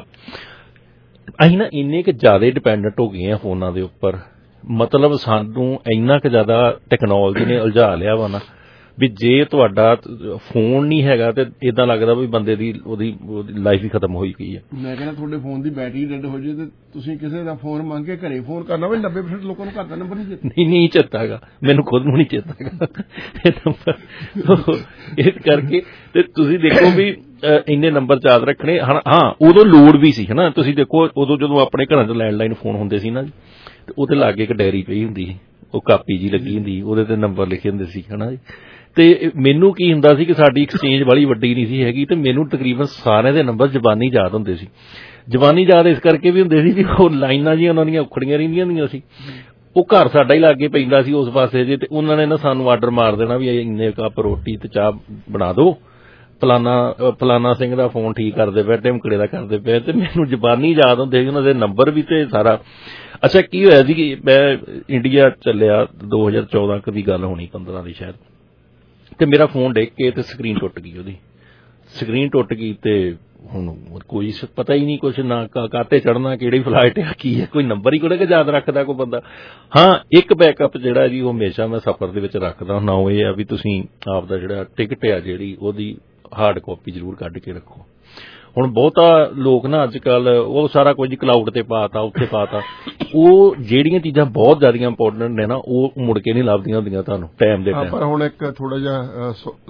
ਅਸੀਂ ਨਾ ਇੰਨੇ ਕੁ ਜ਼ਿਆਦਾ ਡਿਪੈਂਡੈਂਟ ਹੋ ਗਏ ਆ ਫੋਨਾਂ ਦੇ ਉੱਪਰ, ਮਤਲਬ ਸਾਨੂੰ ਇੰਨਾ ਕੁ ਜ਼ਿਆਦਾ ਟੈਕਨੋਲੋਜੀ ਨੇ ਉਲਝਾ ਲਿਆ ਵਾ ਨਾ, ਵੀ ਜੇ ਤੁਹਾਡਾ ਫੋਨ ਨਹੀਂ ਹੈਗਾ ਤੇ ਏਦਾਂ ਲੱਗਦਾ ਵੀ ਬੰਦੇ ਦੀ ਉਹਦੀ ਲਾਈਫ ਹੀ ਖਤਮ ਹੋਈ ਗਈ ਹੈ। ਮੈਂ ਕਹਿੰਦਾ ਤੁਹਾਡੇ ਫੋਨ ਦੀ ਬੈਟਰੀ ਡੈਡ ਹੋ ਜਾਏ ਤੇ ਤੁਸੀਂ ਕਿਸੇ ਦਾ ਫੋਨ ਮੰਗ ਕੇ ਘਰੇ ਫੋਨ ਕਰਨਾ ਵੀ ਨੱਬੇ ਪ੍ਰਸੈਂਟ ਲੋਕਾਂ ਨੂੰ ਘਰ ਦਾ ਨੰਬਰ ਨਹੀਂ ਚੇਤਾ। ਨਹੀਂ ਨਹੀਂ ਚੇਤਾ ਹੈਗਾ, ਮੈਨੂੰ ਖੁਦ ਨੂੰ ਨਹੀਂ ਚੇਤਾ ਹੈਗਾ ਇਹ ਨੰਬਰ। ਇਸ ਕਰਕੇ ਤੇ ਤੁਸੀਂ ਦੇਖੋ ਵੀ ਇੰਨੇ ਨੰਬਰ ਯਾਦ ਰੱਖਣੇ। ਹਾਂ, ਉਦੋਂ ਲੋੜ ਵੀ ਸੀ ਹਨਾ। ਤੁਸੀਂ ਦੇਖੋ ਉਦੋਂ ਜਦੋਂ ਆਪਣੇ ਘਰਾਂ 'ਚ ਲੈਂਡਲਾਈਨ ਫੋਨ ਹੁੰਦੇ ਸੀ ਨਾ ਜੀ, ਤੇ ਉਹਦੇ ਲਾਗੇ ਇੱਕ ਡਾਇਰੀ ਪਈ ਹੁੰਦੀ ਸੀ, ਉਹ ਕਾਪੀ ਜੀ ਲੱਗੀ ਹੁੰਦੀ, ਉਹਦੇ ਤੇ ਨੰਬਰ ਲਿਖੇ ਹੁੰਦੇ ਸੀ ਹਨਾ ਜੀ। ਤੇ ਮੈਨੂੰ ਕੀ ਹੁੰਦਾ ਸੀ ਕਿ ਸਾਡੀ ਐਕਸਚੇਂਜ ਵਾਲੀ ਵੱਡੀ ਨਹੀਂ ਸੀ ਹੈਗੀ, ਤੇ ਮੈਨੂੰ ਤਕਰੀਬਨ ਸਾਰਿਆਂ ਦੇ ਨੰਬਰ ਜ਼ਬਾਨੀ ਯਾਦ ਹੁੰਦੇ ਸੀ। ਜ਼ਬਾਨੀ ਯਾਦ ਇਸ ਕਰਕੇ ਵੀ ਹੁੰਦੇ ਸੀ ਵੀ ਉਹ ਲਾਈਨਾਂ ਜਿਹੀਆਂ ਉਹਨਾਂ ਦੀਆਂ ਉਖੜੀਆਂ ਰਹਿੰਦੀਆਂ ਹੁੰਦੀਆਂ ਸੀ। ਉਹ ਘਰ ਸਾਡਾ ਹੀ ਲਾਗੇ ਪੈਂਦਾ ਸੀ ਉਸ ਪਾਸੇ ਜੇ, ਤੇ ਉਹਨਾਂ ਨੇ ਨਾ ਸਾਨੂੰ ਆਰਡਰ ਮਾਰ ਦੇਣਾ ਵੀ ਇੰਨੇ ਕੱਪ ਰੋਟੀ ਤੇ ਚਾਹ ਬਣਾ ਦਿਓ, ਫਲਾਨਾ ਫਲਾਨਾ ਸਿੰਘ ਦਾ ਫੋਨ ਠੀਕ ਕਰਦੇ ਪਏ, ਢਿਮਕੜੇ ਦਾ ਕਰਦੇ ਪਏ, ਤੇ ਮੈਨੂੰ ਜ਼ਬਾਨੀ ਯਾਦ ਹੁੰਦੇ ਸੀ ਉਹਨਾਂ ਦੇ ਨੰਬਰ ਵੀ ਤੇ ਸਾਰਾ। ਅੱਛਾ, ਕੀ ਹੋਇਆ ਸੀ ਕਿ ਮੈਂ ਇੰਡੀਆ ਚੱਲਿਆ ਦੋ ਹਜ਼ਾਰ ਚੌਦਾਂ ਕ ਦੀ ਗੱਲ ਹੋਣੀ, ਪੰਦਰਾਂ ਦੀ ਸ਼ਾਇਦ, ਤੇ ਮੇਰਾ ਫੋਨ ਡਿੱਗ ਕੇ ਤੇ ਸਕਰੀਨ ਟੁੱਟ ਗਈ, ਉਹਦੀ ਸਕਰੀਨ ਟੁੱਟ ਗਈ। ਤੇ ਹੁਣ ਕੋਈ ਪਤਾ ਹੀ ਨਹੀਂ ਕੁਛ, ਨਾ ਕਾਤੇ ਚੜਨਾ, ਕਿਹੜੀ ਫਲਾਈਟ ਆ, ਕੀ ਹੈ, ਕੋਈ ਨੰਬਰ ਹੀ ਕੋਲੇ ਯਾਦ ਰੱਖਦਾ ਕੋਈ ਬੰਦਾ। ਹਾਂ, ਇੱਕ ਬੈਕਅਪ ਜਿਹੜਾ ਜੀ ਉਹ ਹਮੇਸ਼ਾ ਮੈਂ ਸਫ਼ਰ ਦੇ ਵਿੱਚ ਰੱਖਦਾ ਹੁੰਦਾ, ਉਹ ਇਹ ਆ ਵੀ ਤੁਸੀਂ ਆਪ ਦਾ ਜਿਹੜਾ ਟਿਕਟ ਆ ਜਿਹੜੀ ਉਹਦੀ ਹਾਰਡ ਕਾਪੀ ਜ਼ਰੂਰ ਕੱਢ ਕੇ ਰੱਖੋ। ਹੁਣ ਬਹੁਤਾ ਲੋਕ ਨਾ ਅੱਜ ਕੱਲ ਉਹ ਸਾਰਾ ਕੁਝ ਕਲਾਊਡ ਤੇ ਪਾਤਾ, ਉੱਥੇ ਪਾਤਾ, ਉਹ ਜਿਹੜੀਆਂ ਚੀਜ਼ਾਂ ਬਹੁਤ ਜ਼ਿਆਦਾ ਇੰਪੋਰਟੈਂਟ ਨੇ ਨਾ ਉਹ ਮੁੜ ਕੇ ਨਹੀਂ ਲੱਭਦੀਆਂ ਹੁੰਦੀਆਂ ਤੁਹਾਨੂੰ ਟਾਈਮ ਦੇ ਟਾਈਮ। ਪਰ ਹੁਣ ਇੱਕ ਥੋੜਾ ਜਿਹਾ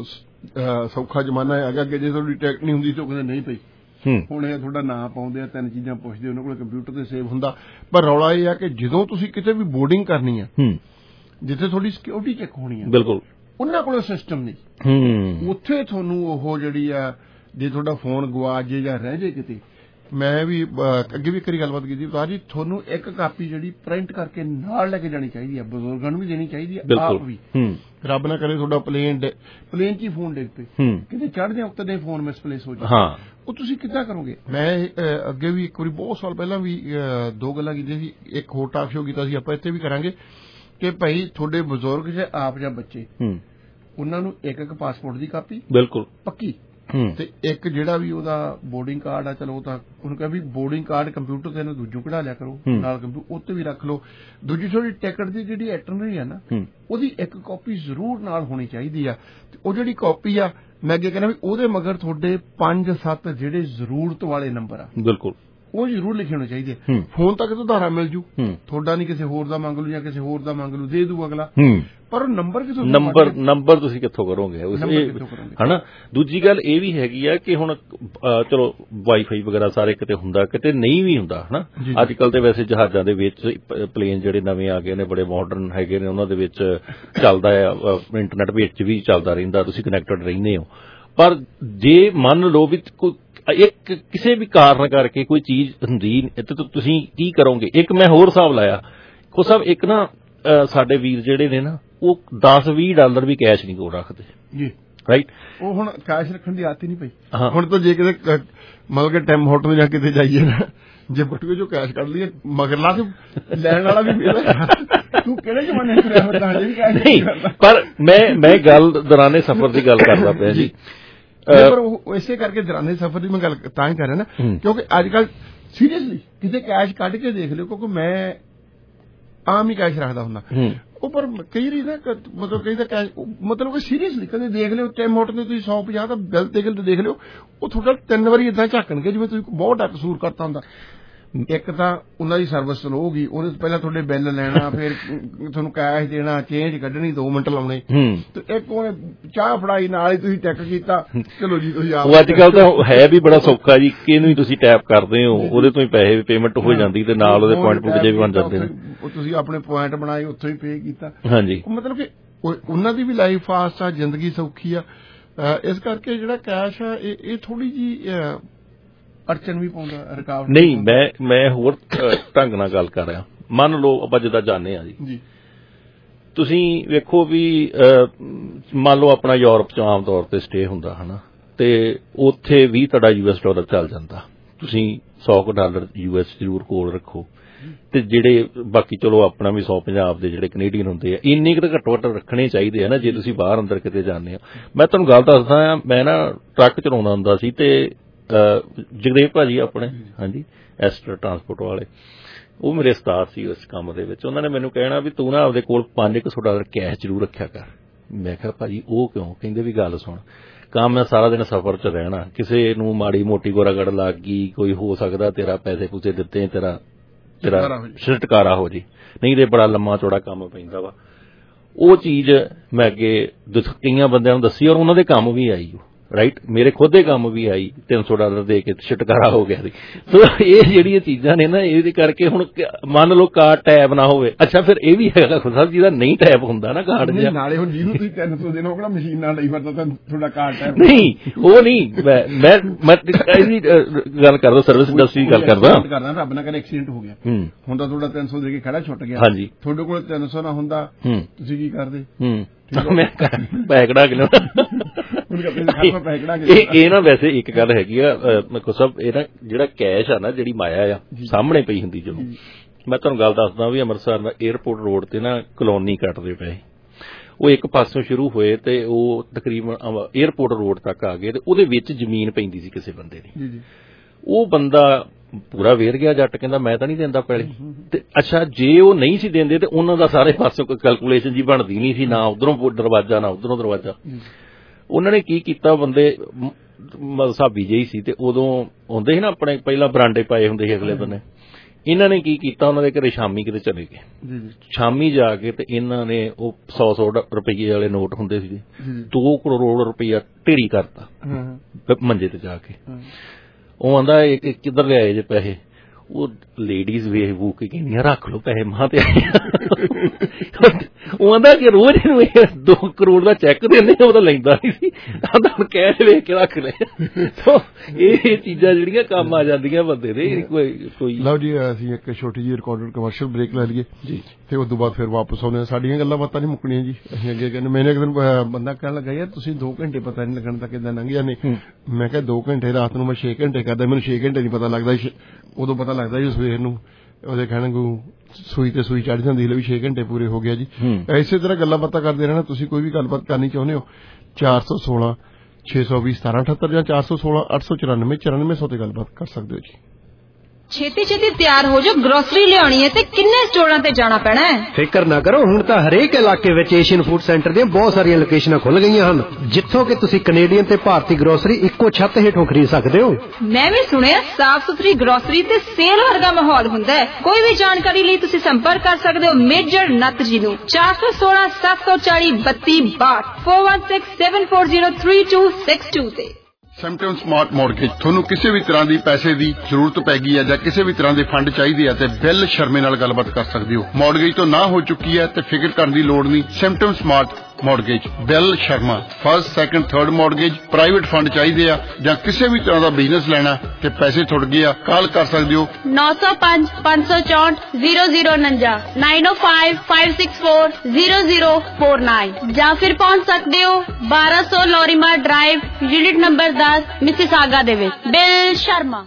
ਸੌਖਾ ਜ਼ਮਾਨਾ ਹੈ, ਅੱਗੇ ਅੱਗੇ ਜੇ ਤੁਹਾਡੀ ਟਿਕਟ ਨਹੀਂ ਹੁੰਦੀ ਤਾਂ ਉਹ ਕਹਿੰਦੇ ਨਹੀਂ ਪਈ, ਹੁਣ ਇਹ ਤੁਹਾਡਾ ਨਾਂ ਪਾਉਂਦੇ ਆ, ਤਿੰਨ ਚੀਜ਼ਾਂ ਪੁੱਛਦੇ, ਉਹਨਾਂ ਕੋਲ ਕੰਪਿਊਟਰ ਤੇ ਸੇਵ ਹੁੰਦਾ। ਪਰ ਰੌਲਾ ਇਹ ਆ ਕਿ ਜਦੋਂ ਤੁਸੀਂ ਕਿਤੇ ਵੀ ਬੋਰਡਿੰਗ ਕਰਨੀ ਆ, ਜਿੱਥੇ ਤੁਹਾਡੀ ਸਿਕਿਉਰਿਟੀ ਚੈੱਕ ਹੋਣੀ ਆ, ਬਿਲਕੁਲ ਉਹਨਾਂ ਕੋਲ ਸਿਸਟਮ ਨਹੀਂ, ਉੱਥੇ ਤੁਹਾਨੂੰ ਉਹ ਜਿਹੜੀ ਆ ਜੇ ਤੁਹਾਡਾ ਫੋਨ ਗਵਾਚ ਜੇ ਜਾਂ ਰਹਿ ਜੇ ਕਿਤੇ। ਮੈਂ ਵੀ ਅੱਗੇ ਵੀ ਇੱਕ ਵਾਰੀ ਗੱਲਬਾਤ ਕੀਤੀ, ਤਾਂ ਜੀ ਤੁਹਾਨੂੰ ਇੱਕ ਕਾਪੀ ਜਿਹੜੀ ਪ੍ਰਿੰਟ ਕਰਕੇ ਨਾਲ ਲੈ ਕੇ ਜਾਣੀ ਚਾਹੀਦੀ ਹੈ, ਬਜ਼ੁਰਗਾਂ ਨੂੰ ਵੀ ਦੇਣੀ ਚਾਹੀਦੀ ਹੈ, ਆਪ ਵੀ। ਰੱਬ ਨਾ ਕਰੇ ਤੁਹਾਡਾ ਪਲੇਨ ਪਲੇਨ 'ਚ ਹੀ ਫੋਨ ਡਿੱਗ ਪਏ, ਕਿਤੇ ਚੜ੍ਹਦੇ ਵਕਤ ਦੇ ਫੋਨ ਮਿਸਪਲੇਸ ਹੋ ਜਾਏ, ਉਹ ਤੁਸੀਂ ਕਿੱਦਾਂ ਕਰੋਗੇ? ਮੈਂ ਅੱਗੇ ਵੀ ਇੱਕ ਵਾਰੀ ਬਹੁਤ ਸਾਲ ਪਹਿਲਾਂ ਵੀ ਦੋ ਗੱਲਾਂ ਕੀਤੀਆਂ ਸੀ, ਇੱਕ ਹੋਰ ਟਾਕ ਸ਼ੋ ਕੀਤਾ ਸੀ ਆਪਾਂ, ਇੱਥੇ ਵੀ ਕਰਾਂਗੇ ਕਿ ਭਾਈ ਤੁਹਾਡੇ ਬਜ਼ੁਰਗ ਜਾਂ ਆਪ ਜਾਂ ਬੱਚੇ ਉਹਨਾਂ ਨੂੰ ਇੱਕ ਇੱਕ ਪਾਸਪੋਰਟ ਦੀ ਕਾਪੀ ਬਿਲਕੁਲ ਪੱਕੀ ਤੇ ਇੱਕ ਜਿਹੜਾ ਵੀ ਉਹਦਾ ਬੋਰਡਿੰਗ ਕਾਰਡ ਆ ਚਲੋ ਉਹ ਤਾਂ ਉਹਨੂੰ ਕਹੇ ਵੀ ਬੋਰਡਿੰਗ ਕਾਰਡ ਕੰਪਿਊਟਰ ਤੇ ਇਹਨੂੰ ਦੂਜੋਂ ਕਢਾ ਲਿਆ ਕਰੋ ਨਾਲ ਕੰਪਿਊਟਰ ਉੱਤੇ ਵੀ ਰੱਖ ਲਓ। ਦੂਜੀ ਥੋੜੀ ਟਿਕਟ ਦੀ ਜਿਹੜੀ ਐਟਰਨਰੀ ਆ ਨਾ ਉਹਦੀ ਇੱਕ ਕਾਪੀ ਜ਼ਰੂਰ ਨਾਲ ਹੋਣੀ ਚਾਹੀਦੀ ਆ ਤੇ ਉਹ ਜਿਹੜੀ ਕਾਪੀ ਆ ਮੈਂ ਅੱਗੇ ਕਹਿੰਦਾ ਵੀ ਉਹਦੇ ਮਗਰ ਤੁਹਾਡੇ ਪੰਜ ਸੱਤ ਜਿਹੜੇ ਜ਼ਰੂਰਤ ਵਾਲੇ ਨੰਬਰ ਆ ਬਿਲਕੁਲ ਉਹ ਜ਼ਰੂਰ ਲਿਖੇ ਹੋਣੇ ਚਾਹੀਦੇ। ਫੋਨ ਤੱਕ ਤਾਂ ਉਧਾਰਾ ਮਿਲ ਜੂ ਤੁਹਾਡਾ ਨਹੀਂ ਕਿਸੇ ਹੋਰ ਦਾ ਮੰਗ ਲੂ ਜਾਂ ਕਿਸੇ ਹੋਰ ਦਾ ਮੰਗ ਲੂ ਦੇ ਦੂ ਅਗਲਾ ਪਰ ਨੰਬਰ ਕਿਥੋਂ ਨੰਬਰ ਨੰਬਰ ਤੁਸੀਂ ਕਿੱਥੋਂ ਕਰੋਗੇ ਹਨਾ। ਦੂਜੀ ਗੱਲ ਇਹ ਵੀ ਹੈਗੀ ਆ ਕਿ ਹੁਣ ਚਲੋ ਵਾਈਫਾਈ ਵਗੈਰਾ ਸਾਰੇ ਕਿਤੇ ਹੁੰਦਾ ਕਿਤੇ ਨਹੀਂ ਵੀ ਹੁੰਦਾ ਹਨਾ। ਅੱਜ ਕੱਲ ਤੇ ਵੈਸੇ ਜਹਾਜ਼ਾਂ ਦੇ ਵਿੱਚ ਪਲੇਨ ਜਿਹੜੇ ਨਵੇਂ ਆ ਗਏ ਨੇ ਬੜੇ ਮਾਡਰਨ ਹੈਗੇ ਨੇ ਉਹਨਾਂ ਦੇ ਵਿੱਚ ਚੱਲਦਾ ਆ ਇੰਟਰਨੈਟ ਵਿੱਚ ਵੀ ਚੱਲਦਾ ਰਹਿੰਦਾ ਤੁਸੀਂ ਕਨੈਕਟਡ ਰਹਿੰਦੇ ਹੋ। ਪਰ ਜੇ ਮੰਨ ਲਓ ਵੀ ਇੱਕ ਕਿਸੇ ਵੀ ਕਾਰਨ ਕਰਕੇ ਕੋਈ ਚੀਜ਼ ਹੁੰਦੀ ਤੇ ਤੁਸੀਂ ਕੀ ਕਰੋਗੇ। ਇੱਕ ਮੈਂ ਹੋਰ ਹਿਸਾਬ ਲਾਇਆ ਕੋ ਸਾਹਿਬ ਇੱਕ ਨਾ ਸਾਡੇ ਵੀਰ ਜਿਹੜੇ ਨੇ ਨਾ ਉਹ ਦਸ ਵੀਹ ਡਾਲਰ ਵੀ ਕੈਸ਼ ਨਹੀਂ ਕੋਲ ਰੱਖਦੇ ਜੀ ਰਾਈਟ। ਉਹ ਹੁਣ ਕੈਸ਼ ਰੱਖਣ ਦੀ ਆਦਤ ਹੀ ਨਹੀਂ ਪਈ ਹੁਣ ਤਾਂ ਜੇ ਕਿਤੇ ਮਤਲਬ ਕਿ ਟੈਮ ਹੋਟਲ ਜਾਂ ਕਿਤੇ ਜਾਈਏ ਨਾ ਜੇ ਬਟੂਏ ਚੋਂ ਕੈਸ਼ ਕੱਢ ਲਈਏ ਮਗਰਲਾ ਤੇ ਲੈਣ ਵਾਲਾ ਵੀ ਮਿਲਦਾ ਤੂੰ ਕਿਹੜੇ ਜ਼ਮਾਨੇ ਚ ਰਿਹਾ ਹੁੰਦਾ ਹਜੇ ਵੀ ਕੈਸ਼ ਨਹੀਂ। ਪਰ ਮੈਂ ਮੈਂ ਗੱਲ ਦੌਰਾਨੇ ਸਫ਼ਰ ਦੀ ਗੱਲ ਕਰਦਾ ਪਿਆ ਜੀ ਪਰ ਉਹ ਇਸੇ ਕਰਕੇ ਦੌਰਾਨੇ ਸਫ਼ਰ ਦੀ ਮੈਂ ਗੱਲ ਤਾਂ ਹੀ ਕਰ ਰਿਹਾ ਨਾ ਕਿਉਂਕਿ ਅੱਜ ਕੱਲ ਸੀਰੀਅਸਲੀ ਕਿਤੇ ਕੈਸ਼ ਕੱਢ ਕੇ ਦੇਖ ਲਿਓ ਕਿਉਂਕਿ ਮੈਂ ਆਮ ਹੀ ਕੈਸ਼ ਰੱਖਦਾ ਹੁੰਦਾ ਉਹ ਪਰ ਕਈ ਵਾਰੀ ਨਾ ਮਤਲਬ ਕਈ ਤਾਂ ਕੈਸ਼ ਮਤਲਬ ਕਿ ਸੀਰੀਅਸਲੀ ਕਦੇ ਦੇਖ ਲਿਓ ਟਾਈਮ ਮੋਟਰ ਤੇ ਤੁਸੀਂ ਸੌ ਪੰਜਾਹ ਤਾਂ ਬਿੱਲ ਤੇ ਤੇ ਦੇਖ ਲਿਓ ਉਹ ਤੁਹਾਡਾ ਤਿੰਨ ਵਾਰੀ ਏਦਾਂ ਝਾਕਣਗੇ ਜਿਵੇਂ ਤੁਸੀਂ ਬਹੁਤ ਡੱਕ ਕਸੂਰ ਕਰਤਾ ਹੁੰਦਾ। ਇੱਕ ਤਾਂ ਉਹਨਾਂ ਦੀ ਸਰਵਿਸ ਸਲੋ ਹੋ ਗਈ ਉਹਦੇ ਤੋਂ ਪਹਿਲਾਂ ਤੁਹਾਡੇ ਬਿੱਲ ਲੈਣਾ ਫਿਰ ਤੁਹਾਨੂੰ ਕੈਸ਼ ਦੇਣਾ ਚੇਂਜ ਕੱਢਣੀ ਦੋ ਮਿੰਟ ਲਾਉਣੇ ਤੇ ਇੱਕ ਉਹਨੇ ਚਾਹ ਫੜਾਈ ਨਾਲ ਹੀ ਤੁਸੀਂ ਟੈਕ ਕੀਤਾ ਚਲੋ ਜੀ ਤੁਸੀਂ ਆਪ ਅੱਜ ਕੱਲ ਤਾਂ ਹੈ ਵੀ ਬੜਾ ਸੌਖਾ ਜੀ ਕਿਹਨੂੰ ਹੀ ਤੁਸੀਂ ਟੈਪ ਕਰਦੇ ਹੋ ਉਹਦੇ ਤੋਂ ਹੀ ਪੈਸੇ ਪੇਮੈਂਟ ਹੋ ਜਾਂਦੀ ਤੇ ਨਾਲ ਉਹਦੇ ਪੁਆਇੰਟ ਪੁਆਇੰਟ ਜੇ ਵੀ ਬਣ ਜਾਂਦੇ ਨੇ ਤੁਸੀਂ ਆਪਣੇ ਪੁਆਇੰਟ ਬਣਾਏ ਉੱਥੋਂ ਹੀ ਪੇ ਕੀਤਾ ਹਾਂਜੀ ਮਤਲਬ ਕਿ ਉਹਨਾਂ ਦੀ ਵੀ ਲਾਈਫ ਫਾਸਟ ਆ ਜ਼ਿੰਦਗੀ ਸੌਖੀ ਆ ਇਸ ਕਰਕੇ ਜਿਹੜਾ ਕੈਸ਼ ਆ ਇਹ ਥੋੜੀ ਜੀ ਅੜਚਨ ਵੀ ਪਾਉਂਦਾ ਰੁਕਾਵਟ ਨਹੀਂ। ਮੈਂ ਮੈਂ ਹੋਰ ਢੰਗ ਨਾਲ ਗੱਲ ਕਰ ਰਿਹਾ ਮੰਨ ਲਓ ਆਪਾਂ ਜਿੱਦਾਂ ਜਾਂਦੇ ਆ ਜੀ ਤੁਸੀਂ ਵੇਖੋ ਵੀ ਮੰਨ ਲਓ ਆਪਣਾ ਯੂਰਪ ਚ ਆਮ ਤੌਰ ਤੇ ਸਟੇ ਹੁੰਦਾ ਹਨਾ ਤੇ ਉੱਥੇ ਵੀ ਤੁਹਾਡਾ ਯੂ ਐਸ ਡਾਲਰ ਚੱਲ ਜਾਂਦਾ ਤੁਸੀਂ ਸੌ ਕੁ ਡਾਲਰ ਯੂ ਐਸ ਜ਼ਰੂਰ ਕੋਲ ਰੱਖੋ ਤੇ ਜਿਹੜੇ ਬਾਕੀ ਚਲੋ ਆਪਣਾ ਵੀ ਸੌ ਪੰਜਾਬ ਦੇ ਜਿਹੜੇ ਕੈਨੇਡੀਅਨ ਹੁੰਦੇ ਆ ਇੰਨੇ ਕੁ ਤਾਂ ਘੱਟੋ ਘੱਟ ਰੱਖਣੇ ਚਾਹੀਦੇ ਆ ਨਾ ਜੇ ਤੁਸੀਂ ਬਾਹਰ ਅੰਦਰ ਕਿਤੇ ਜਾਂਦੇ ਆ। ਮੈਂ ਤੁਹਾਨੂੰ ਗੱਲ ਦੱਸਦਾ ਆ ਮੈਂ ਨਾ ਟਰੱਕ ਚਲਾਉਂਦਾ ਹੁੰਦਾ ਸੀ ਤੇ ਜਗਦੇਵ ਭਾਜੀ ਆਪਣੇ ਹਾਂਜੀ ਐਸਟਰ ਟਰਾਂਸਪੋਰਟ ਵਾਲੇ ਉਹ ਮੇਰੇ ਉਸਤਾਦ ਸੀ ਉਸ ਕੰਮ ਦੇ ਵਿੱਚ ਉਹਨਾਂ ਨੇ ਮੈਨੂੰ ਕਹਿਣਾ ਵੀ ਤੂੰ ਨਾ ਆਪਦੇ ਕੋਲ ਪੰਜ ਕੁ ਸੌ ਡਾਲਰ ਕੈਸ਼ ਜ਼ਰੂਰ ਰੱਖਿਆ ਕਰ। ਮੈਂ ਕਿਹਾ ਭਾਜੀ ਉਹ ਕਿਉਂ ਕਹਿੰਦੇ ਵੀ ਗੱਲ ਸੁਣ ਕੰਮ ਮੈਂ ਸਾਰਾ ਦਿਨ ਸਫ਼ਰ 'ਚ ਰਹਿਣਾ ਕਿਸੇ ਨੂੰ ਮਾੜੀ ਮੋਟੀ ਗੋਰਾਗੜ ਲੱਗ ਗਈ ਕੋਈ ਹੋ ਸਕਦਾ ਤੇਰਾ ਪੈਸੇ ਪੂਸੇ ਦਿੱਤੇ ਤੇਰਾ ਤੇਰਾ ਛਿਟਕਾਰਾ ਹੋ ਜੀ ਨਹੀਂ ਤੇ ਬੜਾ ਲੰਮਾ ਚੌੜਾ ਕੰਮ ਪੈਂਦਾ ਵਾ। ਉਹ ਚੀਜ਼ ਮੈਂ ਅੱਗੇ ਕਈਆਂ ਬੰਦਿਆਂ ਨੂੰ ਦੱਸੀ ਔਰ ਉਹਨਾਂ ਦੇ ਕੰਮ ਵੀ ਆਈ ਰਾਈਟ ਮੇਰੇ ਖੁਦ ਦੇ ਕੰਮ ਵੀ ਆਈ ਤਿੰਨ ਸੌ ਡਾਲਰ ਦੇ ਕੇ ਛੁਟਕਾਰਾ ਹੋ ਗਿਆ ਸੀ। ਸੋ ਇਹ ਜਿਹੜੀਆਂ ਚੀਜ਼ਾਂ ਨੇ ਨਾ ਇਹਦੇ ਕਰਕੇ ਹੁਣ ਮੰਨ ਲਓ ਕਾਰਡ ਟੈਬ ਨਾ ਹੋਵੇ ਅੱਛਾ ਫਿਰ ਇਹ ਵੀ ਹੈਗਾ ਸਾਹਿਬ ਜਿਹਦਾ ਨਹੀਂ ਟੈਬ ਹੁੰਦਾ ਨਾ ਕਾਰਡ ਜਿਹਾ ਨਾਲੇ ਹੁਣ ਜਿਹਨੂੰ ਤੁਸੀਂ ਤਿੰਨ ਸੌ ਦੇਣਾ ਕਿਹੜਾ ਮਸ਼ੀਨ ਨਾਲ ਲਈ ਫਿਰਦਾ ਤਾਂ ਤੁਹਾਡਾ ਕਾਰਡ ਟੈਬ ਨਹੀਂ ਉਹ ਨਹੀਂ ਮੈਂ ਮੈਂ ਇਹਦੀ ਗੱਲ ਕਰਦਾ ਸਰਵਿਸ ਇੰਡਸਟਰੀ ਦੀ ਗੱਲ ਕਰਦਾ ਕਰਦਾ ਰੱਬ ਨਾ ਕਰੇ ਐਕਸੀਡੈਂਟ ਹੋ ਗਿਆ ਹੁਣ ਤਾਂ ਤੁਹਾਡਾ ਤਿੰਨ ਸੌ ਦੇ ਕੇ ਖੜਾ ਛੁੱਟ ਗਿਆ ਹਾਂਜੀ ਤੁਹਾਡੇ ਕੋਲ ਤਿੰਨ ਸੌ ਨਾ ਹੁੰਦਾ ਤੁਸੀਂ ਕੀ ਕਰਦੇ ਮੈਂ ਪੈਸੇ ਕਢਾ ਕੇ ਲਿਆਉਣਾ ਇਹ ਨਾ ਵੈਸੇ ਇੱਕ ਗੱਲ ਹੈਗੀ ਆ ਸਭ ਇਹ ਨਾ ਜਿਹੜਾ ਕੈਸ਼ ਆ ਨਾ ਜਿਹੜੀ ਮਾਇਆ ਆ ਸਾਹਮਣੇ ਪਈ ਹੁੰਦੀ ਜਦੋਂ ਮੈਂ ਤੁਹਾਨੂੰ ਗੱਲ ਦੱਸਦਾ ਵੀ ਅੰਮ੍ਰਿਤਸਰ ਦਾ ਏਅਰਪੋਰਟ ਰੋਡ ਤੇ ਨਾ ਕਲੋਨੀ ਕੱਟਦੇ ਪਏ ਉਹ ਇੱਕ ਪਾਸੋਂ ਸ਼ੁਰੂ ਹੋਏ ਤੇ ਉਹ ਤਕਰੀਬਨ ਏਅਰਪੋਰਟ ਰੋਡ ਤੱਕ ਆ ਗਏ ਤੇ ਉਹਦੇ ਵਿੱਚ ਜ਼ਮੀਨ ਪੈਂਦੀ ਸੀ ਕਿਸੇ ਬੰਦੇ ਦੀ ਉਹ ਬੰਦਾ ਪੂਰਾ ਵੇਰ ਗਿਆ ਜੱਟ ਕਹਿੰਦਾ ਮੈਂ ਤਾਂ ਨਹੀਂ ਦਿੰਦਾ ਪੈਲੀ ਤੇ ਅੱਛਾ ਜੇ ਉਹ ਨਹੀਂ ਸੀ ਦਿੰਦੇ ਤੇ ਉਹਨਾਂ ਦਾ ਸਾਰੇ ਪਾਸੋਂ ਕੋਈ ਕੈਲਕੂਲੇਸ਼ਨ ਜੀ ਬਣਦੀ ਨਹੀਂ ਸੀ ਨਾ ਉਧਰੋਂ ਦਰਵਾਜ਼ਾ ਨਾ ਉਧਰੋਂ ਦਰਵਾਜ਼ਾ ਉਹਨਾਂ ਨੇ ਕੀ ਕੀਤਾ ਬੰਦੇ ਸਾਬੀ ਜਿਹੀ ਸੀ ਤੇ ਉਦੋਂ ਆਉਂਦੇ ਸੀ ਨਾ ਆਪਣੇ ਪਹਿਲਾਂ ਬਰਾਂਡੇ ਪਾਏ ਹੁੰਦੇ ਸੀ ਅਗਲੇ ਬੰਨੇ ਇਹਨਾਂ ਨੇ ਕੀ ਕੀਤਾ ਉਹਨਾਂ ਦੇ ਘਰੇ ਸ਼ਾਮੀ ਕਿਤੇ ਚਲੇ ਗਏ ਸ਼ਾਮੀ ਜਾ ਕੇ ਤੇ ਇਹਨਾਂ ਨੇ ਉਹ ਸੌ ਸੌ ਰੁਪਈਏ ਵਾਲੇ ਨੋਟ ਹੁੰਦੇ ਸੀ ਦੋ ਕਰੋੜ ਰੁਪਈਆ ਢੇਰੀ ਕਰਤਾ ਮੰਜੇ ਤੇ ਜਾ ਕੇ ਉਹ ਆਂਦਾ ਕਿੱਧਰ ਲਿਆਏ ਜੇ ਪੈਸੇ ਉਹ ਲੇਡੀਜ਼ ਵੇਖ ਵੂਕ ਕੇ ਕਹਿੰਦੀਆਂ ਰੱਖ ਲਓ ਪੈਸੇ ਮਾਂ ਤੇ ਉਹ ਆਂਦਾ ਕਿ ਰੋਜ਼ ਇਹਨੂੰ ਦੋ ਕਰੋੜ ਦਾ ਚੈੱਕ ਦਿੰਦੇ ਉਹ ਤਾਂ ਲੈਂਦਾ ਨਹੀਂ ਸੀ ਆਂਦਾ ਹੁਣ ਕੈਸ਼ ਵੇਖ ਕੇ ਰੱਖ ਲੈ ਸੋ ਇਹ ਚੀਜ਼ਾਂ ਜਿਹੜੀਆਂ ਕੰਮ ਆ ਜਾਂਦੀਆਂ ਬੰਦੇ ਦੇ ਕੋਈ ਕੋਈ ਲਓ ਜੀ ਅਸੀਂ ਇੱਕ ਛੋਟੀ ਜਿਹੀ ਰਿਕਾਰਡਡ ਕਮਰਸ਼ੀਅਲ ਬ੍ਰੇਕ ਲੈ ਲਈਏ ਜੀ ਤੇ ਉਸ ਤੋਂ ਬਾਅਦ ਫਿਰ ਵਾਪਸ ਆਉਂਦੇ ਸਾਡੀਆਂ ਗੱਲਾਂ ਬਾਤਾਂ ਨਹੀਂ ਮੁੱਕਣੀਆਂ ਜੀ ਅਸੀਂ ਅੱਗੇ ਕਹਿੰਦੇ ਮੈਨੇ ਇੱਕ ਦਿਨ ਬੰਦਾ ਕਹਿਣ ਲੱਗਾ ਯਾਰ ਤੁਸੀਂ ਦੋ ਘੰਟੇ ਪਤਾ ਨਹੀਂ ਲੱਗਣ ਤਾਂ ਕਿੱਦਾਂ ਲੰਘ ਜਾਂਦੇ ਮੈਂ ਕਿਹਾ ਦੋ ਘੰਟੇ ਰਾਤ ਨੂੰ ਮੈਂ ਛੇ ਘੰਟੇ ਕਰਦਾ ਮੈਨੂੰ ਛੇ ਘੰਟੇ ਨਹੀਂ ਪਤਾ ਲੱਗਦਾ ਉਦੋਂ ਪਤਾ ਲੱਗਦਾ ਜੀ ਸਵੇਰ ਨੂੰ ਉਹਦੇ ਕਹਿਣਗੇ ਸੂਈ ਤੇ ਸੂਈ ਚੜ੍ਹ ਜਾਂਦੀ ਵੀ ਛੇ ਘੰਟੇ ਪੂਰੇ ਹੋ ਗਿਆ ਜੀ। ਇਸੇ ਤਰ੍ਹਾਂ ਗੱਲਾਂ ਬਾਤਾਂ ਕਰਦੇ ਰਹਿਣਾ। ਤੁਸੀਂ ਕੋਈ ਵੀ ਗੱਲਬਾਤ ਕਰਨੀ ਚਾਹੁੰਦੇ ਹੋ ਚਾਰ ਸੌ ਸੋਲਾਂ ਛੇ ਸੌ ਵੀਹ ਸਤਾਰਾਂ ਅਠੱਤਰ ਜਾਂ ਚਾਰ ਸੌ ਸੋਲਾਂ ਅੱਠ ਸੌ ਚੁਰਾਨਵੇਂ ਚੁਰਾਨਵੇਂ ਸੌ ਤੇ ਗੱਲਬਾਤ ਕਰ ਸਕਦੇ ਹੋ ਜੀ। ਛੇਤੀ ਛੇਤੀ ਤਿਆਰ ਹੋ ਜਾਓ, ਗਰੋਸਰੀ ਲਿਆਉਣੀ ਹੈ ਤੇ ਕਿੰਨੇ ਸਟੋਰਾਂ ਤੇ ਜਾਣਾ ਪੈਣਾ ਹੈ। ਫਿਕਰ ਨਾ ਕਰੋ, ਹੁਣ ਤਾਂ ਹਰੇਕ ਇਲਾਕੇ ਵਿੱਚ ਏਸ਼ੀਅਨ ਫੂਡ ਸੈਂਟਰ ਦੀਆਂ ਬਹੁਤ ਸਾਰੀਆਂ ਲੋਕੇਸ਼ਨਾਂ ਖੁੱਲ ਗਈਆਂ ਹਨ ਜਿੱਥੋਂ ਕਿ ਤੁਸੀਂ ਕੈਨੇਡੀਅਨ ਤੇ ਭਾਰਤੀ ਗਰੋਸਰੀ ਇੱਕੋ ਛੱਤ ਹੇਠੋਂ ਖਰੀਦ ਸਕਦੇ ਹੋ। ਮੈਂ ਵੀ ਸੁਣਿਆ ਸਾਫ਼ ਸੁਥਰੀ ਗਰੋਸਰੀ ਤੇ ਸੇਲ ਵਰਗਾ ਮਾਹੌਲ ਹੁੰਦਾ ਹੈ। ਕੋਈ ਵੀ ਜਾਣਕਾਰੀ ਲਈ ਤੁਸੀਂ ਸੰਪਰਕ ਕਰ ਸਕਦੇ ਹੋ ਮੇਜਰ ਨੱਤ ਜੀ ਨੂੰ ਚਾਰ ਸੌ ਸੋਲਾਂ ਸੱਤ ਸੌ ਚਾਲੀ ਬੱਤੀ ਬਾਹਠ four one six seven four zero three two six two ਤੇ। ਸੈਂਪਟਨ ਸਮਾਰਟ ਮੌਰਗੇਜ ਤੁਹਾਨੂੰ ਕਿਸੇ ਵੀ ਤਰ੍ਹਾਂ ਦੀ ਪੈਸੇ ਦੀ ਜ਼ਰੂਰਤ ਪੈ ਗਈ ਹੈ ਜਾਂ ਕਿਸੇ ਵੀ ਤਰ੍ਹਾਂ ਦੇ ਫੰਡ ਚਾਹੀਦੇ ਆ ਤੇ ਬਿੱਲ ਸ਼ਰਮੇ ਨਾਲ ਗੱਲਬਾਤ ਕਰ ਸਕਦੇ ਹੋ। ਮੌਰਗੇਜ ਤੋਂ ਨਾ ਹੋ ਚੁੱਕੀ ਹੈ ਤੇ ਫਿਕਰ ਕਰਨ ਦੀ ਲੋੜ ਨਹੀਂ। Sampton smart mortgage Bill Sharma first second third mortgage private fund ਚਾਹੀਦੇ ਆ ਜਾਂ ਕਿਸੇ ਵੀ ਤਰ੍ਹਾਂ ਦਾ ਬਿਜ਼ਨਸ ਲੈਣਾ ਤੇ ਪੈਸੇ ਥੁੜ ਗਏ ਆ ਕਾਲ ਕਰ ਸਕਦੇ ਹੋ ਨੌ ਸੌ ਪੰਜ ਪੰਜ ਸੌ ਚੌਂਹਠ ਜ਼ੀਰੋ ਜ਼ੀਰੋ ਉਨੰਜਾ nine O five five six four zero zero four nine ਜਾਂ ਫਿਰ ਪਹੁੰਚ ਸਕਦੇ ਹੋ ਬਾਰਾਂ ਸੌ ਲੋਰੀਮਾ ਡਰਾਈਵ ਯੂਨਿਟ ਨੰਬਰ ਦਸ ਮਿਸਿਸਾਗਾ ਦੇ ਵਿੱਚ। ਬਿੱਲ ਸ਼ਰਮਾ।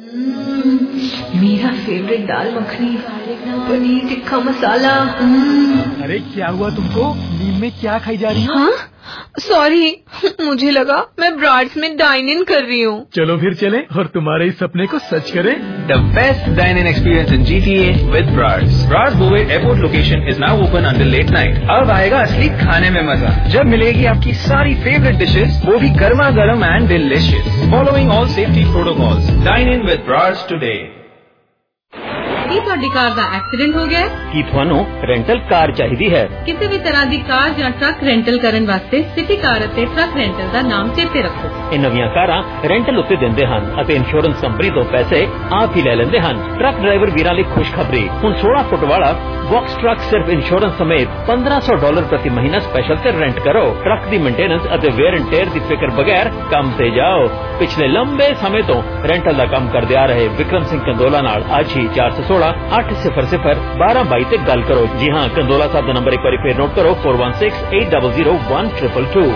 मेरा फेवरेट दाल मखनी पनीर टिक्का मसाला। अरे क्या हुआ तुमको? नींद में क्या खाई जा रही हो? हाँ? सॉरी, मुझे लगा मैं ब्राड्स में डाइन इन कर रही हूँ। चलो फिर चलें और तुम्हारे इस सपने को सच करें। The best dine-in experience in G T A with Brads. Brads Bouvet Airport location is now open until late night. अब आएगा असली खाने में मजा जब मिलेगी आपकी सारी favorite dishes, वो भी गर्मा गर्म and delicious. Following all safety protocols. Dine in with Brads today. ਕੀ ਤੁਹਾਡੀ ਕਾਰ ਦਾ ਐਕਸੀਡੈਂਟ ਹੋ ਗਿਆ ਹੈ? ਕੀ ਤੁਹਾਨੂੰ ਰੈਂਟਲ ਕਾਰ ਚਾਹੀਦੀ ਹੈ? ਕਿਸੇ ਵੀ ਤਰ੍ਹਾਂ ਦੀ ਕਾਰ ਜਾਂ ਟਰੱਕ ਰੈਂਟਲ ਕਰਨ ਵਾਸਤੇ ਸਿਟੀ ਕਾਰ ਅਤੇ ਟਰੱਕ ਰੈਂਟਲ ਦਾ ਨਾਮ ਚੇਤੇ ਰੱਖੋ। ਇਹ ਨਵੀਆਂ ਕਾਰਾਂ ਰੈਂਟਲ ਉੱਤੇ ਦਿੰਦੇ ਹਨ ਅਤੇ ਇੰਸ਼ੋਰੈਂਸ ਕੰਪਨੀ ਤੋਂ ਪੈਸੇ ਆਪ ਹੀ ਲੈ ਲੈਂਦੇ ਹਨ। ਟਰੱਕ ਡਰਾਈਵਰ ਵੀਰਾਂ ਲਈ ਖੁਸ਼ਖਬਰੀ, ਹੁਣ ਸੋਲਾਂ ਫੁੱਟ ਵਾਲਾ ਬਾਕਸ ਟਰੱਕ ਸਿਰਫ ਇੰਸ਼ੋਰੈਂਸ ਸਮੇਤ ਪੰਦਰਾਂ ਸੌ ਡਾਲਰ ਪ੍ਰਤੀ ਮਹੀਨਾ ਸਪੈਸ਼ਲ ਤੇ ਰੈਂਟ ਕਰੋ। ਟਰੱਕ ਦੀ ਮੇਨਟੇਨੈਂਸ ਅਤੇ ਵੇਅਰ ਐਂਡ ਟੇਅਰ ਦੀ ਫਿਕਰ ਬਗੈਰ ਕੰਮ ਤੇ ਜਾਓ। ਪਿਛਲੇ ਲੰਬੇ ਸਮੇਂ ਤੋਂ ਰੈਂਟਲ ਦਾ ਕੰਮ ਕਰਦੇ ਆ ਰਹੇ ਵਿਕਰਮ ਸਿੰਘ ਕੰਦੋਲਾ ਨਾਲ ਅੱਜ ਹੀ ਚਾਰ ਸੌ ਸੋਲਾਂ ਅੱਠ ਸਿਫਰ ਸਿਫਰ ਬਾਰਾਂ ਬਾਈ ਤੇ ਗੱਲ ਕਰੋ। ਜੀ ਹਾਂ, ਕੰਦੋਲਾ ਸਾਹਿਬ ਦਾ ਨੰਬਰ ਇੱਕ ਵਾਰੀ ਫੇਰ ਨੋਟ ਕਰੋ four one six eight zero zero one two two two।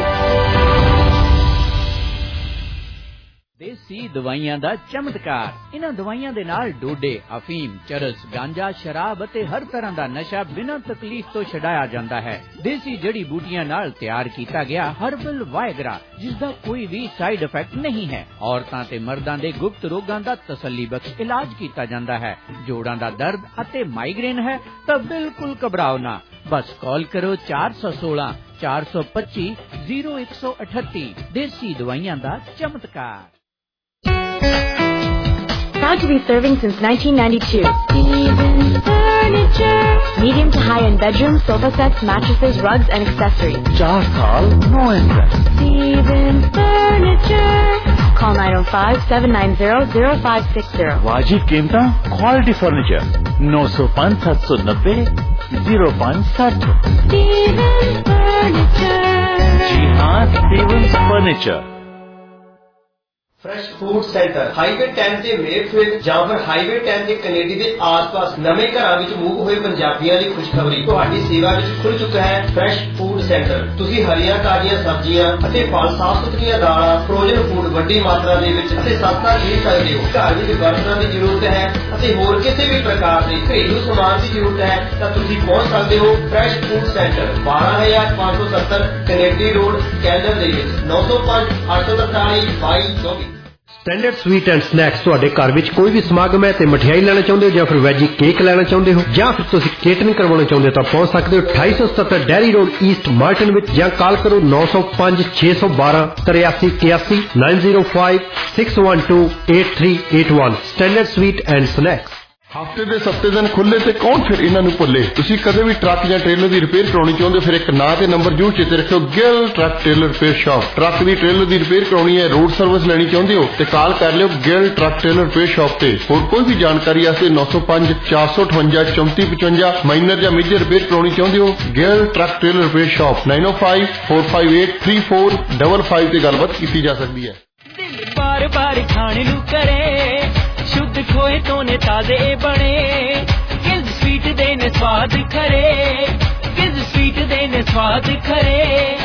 ਦੇਸੀ ਦਵਾਈਆਂ ਦਾ ਚਮਤਕਾਰ। ਇਹਨਾਂ ਦਵਾਈਆਂ ਦੇ ਨਾਲ ਡੋਡੇ, ਅਫੀਮ, ਚਰਸ, ਗਾਂਜਾ, ਸ਼ਰਾਬ ਅਤੇ ਹਰ ਤਰ੍ਹਾਂ ਦਾ ਨਸ਼ਾ ਬਿਨਾਂ ਤਕਲੀਫ ਤੋਂ ਛਡਾਇਆ ਜਾਂਦਾ ਹੈ। ਦੇਸੀ ਜੜੀ ਬੂਟੀਆਂ ਨਾਲ ਤਿਆਰ ਕੀਤਾ ਗਿਆ ਹਰਬਲ ਵਾਇਗਰਾ, ਜਿਸ ਦਾ ਕੋਈ ਵੀ ਸਾਈਡ ਇਫੈਕਟ ਨਹੀਂ ਹੈ। ਔਰਤਾਂ ਤੇ ਮਰਦਾਂ ਦੇ ਗੁਪਤ ਰੋਗਾਂ ਦਾ ਤਸੱਲੀ ਬਖਸ਼ ਇਲਾਜ ਕੀਤਾ ਜਾਂਦਾ ਹੈ। ਜੋੜਾਂ ਦਾ ਦਰਦ ਅਤੇ ਮਾਈਗ੍ਰੇਨ ਹੈ ਤਾਂ ਬਿਲਕੁਲ ਘਬਰਾਓ ਨਾ, ਬਸ ਕਾਲ ਕਰੋ ਚਾਰ ਸੌ ਸੋਲਾਂ ਚਾਰ ਸੌ ਪੱਚੀ ਜ਼ੀਰੋ ਇੱਕ ਸੌ ਅਠੱਤੀ। ਦੇਸੀ ਦਵਾਈਆਂ ਦਾ ਚਮਤਕਾਰ। Proud to be serving since nineteen ninety-two. Stevens Furniture. Medium to high-end bedrooms, sofa sets, mattresses, rugs, and accessories. चार साल no interest. Stevens Furniture. Call nine oh five seven nine zero zero five six zero. वाजिब कीमतां, quality furniture नौ सौ पाँच सात सौ नब्बे zero पाँच साठ। Stevens Furniture. जी हाँ, Stevens furniture. Fresh food centre highway ten ਤੇ ਮੇਰਫੀਲਡ ਜਾਂ ਫਿਰ ਹਾਈਵੇ टेन ਦੇ ਕੈਨੇਡੀ ਦੇ ਆਸ-ਪਾਸ ਨਵੇਂ ਘਰਾਂ ਵਿੱਚ ਮੂਵ ਹੋਏ ਪੰਜਾਬੀਆਂ ਲਈ ਖੁਸ਼ਖਬਰੀ, ਤੁਹਾਡੀ ਸੇਵਾ ਵਿੱਚ ਖੁੱਲ ਚੁੱਕਾ ਹੈ ਫਰੈਸ਼ ਫੂਡ ਸੈਂਟਰ। ਤੁਸੀਂ ਹਰੀਆਂ ਤਾਜ਼ੀਆਂ ਸਬਜ਼ੀਆਂ ਅਤੇ ਫਲ, ਸਾਫ਼ ਸੁਥਰੀਆਂ ਦਾਲਾਂ, ਫਰੋਜ਼ਨ ਫੂਡ ਵੱਡੀ ਮਾਤਰਾ ਦੇ ਵਿੱਚ ਅਤੇ ਸਸਤਾ ਖਰੀਦ ਸਕਦੇ ਹੋ। ਘਰ ਵਿੱਚ ਬਰਤਨਾਂ ਦੀ ਜ਼ਰੂਰਤ ਹੈ ਅਤੇ ਹੋਰ ਕਿਸੇ ਵੀ ਪ੍ਰਕਾਰ ਦੇ ਘਰੇਲੂ ਸਮਾਨ ਦੀ ਜ਼ਰੂਰਤ ਹੈ ਤਾਂ ਤੁਸੀਂ ਪਹੁੰਚ ਸਕਦੇ ਹੋ ਫਰੈਸ਼ ਫੂਡ ਸੈਂਟਰ ਬਾਰਾਂ ਹਜ਼ਾਰ ਪੰਜ ਸੌ ਸੱਤਰ ਕੈਨੇਡੀ ਰੋਡ ਕੈਨਰ ਦੇ ਵਿੱਚ ਨੌ ਸੌ ਪੰਜ ਅੱਠ ਸੌ ਤਰਤਾਲੀ ਬਾਈ ਚੌਵੀ। ਸਟੈਂਡਰਡ ਸਵੀਟ ਐਂਡ ਸਨੈਕਸ ਤੁਹਾਡੇ ਘਰ ਵਿੱਚ ਕੋਈ ਵੀ ਸਮਾਗਮ ਹੈ ਤੇ ਮਠਿਆਈ ਲੈਣਾ ਚਾਹੁੰਦੇ ਹੋ ਜਾਂ ਫਿਰ ਵੈਜੀ ਕੇਕ ਲੈਣਾ ਚਾਹੁੰਦੇ ਹੋ ਜਾਂ ਫਿਰ ਤੁਸੀਂ ਕੇਟਰਿੰਗ ਕਰਵਾਉਣਾ ਚਾਹੁੰਦੇ ਹੋ ਤਾਂ ਪਹੁੰਚ ਸਕਦੇ ਹੋ ਅਠਾਈ ਸੌ ਸਤੱਤਰ ਡੈਰੀ ਰੋਡ ਈਸਟ ਮਾਰਟਨ ਵਿੱਚ ਜਾਂ ਕਾਲ ਕਰੋ ਨੌ ਸੌ ਪੰਜ ਛੇ ਸੌ ਬਾਰਾਂ ਤਰਿਆਸੀ ਇਕਿਆਸੀ nine zero five six one two eight three eight one. Standard sweet and snacks. ਹਫ਼ਤੇ ਦੇ ਸੱਤੇ ਦਿਨ ਖੁੱਲੇ ਤੇ ਕੌਣ ਫਿਰ ਇਹਨਾਂ ਨੂੰ ਭੁੱਲੇ। ਤੁਸੀਂ ਕਦੇ ਵੀ ਟਰੱਕ ਜਾਂ ਟ੍ਰੇਲਰ ਦੀ ਰਿਪੇਅਰ ਕਰਾਉਣੀ ਚਾਹੁੰਦੇ ਹੋ ਫਿਰ ਇੱਕ ਨਾਂ ਤੇ ਨੰਬਰ ਜ਼ਰੂਰ ਚੇਤੇ ਰੱਖਿਓ, Gill truck trailer repair shop. Truck ਦੀ ਟ੍ਰੇਲਰ ਦੀ ਰਿਪੇਅਰ ਕਰਾਉਣੀ ਹੈ, ਰੋਡ ਸਰਵਿਸ ਲੈਣੀ ਚਾਹੁੰਦੇ ਹੋ ਤੇ ਕਾਲ ਕਰ ਲਿਓ Gill truck trailer repair shop ਤੇ। ਹੋਰ ਕੋਈ ਵੀ ਜਾਣਕਾਰੀ ਵਾਸਤੇ ਨੌ ਸੌ ਪੰਜ ਚਾਰ ਸੌ ਅਠਵੰਜਾ ਚੌਂਤੀ ਪਚਵੰਜਾ। ਮਾਈਨਰ ਜਾਂ ਮੇਜਰ ਰਿਪੇਅਰ ਕਰਾਉਣੀ ਚਾਹੁੰਦੇ ਹੋ Gill truck trailer repair shop nine O five four five eight three four double five ਤੇ ਗੱਲਬਾਤ ਕੀਤੀ ਜਾ ਸਕਦੀ ਹੈ। ਦਿਲ ਬਾਰ ਬਾਰ ਖਾਣੇ ਨੂੰ ਕਰੇ, ਸ਼ੁੱਧ ਖੋਏ ਤੋਂ ਨੇ ਤਾਜ਼ੇ ਬਣੇ, ਕਿਸ ਸਵੀਟ ਦੇ ਨੇ ਸਵਾਦ ਖਰੇ, ਕਿਸ ਸਵੀਟ ਦੇ ਨੇ ਸਵਾਦ ਖਰੇ।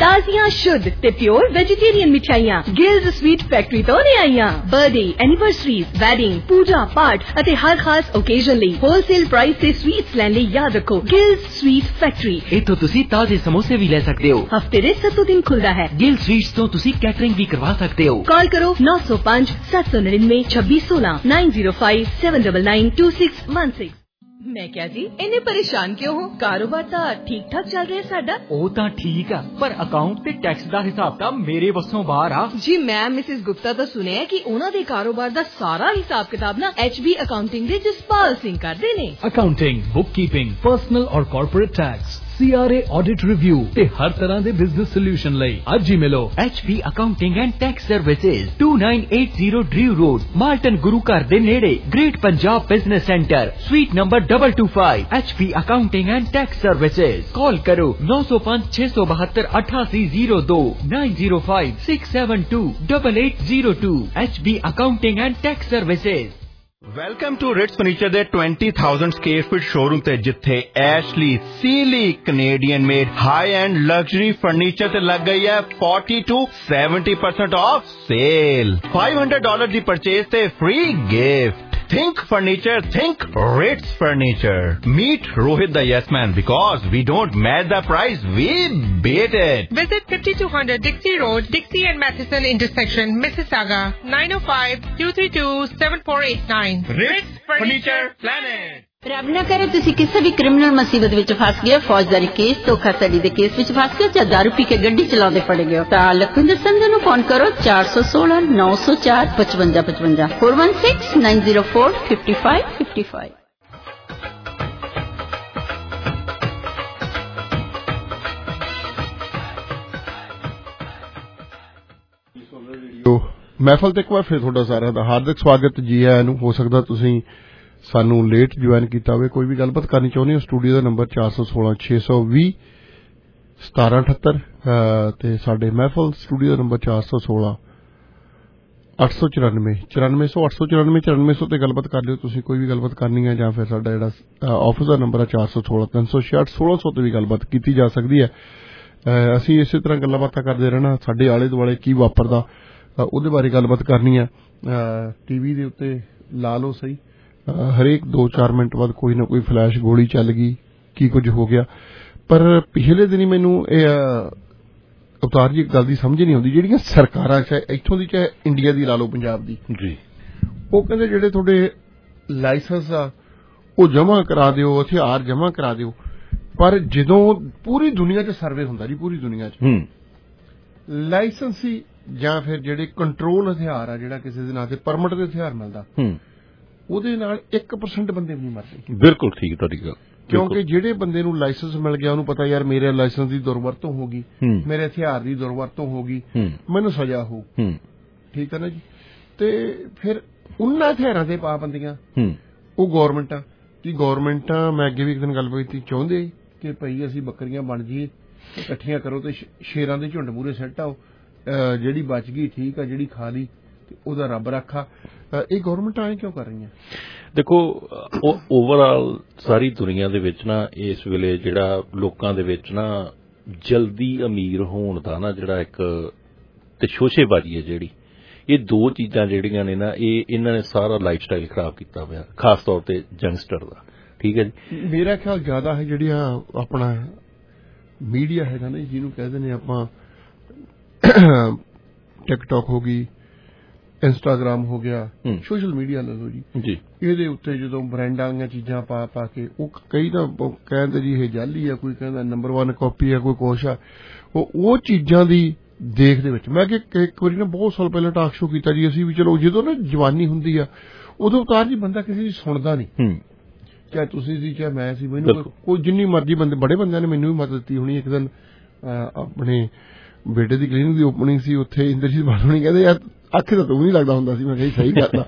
ਤਾਜ਼ੀਆਂ ਸ਼ੁੱਧ ਤੇ ਪਿਓਰ ਵੈਜੀਟੇਰੀਅਨ ਮਿਠਾਈਆਂ ਗਿਲਜ਼ ਸਵੀਟ ਫੈਕਟਰੀ ਤੋਂ ਲੈ ਆਈਆਂ। ਬਰਥਡੇ, ਐਨੀਵਰਸਰੀਜ਼, ਵੈਡਿੰਗ, ਪੂਜਾ ਪਾਠ ਅਤੇ ਹਰ ਖਾਸ ਓਕੇਜ਼ਨ ਲਈ ਹੋਲਸੇਲ ਪ੍ਰਾਈਸ ਤੇ ਸਵੀਟਸ ਲੈਣ ਲਈ ਯਾਦ ਰੱਖੋ ਗਿਲਜ਼ ਸਵੀਟ ਫੈਕਟਰੀ। ਇੱਥੋਂ ਤੁਸੀਂ ਤਾਜ਼ੇ ਸਮੋਸੇ ਵੀ ਲੈ ਸਕਦੇ ਹੋ। ਹਫਤੇ ਦੇ ਸੱਤੋਂ ਦਿਨ ਖੁੱਲਦਾ ਹੈ। ਗਿਲ ਸਵੀਟਸ ਤੋਂ ਤੁਸੀਂ ਕੈਟਰਿੰਗ ਵੀ ਕਰਵਾ ਸਕਦੇ ਹੋ। ਕਾਲ ਕਰੋ ਨੌ ਸੌ ਪੰਜ ਸੱਤ ਸੌ ਨੜਿਨਵੇਂ ਛੱਬੀ ਸੋਲਾਂ nine zero five seven double nine two six one six. मैं क्या जी इन्ने परेशान क्यों हो? कारोबार तो ठीक ठाक चल रहा है साडा। ਉਹ ਤਾਂ ਠੀਕ ਆ ਪਰ ਅਕਾਊਂਟ ਤੇ ਟੈਕਸ ਦਾ ਹਿਸਾਬ ਤਾਂ ਮੇਰੇ ਵੱਸੋਂ ਬਾਹਰ ਆ। जी मैं मिसिस गुप्ता तो सुनिया कि उन्हां दे कारोबार दा सारा हिसाब किताब ना एच बी अकाउंटिंग दे जसपाल सिंह करदे ने। Accounting, bookkeeping, personal or corporate tax, C R A audit review ਤੇ ਹਰ ਤਰ੍ਹਾਂ ਦੇ ਬਿਜ਼ਨਸ ਸੋਲੂਸ਼ਨ ਲਈ ਅੱਜ ਹੀ ਮਿਲੋ H P Accounting and Tax Services two nine eight zero Drew Road, Malton ਗੁਰੂ ਘਰ ਦੇ ਨੇੜੇ, great Punjab business centre, suite number two two five। H P Accounting and Tax Services। ਕਾਲ ਕਰੋ नौ zero five six two two eight eight zero two nine zero five six seven two eight eight zero two। H P Accounting and Tax Services। Welcome to Ritz furniture ਦੇ twenty thousand square feet showroom ਤੇ ਜਿੱਥੇ Ashley Sealy Canadian made high end luxury furniture ਤੇ ਲੱਗ ਗਈ ਹੈ forty to seventy percent off sale. five hundred dollars ਦੀ purchase ਤੇ free gift. Think furniture, think Ritz Furniture. Meet Rohit the Yes Man because we don't match the price, we beat it. Visit fifty-two hundred Dixie Road, Dixie and Matheson intersection, Mississauga, nine oh five two three two seven four eight nine. Ritz Furniture Planet. ਰੱਬ ਨਾ ਕਰੇ ਤੁਸੀਂ ਕਿਸੇ ਵੀ criminal ਮੁਸੀਬਤ ਵਿੱਚ ਫਸ ਗਏ, ਫੌਜਦਾਰੀ case, ਧੋਖਾਧੜੀ ਦੇ ਕੇਸ ਵਿੱਚ ਫਸ ਗਏ ਜਾਂ ਦਾਰੂ ਪੀ ਕੇ ਗੱਡੀ ਚਲਾਉਂਦੇ ਫੜੇ ਗਏ ਤਾਂ ਲਖਵਿੰਦਰ ਸੰਧੂ ਨੂੰ ਫੋਨ ਕਰੋ four one six nine oh four five five five five four one six nine zero four five five five five। ਮਹਿਫਲ ਤੇ ਇੱਕ ਵਾਰ ਫਿਰ ਤੁਹਾਡਾ ਸਾਰਿਆਂ ਦਾ ਹਾਰਦਿਕ ਸਵਾਗਤ ਜੀ ਆਇਆਂ ਨੂੰ। ਹੋ ਸਕਦਾ ਤੁਸੀਂ ਸਾਨੂੰ ਲੇਟ ਜੁਆਇਨ ਕੀਤਾ ਹੋਵੇ, ਕੋਈ ਵੀ ਗੱਲਬਾਤ ਕਰਨੀ ਚਾਹੁੰਦੇ ਹੋ ਸਟੂਡੀਓ ਦਾ number four one six six two zero seven seven eight eight ਤੇ ਸਾਡੇ ਮਹਿਫਲ ਸਟੂਡੀਓ ਦਾ number four one six eight four nine nine four nine zero zero eight nine nine four nine zero ਤੇ ਗੱਲਬਾਤ ਕਰ ਲਿਓ ਤੁਸੀਂ, ਕੋਈ ਵੀ ਗੱਲਬਾਤ ਕਰਨੀ ਹੈ, ਜਾਂ ਫਿਰ ਸਾਡਾ ਜਿਹੜਾ ਆਫਿਸ ਦਾ ਨੰਬਰ ਹੈ four one six three six zero six zero zero ਤੇ ਵੀ ਗੱਲਬਾਤ ਕੀਤੀ ਜਾ ਸਕਦੀ ਹੈ। ਅਸੀਂ ਇਸੇ ਤਰ੍ਹਾਂ ਗੱਲਾਂ ਬਾਤਾਂ ਕਰਦੇ ਰਹਿਣਾ, ਸਾਡੇ ਆਲੇ ਦੁਆਲੇ ਕੀ ਵਾਪਰਦਾ ਉਹਦੇ ਬਾਰੇ ਗੱਲਬਾਤ ਕਰਨੀ ਹੈ। ਟੀਵੀ ਦੇ ਉੱਤੇ ਲਾ ਲਓ ਸਹੀ, ਹਰੇਕ ਦੋ ਚਾਰ ਮਿੰਟ ਬਾਅਦ ਕੋਈ ਨਾ ਕੋਈ ਫਲੈਸ਼ ਗੋਲੀ ਚੱਲ ਗਈ, ਕੀ ਕੁਝ ਹੋ ਗਿਆ। ਪਰ ਪਿਛਲੇ ਦਿਨੀ ਮੈਨੂੰ ਇਹ ਅਵਤਾਰ ਜੀ ਇੱਕ ਗੱਲ ਦੀ ਸਮਝ ਨਹੀਂ ਆਉਂਦੀ, ਜਿਹੜੀਆਂ ਸਰਕਾਰਾਂ ਚਾਹੇ ਇੱਥੋਂ ਦੀ ਚਾਹੇ ਇੰਡੀਆ ਦੀ ਲਾ ਲਓ, ਪੰਜਾਬ ਦੀ ਜੀ, ਉਹ ਕਹਿੰਦੇ ਜਿਹੜੇ ਤੁਹਾਡੇ ਲਾਇਸੈਂਸ ਆ ਉਹ ਜਮ੍ਹਾਂ ਕਰਾ ਦਿਓ, ਹਥਿਆਰ ਜਮ੍ਹਾਂ ਕਰਾ ਦਿਓ। ਪਰ ਜਦੋਂ ਪੂਰੀ ਦੁਨੀਆ 'ਚ ਸਰਵੇ ਹੁੰਦਾ ਜੀ, ਪੂਰੀ ਦੁਨੀਆ 'ਚ ਲਾਇਸੈਂਸ ਹੀ ਜਾਂ ਫਿਰ ਜਿਹੜੇ ਕੰਟਰੋਲ ਹਥਿਆਰ ਆ, ਜਿਹੜਾ ਕਿਸੇ ਦੇ ਨਾਂ ਤੇ ਪਰਮਿਟ ਦੇ ਹਥਿਆਰ ਮਿਲਦਾ, ਉਹਦੇ ਨਾਲ ਇੱਕ ਪਰਸੈਂਟ ਬੰਦੇ ਵੀ ਨਹੀਂ ਮਰਦੇ। ਬਿਲਕੁਲ ਠੀਕ ਤੁਹਾਡੀ ਗੱਲ, ਕਿਉਂਕਿ ਜਿਹੜੇ ਬੰਦੇ ਨੂੰ ਲਾਇਸੈਂਸ ਮਿਲ ਗਿਆ ਉਹਨੂੰ ਪਤਾ ਯਾਰ ਮੇਰੇ ਲਾਇਸੈਂਸ ਦੀ ਦੁਰਵਰਤੋਂ ਹੋ ਗਈ, ਮੇਰੇ ਹਥਿਆਰ ਦੀ ਦੁਰਵਰਤੋਂ ਹੋ ਗਈ, ਮੈਨੂੰ ਸਜ਼ਾ ਹੋ, ਠੀਕ ਹੈ ਨਾ ਜੀ। ਤੇ ਫਿਰ ਉਹਨਾਂ ਹਥਿਆਰਾਂ ਤੇ ਪਾਬੰਦੀਆਂ ਉਹ ਗੌਰਮੈਂਟਾਂ ਕੀ ਗੌਰਮੈਂਟਾਂ ਮੈਂ ਅੱਗੇ ਵੀ ਇੱਕ ਦਿਨ ਗੱਲ ਕੀਤੀ, ਚਾਹੁੰਦੇ ਕਿ ਭਾਈ ਅਸੀਂ ਬੱਕਰੀਆਂ ਬਣ ਜਾਈਏ, ਇਕੱਠੀਆਂ ਕਰੋ ਤੇ ਸ਼ੇਰਾਂ ਦੇ ਝੁੰਡ ਮੂਹਰੇ ਸੈੱਟ ਆਓ, ਜਿਹੜੀ ਬਚ ਗਈ ਠੀਕ ਆ, ਜਿਹੜੀ ਖਾ ਲਈ ਤੇ ਉਹਦਾ ਰੱਬ ਰੱਖਾ। ਇਹ ਗੌਰਮੈਂਟਾਂ ਐਂ ਕਿਉਂ ਕਰ ਰਹੀਆਂ? ਦੇਖੋ ਓਵਰਆਲ ਸਾਰੀ ਦੁਨੀਆ ਦੇ ਵਿੱਚ ਨਾ ਇਸ ਵੇਲੇ ਜਿਹੜਾ ਲੋਕਾਂ ਦੇ ਵਿੱਚ ਨਾ ਜਲਦੀ ਅਮੀਰ ਹੋਣ ਦਾ ਨਾ ਜਿਹੜਾ ਇੱਕ ਤੇ ਸ਼ੋਸ਼ੇਬਾਜ਼ੀ ਹੈ ਜਿਹੜੀ, ਇਹ ਦੋ ਚੀਜ਼ਾਂ ਜਿਹੜੀਆਂ ਨੇ ਨਾ ਇਹ ਇਹਨਾਂ ਨੇ ਸਾਰਾ ਲਾਈਫ ਸਟਾਈਲ ਖਰਾਬ ਕੀਤਾ ਹੋਇਆ, ਖਾਸ ਤੌਰ ਤੇ ਯੰਗਸਟਰ ਦਾ। ਠੀਕ ਹੈ ਜੀ, ਮੇਰਾ ਖਿਆਲ ਜ਼ਿਆਦਾ ਹੈ ਜਿਹੜੀ ਆਪਣਾ ਮੀਡੀਆ ਹੈਗਾ ਨਾ, ਜਿਹਨੂੰ ਕਹਿੰਦੇ ਨੇ ਆਪਾਂ ਟਿਕਟੌਕ ਹੋ ਗਈ, ਇੰਸਟਾਗ੍ਰਾਮ ਹੋ ਗਿਆ, ਸੋਸ਼ਲ ਮੀਡੀਆ ਲੈ ਲਓ ਜੀ, ਇਹਦੇ ਉੱਤੇ ਜਦੋਂ ਬ੍ਰਾਂਡਾਂ ਦੀਆਂ ਚੀਜ਼ਾਂ ਪਾ ਪਾ ਕੇ ਉਹ ਕਈ ਤਾਂ ਕਹਿੰਦੇ ਜੀ ਇਹ ਜਾਲੀ ਆ, ਕੋਈ ਕਹਿੰਦਾ ਨੰਬਰ ਵਨ ਕਾਪੀ ਆ, ਕੋਈ ਕੁਛ ਆ, ਉਹ ਉਹ ਚੀਜ਼ਾਂ ਦੀ ਦੇਖ ਦੇ ਵਿੱਚ ਮੈਂ ਕਿ ਇੱਕ ਵਾਰੀ ਨਾ ਬਹੁਤ ਸਾਲ ਪਹਿਲਾਂ ਟਾਕ ਸ਼ੋ ਕੀਤਾ ਜੀ ਅਸੀਂ ਵੀ, ਚਲੋ ਜਦੋਂ ਨਾ ਜਵਾਨੀ ਹੁੰਦੀ ਆ ਉਦੋਂ ਉਤਾਰ ਜੀ ਬੰਦਾ ਕਿਸੇ ਦੀ ਸੁਣਦਾ ਨਹੀਂ, ਚਾਹੇ ਤੁਸੀਂ ਸੀ ਚਾਹੇ ਮੈਂ ਸੀ, ਮੈਨੂੰ ਕੋਈ ਜਿੰਨੀ ਮਰਜ਼ੀ ਬੰਦੇ, ਬੜੇ ਬੰਦਿਆਂ ਨੇ ਮੈਨੂੰ ਵੀ ਮਦਦ ਦਿੱਤੀ ਹੋਣੀ। ਇੱਕ ਦਿਨ ਆਪਣੇ ਬੇਟੇ ਦੀ ਕਲੀਨਿਕ ਦੀ ਓਪਨਿੰਗ ਸੀ, ਉੱਥੇ ਇੰਦਰਜੀਤ ਬਾਲੋਣੀ ਕਹਿੰਦੇ ਯਾਰ ਅੱਖ ਤਾਂ ਤੂੰ ਨਹੀਂ ਲੱਗਦਾ ਹੁੰਦਾ ਸੀ, ਮੈਂ ਕਿਹਾ ਸਹੀ ਕਰਦਾ,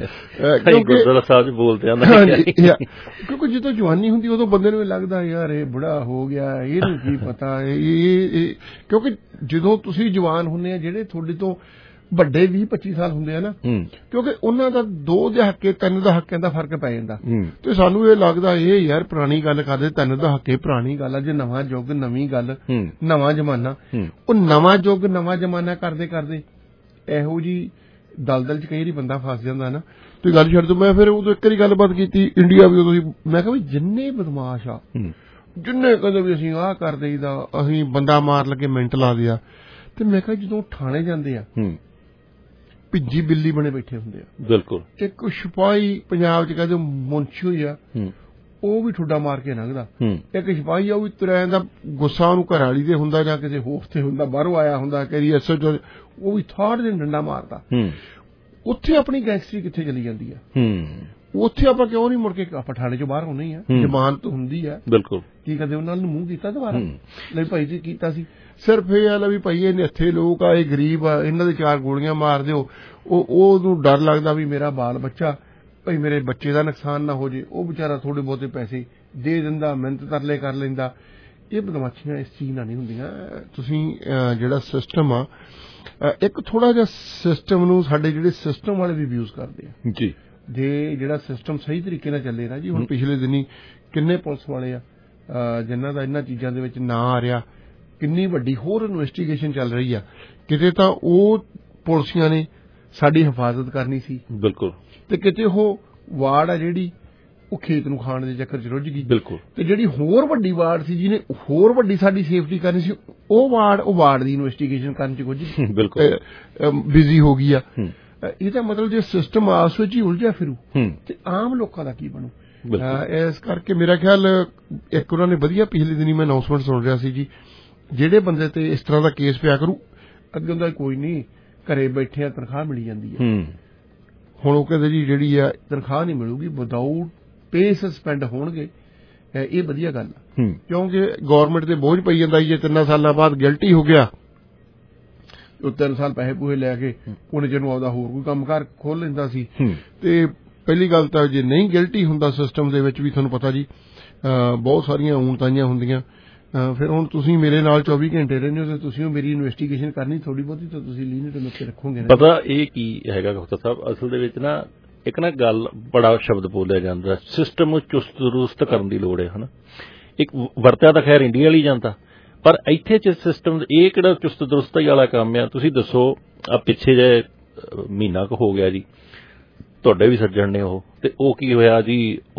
ਕਿਉਂਕਿ ਜਦੋਂ ਜਵਾਨੀ ਹੁੰਦੀ ਉਦੋਂ ਬੰਦੇ ਨੂੰ ਲੱਗਦਾ ਯਾਰ ਇਹ ਬੁੜਾ ਹੋ ਗਿਆ, ਇਹਨੂੰ ਕੀ ਪਤਾ, ਇਹ ਕਿਉਂਕਿ ਜਦੋਂ ਤੁਸੀਂ ਜਵਾਨ ਹੁੰਦੇ ਆ ਜਿਹੜੇ ਤੁਹਾਡੇ ਤੋਂ ਵੱਡੇ ਵੀਹ ਪੱਚੀ ਸਾਲ ਹੁੰਦੇ ਆ ਨਾ, ਕਿਉਂਕਿ ਉਹਨਾਂ ਦਾ ਦੋ ਦਹਾਕੇ ਤਿੰਨ ਦਹਾਕਿਆਂ ਦਾ ਫਰਕ ਪੈ ਜਾਂਦਾ। ਤੇ ਸਾਨੂੰ ਇਹ ਲੱਗਦਾ ਇਹ ਯਾਰ ਪੁਰਾਣੀ ਗੱਲ ਕਰਦੇ, ਤਿੰਨ ਦਹਾਕੇ ਪੁਰਾਣੀ ਗੱਲ ਆ, ਜੇ ਨਵਾਂ ਯੁੱਗ ਨਵੀਂ ਗੱਲ ਨਵਾਂ ਜ਼ਮਾਨਾ, ਉਹ ਨਵਾਂ ਯੁੱਗ ਨਵਾਂ ਜ਼ਮਾਨਾ ਕਰਦੇ ਕਰਦੇ ਇਹੋ ਜੀ ਦਲਦਲ ਚ ਕਈ ਵਾਰੀ ਬੰਦਾ ਫਸ ਜਾਂਦਾ ਨਾ। ਤੇ ਗੱਲ ਛੱਡ ਦੋ, ਮੈਂ ਫਿਰ ਉਦੋਂ ਇੱਕ ਵਾਰੀ ਗੱਲਬਾਤ ਕੀਤੀ ਇੰਡੀਆ ਵੀ, ਉਦੋਂ ਮੈਂ ਕਿਹਾ ਵੀ ਜਿੰਨੇ ਬਦਮਾਸ਼ ਆ, ਜਿੰਨੇ ਕਹਿੰਦੇ ਵੀ ਅਸੀਂ ਆਹ ਕਰ ਦਈਦਾ, ਅਸੀਂ ਬੰਦਾ ਮਾਰ ਲੱਗੇ ਮਿੰਟ ਲਾ ਦਿਆ, ਤੇ ਮੈਂ ਕਿਹਾ ਜਦੋਂ ਥਾਣੇ ਜਾਂਦੇ ਆ ਭਿੱਜੀ ਬਿੱਲੀ ਬਣੇ ਬੈਠੇ ਹੁੰਦੇ ਆ। ਬਿਲਕੁਲ। ਇੱਕ ਸਿਪਾਹੀ ਪੰਜਾਬ ਚ ਕਹਿੰਦੇ ਮੁਨਸ਼ੀ ਹੋਈ ਆ, ਉਹ ਵੀ ਠੁੱਡਾ ਮਾਰ ਕੇ ਲੰਘਦਾ। ਇੱਕ ਸਿਪਾਹੀ ਆ, ਉਹ ਵੀ ਤੁਰਿਆ ਜਾਂਦਾ, ਗੁੱਸਾ ਉਹਨੂੰ ਘਰ ਵਾਲੀ ਦੇ ਹੁੰਦਾ ਜਾਂ ਕਿਸੇ ਹੋਰ ਤੇ ਹੁੰਦਾ, ਬਾਹਰੋਂ ਆਇਆ ਹੁੰਦਾ, ਕਦੀ ਐਸ ਐਚ ਓ, ਉਹ ਵੀ ਥਾੜ ਦੇ ਡੰਡਾ ਮਾਰਦਾ। ਉੱਥੇ ਆਪਣੀ ਗੈਂਗਸਟਰੀ ਕਿੱਥੇ ਚਲੀ ਜਾਂਦੀ ਆ? ਉੱਥੇ ਆਪਾਂ ਕਿਉਂ ਨਹੀਂ ਮੁੜ ਕੇ ਆਪਾਂ ਥਾਣੇ ਚੋਂ ਬਾਹਰ ਆਉਣੇ ਹੀ ਆ, ਜ਼ਮਾਨਤ ਹੁੰਦੀ ਆ। ਬਿਲਕੁਲ। ਕੀ ਕਦੇ ਉਹਨਾਂ ਨੂੰ ਮੂੰਹ ਕੀਤਾ ਦੁਬਾਰਾ? ਨਹੀਂ ਭਾਈ ਜੀ ਕੀਤਾ ਸੀ, ਸਿਰਫ ਇਹ ਆ ਵੀ ਭਾਈ ਇਹ ਨਿੱਥੇ ਲੋਕ ਆ, ਇਹ ਗਰੀਬ ਆ, ਇਹਨਾਂ ਦੇ ਚਾਰ ਗੋਲੀਆਂ ਮਾਰ ਦਿਓ, ਉਹ ਉਹਨੂੰ ਡਰ ਲੱਗਦਾ ਵੀ ਮੇਰਾ ਬਾਲ ਬੱਚਾ, ਭਾਈ ਮੇਰੇ ਬੱਚੇ ਦਾ ਨੁਕਸਾਨ ਨਾ ਹੋ ਜੇ, ਉਹ ਵਿਚਾਰਾ ਥੋੜੇ ਬਹੁਤੇ ਪੈਸੇ ਦੇ ਦਿੰਦਾ, ਮਿਹਨਤ ਤਰਲੇ ਕਰ ਲੈਂਦਾ। ਇਹ ਬਦਮਾਸ਼ੀਆਂ ਇਸ ਚੀਜ਼ ਨਾਲ ਨਹੀਂ ਹੁੰਦੀਆਂ। ਤੁਸੀਂ ਜਿਹੜਾ ਸਿਸਟਮ ਆ, ਇੱਕ ਥੋੜਾ ਜਿਹਾ ਸਿਸਟਮ ਨੂੰ ਸਾਡੇ ਜਿਹੜੇ ਸਿਸਟਮ ਵਾਲੇ ਵੀ ਅਬਿਊਜ਼ ਕਰਦੇ ਆ ਜੀ। ਜੇ ਜਿਹੜਾ ਸਿਸਟਮ ਸਹੀ ਤਰੀਕੇ ਨਾਲ ਚੱਲੇ ਨਾ ਜੀ, ਹੁਣ ਪਿਛਲੇ ਦਿਨੀ ਕਿੰਨੇ ਪੁਲਿਸ ਵਾਲੇ ਆ ਜਿਨ੍ਹਾਂ ਦਾ ਇਹਨਾਂ ਚੀਜ਼ਾਂ ਦੇ ਵਿੱਚ ਨਾਂ ਆ ਰਿਹਾ, ਕਿੰਨੀ ਵੱਡੀ ਹੋਰ ਇਨਵੈਸਟੀਗੇਸ਼ਨ ਚੱਲ ਰਹੀ ਆ। ਕਿਤੇ ਤਾਂ ਉਹ ਪੁਲਿਸੀਆਂ ਨੇ ਸਾਡੀ ਹਿਫਾਜ਼ਤ ਕਰਨੀ ਸੀ, ਬਿਲਕੁਲ, ਤੇ ਕਿਤੇ ਉਹ ਵਾਰਡ ਆ ਜਿਹੜੀ ਉਹ ਖੇਤ ਨੂੰ ਖਾਣ ਦੇ ਚੱਕਰ ਚ ਰੁੱਝ ਗਈ, ਬਿਲਕੁਲ, ਤੇ ਜਿਹੜੀ ਹੋਰ ਵੱਡੀ ਵਾਰਡ ਸੀ ਜਿਹਨੇ ਹੋਰ ਵੱਡੀ ਸਾਡੀ ਸੇਫਟੀ ਕਰਨੀ ਸੀ, ਉਹ ਵਾਰਡ ਉਹ ਵਾਰਡ ਦੀ ਇਨਵੈਸਟੀਗੇਸ਼ਨ ਕਰਨ ਚ ਕੁਝ ਬਿਲਕੁਲ ਬਿਜ਼ੀ ਹੋ ਗਈ ਆ। ਇਹਦਾ ਮਤਲਬ ਜੇ ਸਿਸਟਮ ਆਪਸ ਵਿੱਚ ਹੀ ਉਲਝਿਆ ਫਿਰੂ ਤੇ ਆਮ ਲੋਕਾਂ ਦਾ ਕੀ ਬਣੂ? ਇਸ ਕਰਕੇ ਮੇਰਾ ਖਿਆਲ ਇੱਕ ਉਹਨਾਂ ਨੇ ਵਧੀਆ ਪਿਛਲੇ ਦਿਨੀ ਮੈਂ ਅਨਾਉਂਸਮੈਂਟ ਸੁਣ ਰਿਹਾ ਸੀ ਜੀ, ਜਿਹੜੇ ਬੰਦੇ ਤੇ ਇਸ ਤਰ੍ਹਾਂ ਦਾ ਕੇਸ ਪਿਆ ਕਰੂ, ਅੱਗੇ ਦਾ ਕੋਈ ਨਹੀਂ, ਘਰੇ ਬੈਠੇ ਆ ਤਨਖਾਹ ਮਿਲੀ ਜਾਂਦੀ ਹੈ। ਹੁਣ ਉਹ ਕਹਿੰਦੇ ਜੀ ਜਿਹੜੀ ਆ ਤਨਖਾਹ ਨਹੀਂ ਮਿਲੂਗੀ, ਵਿਦਆਊਟ ਪੇ ਸਸਪੈਂਡ ਹੋਣਗੇ। ਇਹ ਵਧੀਆ ਗੱਲ ਆ, ਕਿਉਂਕਿ ਗੌਰਮੈਂਟ ਤੇ ਬੋਝ ਪਈ ਜਾਂਦਾ, ਜੇ ਤਿੰਨਾਂ ਸਾਲਾਂ ਬਾਅਦ ਗਿਲਟੀ ਹੋ ਗਿਆ, ਉਹ ਤਿੰਨ ਸਾਲ ਪੈਸੇ ਪੂਹੇ ਲੈ ਕੇ ਉਹਨੇ ਜਿਹਨੂੰ ਆਪਦਾ ਹੋਰ ਕੋਈ ਕੰਮਕਾਰ ਖੋਲ ਲੈਂਦਾ ਸੀ। ਤੇ ਪਹਿਲੀ ਗੱਲ ਤਾਂ ਜੇ ਨਹੀਂ ਗਿਲਟੀ ਹੁੰਦਾ ਸਿਸਟਮ ਦੇ ਵਿੱਚ ਵੀ, ਤੁਹਾਨੂੰ ਪਤਾ ਜੀ ਬਹੁਤ ਸਾਰੀਆਂ ਊਣਤਾਈਆਂ ਹੁੰਦੀਆਂ। ਫਿਰ ਹੁਣ ਤੁਸੀਂ ਮੇਰੇ ਨਾਲ ਚੌਵੀ ਘੰਟੇ ਰਹਿੰਦੇ ਹੋ, ਤੇ ਤੁਸੀਂ ਮੇਰੀ ਇਨਵੈਸਟੀਗੇਸ਼ਨ ਕਰਨੀ ਥੋੜੀ ਬਹੁਤੀ, ਤਾਂ ਤੁਸੀਂ ਲੀਨਟ ਮਿਲ ਕੇ ਰੱਖੋਗੇ। ਪਤਾ ਇਹ ਕੀ ਹੈਗਾ ਗੁਪਤਾ ਸਾਹਿਬ, ਅਸਲ ਦੇ ਵਿੱਚ ਨਾ ਇੱਕ ਨਾ ਗੱਲ ਬੜਾ ਸ਼ਬਦ ਬੋਲਿਆ ਜਾਂਦਾ, ਸਿਸਟਮ ਨੂੰ ਚੁਸਤ ਦਰੁਸਤ ਕਰਨ ਦੀ ਲੋੜ ਹੈ, ਹਨਾ। ਇੱਕ ਵਰਤਿਆ ਤਾਂ ਖੈਰ ਇੰਡੀਆ ਵਾਲੀ ਜਾਂਦਾ, ਪਰ ਇੱਥੇ ਚ ਸਿਸਟਮ ਇਹ ਕਿਹੜਾ ਚੁਸਤ ਦਰੁਸਤੀ ਵਾਲਾ ਕੰਮ ਆ? ਤੁਸੀਂ ਦੱਸੋ, ਆ ਪਿੱਛੇ ਜੇ ਮਹੀਨਾ ਕੁ ਹੋ ਗਿਆ ਜੀ, ਤੁਹਾਡੇ ਵੀ ਸੱਜਣ ਨੇ ਉਹ, ਤੇ ਉਹ ਕੀ ਹੋਇਆ ਜੀ,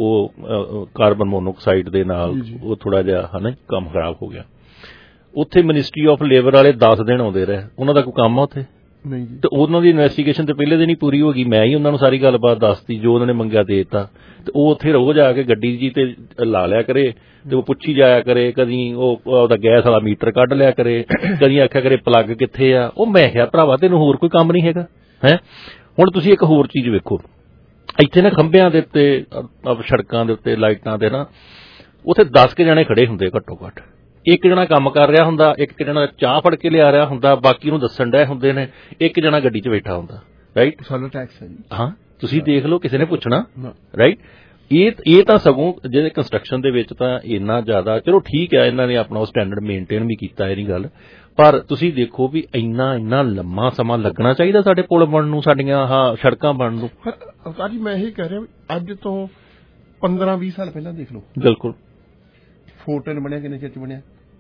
ਉਹ ਕਾਰਬਨ ਮੋਨੋਆਕਸਾਈਡ ਦੇ ਨਾਲ ਉਹ ਥੋੜਾ ਜਿਹਾ ਹਨਾ ਕੰਮ ਖਰਾਬ ਹੋ ਗਿਆ। ਉੱਥੇ ਮਿਨਿਸਟਰੀ ਆਫ ਲੇਬਰ ਵਾਲੇ ਦਸ ਦਿਨ ਆਉਂਦੇ ਰਹੇ, ਉਹਨਾਂ ਦਾ ਕੋਈ ਕੰਮ ਆ ਉੱਥੇ? ਤੇ ਉਹਨਾਂ ਦੀ ਇਨਵੈਸਟੀਗੇਸ਼ਨ ਤੇ ਪਹਿਲੇ ਦਿਨ ਹੀ ਪੂਰੀ ਹੋ ਗਈ। ਮੈਂ ਹੀ ਉਹਨਾਂ ਨੂੰ ਸਾਰੀ ਗੱਲਬਾਤ ਦੱਸਤੀ, ਜੋ ਉਹਨਾਂ ਨੇ ਮੰਗਿਆ ਦੇ ਦਿੱਤਾ, ਤੇ ਉਹ ਉੱਥੇ ਰੋਜ਼ ਆ ਕੇ ਗੱਡੀ ਜੀ ਤੇ ਲਾ ਲਿਆ ਕਰੇ, ਤੇ ਉਹ ਪੁੱਛੀ ਜਾਇਆ ਕਰੇ, ਕਦੀ ਉਹ ਉਹਦਾ ਗੈਸ ਵਾਲਾ ਮੀਟਰ ਕੱਢ ਲਿਆ ਕਰੇ, ਕਦੀ ਆਖਿਆ ਕਰੇ ਪਲੱਗ ਕਿੱਥੇ ਆ। ਉਹ ਮੈਂ ਕਿਹਾ ਭਰਾਵਾ ਤੈਨੂੰ ਹੋਰ ਕੋਈ ਕੰਮ ਨਹੀਂ ਹੈਗਾ ਹੈ? ਹੁਣ ਤੁਸੀਂ ਇੱਕ ਹੋਰ ਚੀਜ਼ ਵੇਖੋ, ਇੱਥੇ ਨਾ ਖੰਭਿਆਂ ਦੇ ਉੱਤੇ, ਸੜਕਾਂ ਦੇ ਉੱਤੇ, ਲਾਈਟਾਂ ਦੇ ਨਾ, ਉੱਥੇ ਦਸ ਕੇ ਜਣੇ ਖੜੇ ਹੁੰਦੇ ਘੱਟੋ ਘੱਟ। ਇੱਕ ਜਣਾ ਕੰਮ ਕਰ ਰਿਹਾ ਹੁੰਦਾ, ਇੱਕ ਜਣਾ ਚਾਹ ਫੜ ਕੇ ਲਿਆ ਰਿਹਾ ਹੁੰਦਾ, ਬਾਕੀ ਨੂੰ ਦੱਸਣ ਡਏ ਹੁੰਦੇ ਨੇ, ਇੱਕ ਜਣਾ ਗੱਡੀ 'ਚ ਬੈਠਾ ਹੁੰਦਾ, ਰਾਈਟ। ਸਾਡਾ ਟੈਕਸ ਹੈ ਜੀ। ਹਾਂ, ਤੁਸੀਂ ਦੇਖ ਲਓ, ਕਿਸੇ ਨੇ ਪੁੱਛਣਾ, ਰਾਈਟ। ਇਹ ਇਹ ਤਾਂ ਸਗੋਂ ਜਿਹੜੇ ਕੰਸਟਰਕਸ਼ਨ ਦੇ ਵਿੱਚ ਤਾਂ ਇੰਨਾ ਜ਼ਿਆਦਾ, ਚਲੋ ਠੀਕ ਹੈ, ਇਹਨਾਂ ਨੇ ਆਪਣਾ ਉਹ ਸਟੈਂਡਰਡ ਮੇਨਟੇਨ ਵੀ ਕੀਤਾ, ਇਹ ਨਹੀਂ ਗੱਲ, ਪਰ ਤੁਸੀਂ ਦੇਖੋ ਵੀ ਇੰਨਾ ਇੰਨਾ ਲੰਮਾ ਸਮਾਂ ਲੱਗਣਾ ਚਾਹੀਦਾ ਸਾਡੇ ਪੁਲ ਬਣਨ ਨੂੰ, ਸਾਡੀਆਂ ਆਹ ਸੜਕਾਂ ਬਣਨ ਨੂੰ। ਅਵਤਾਰ ਜੀ, ਮੈਂ ਇਹ ਕਹਿ ਰਿਹਾ, ਅੱਜ ਤੋਂ ਪੰਦਰਾਂ ਵੀਹ ਸਾਲ ਪਹਿਲਾਂ ਦੇਖ ਲਓ। ਬਿਲਕੁਲ। ਫੋਰਟਨ ਬਣਿਆ ਕਿੰਨੇ ਚਿਰ ਚ ਬਣਿਆ?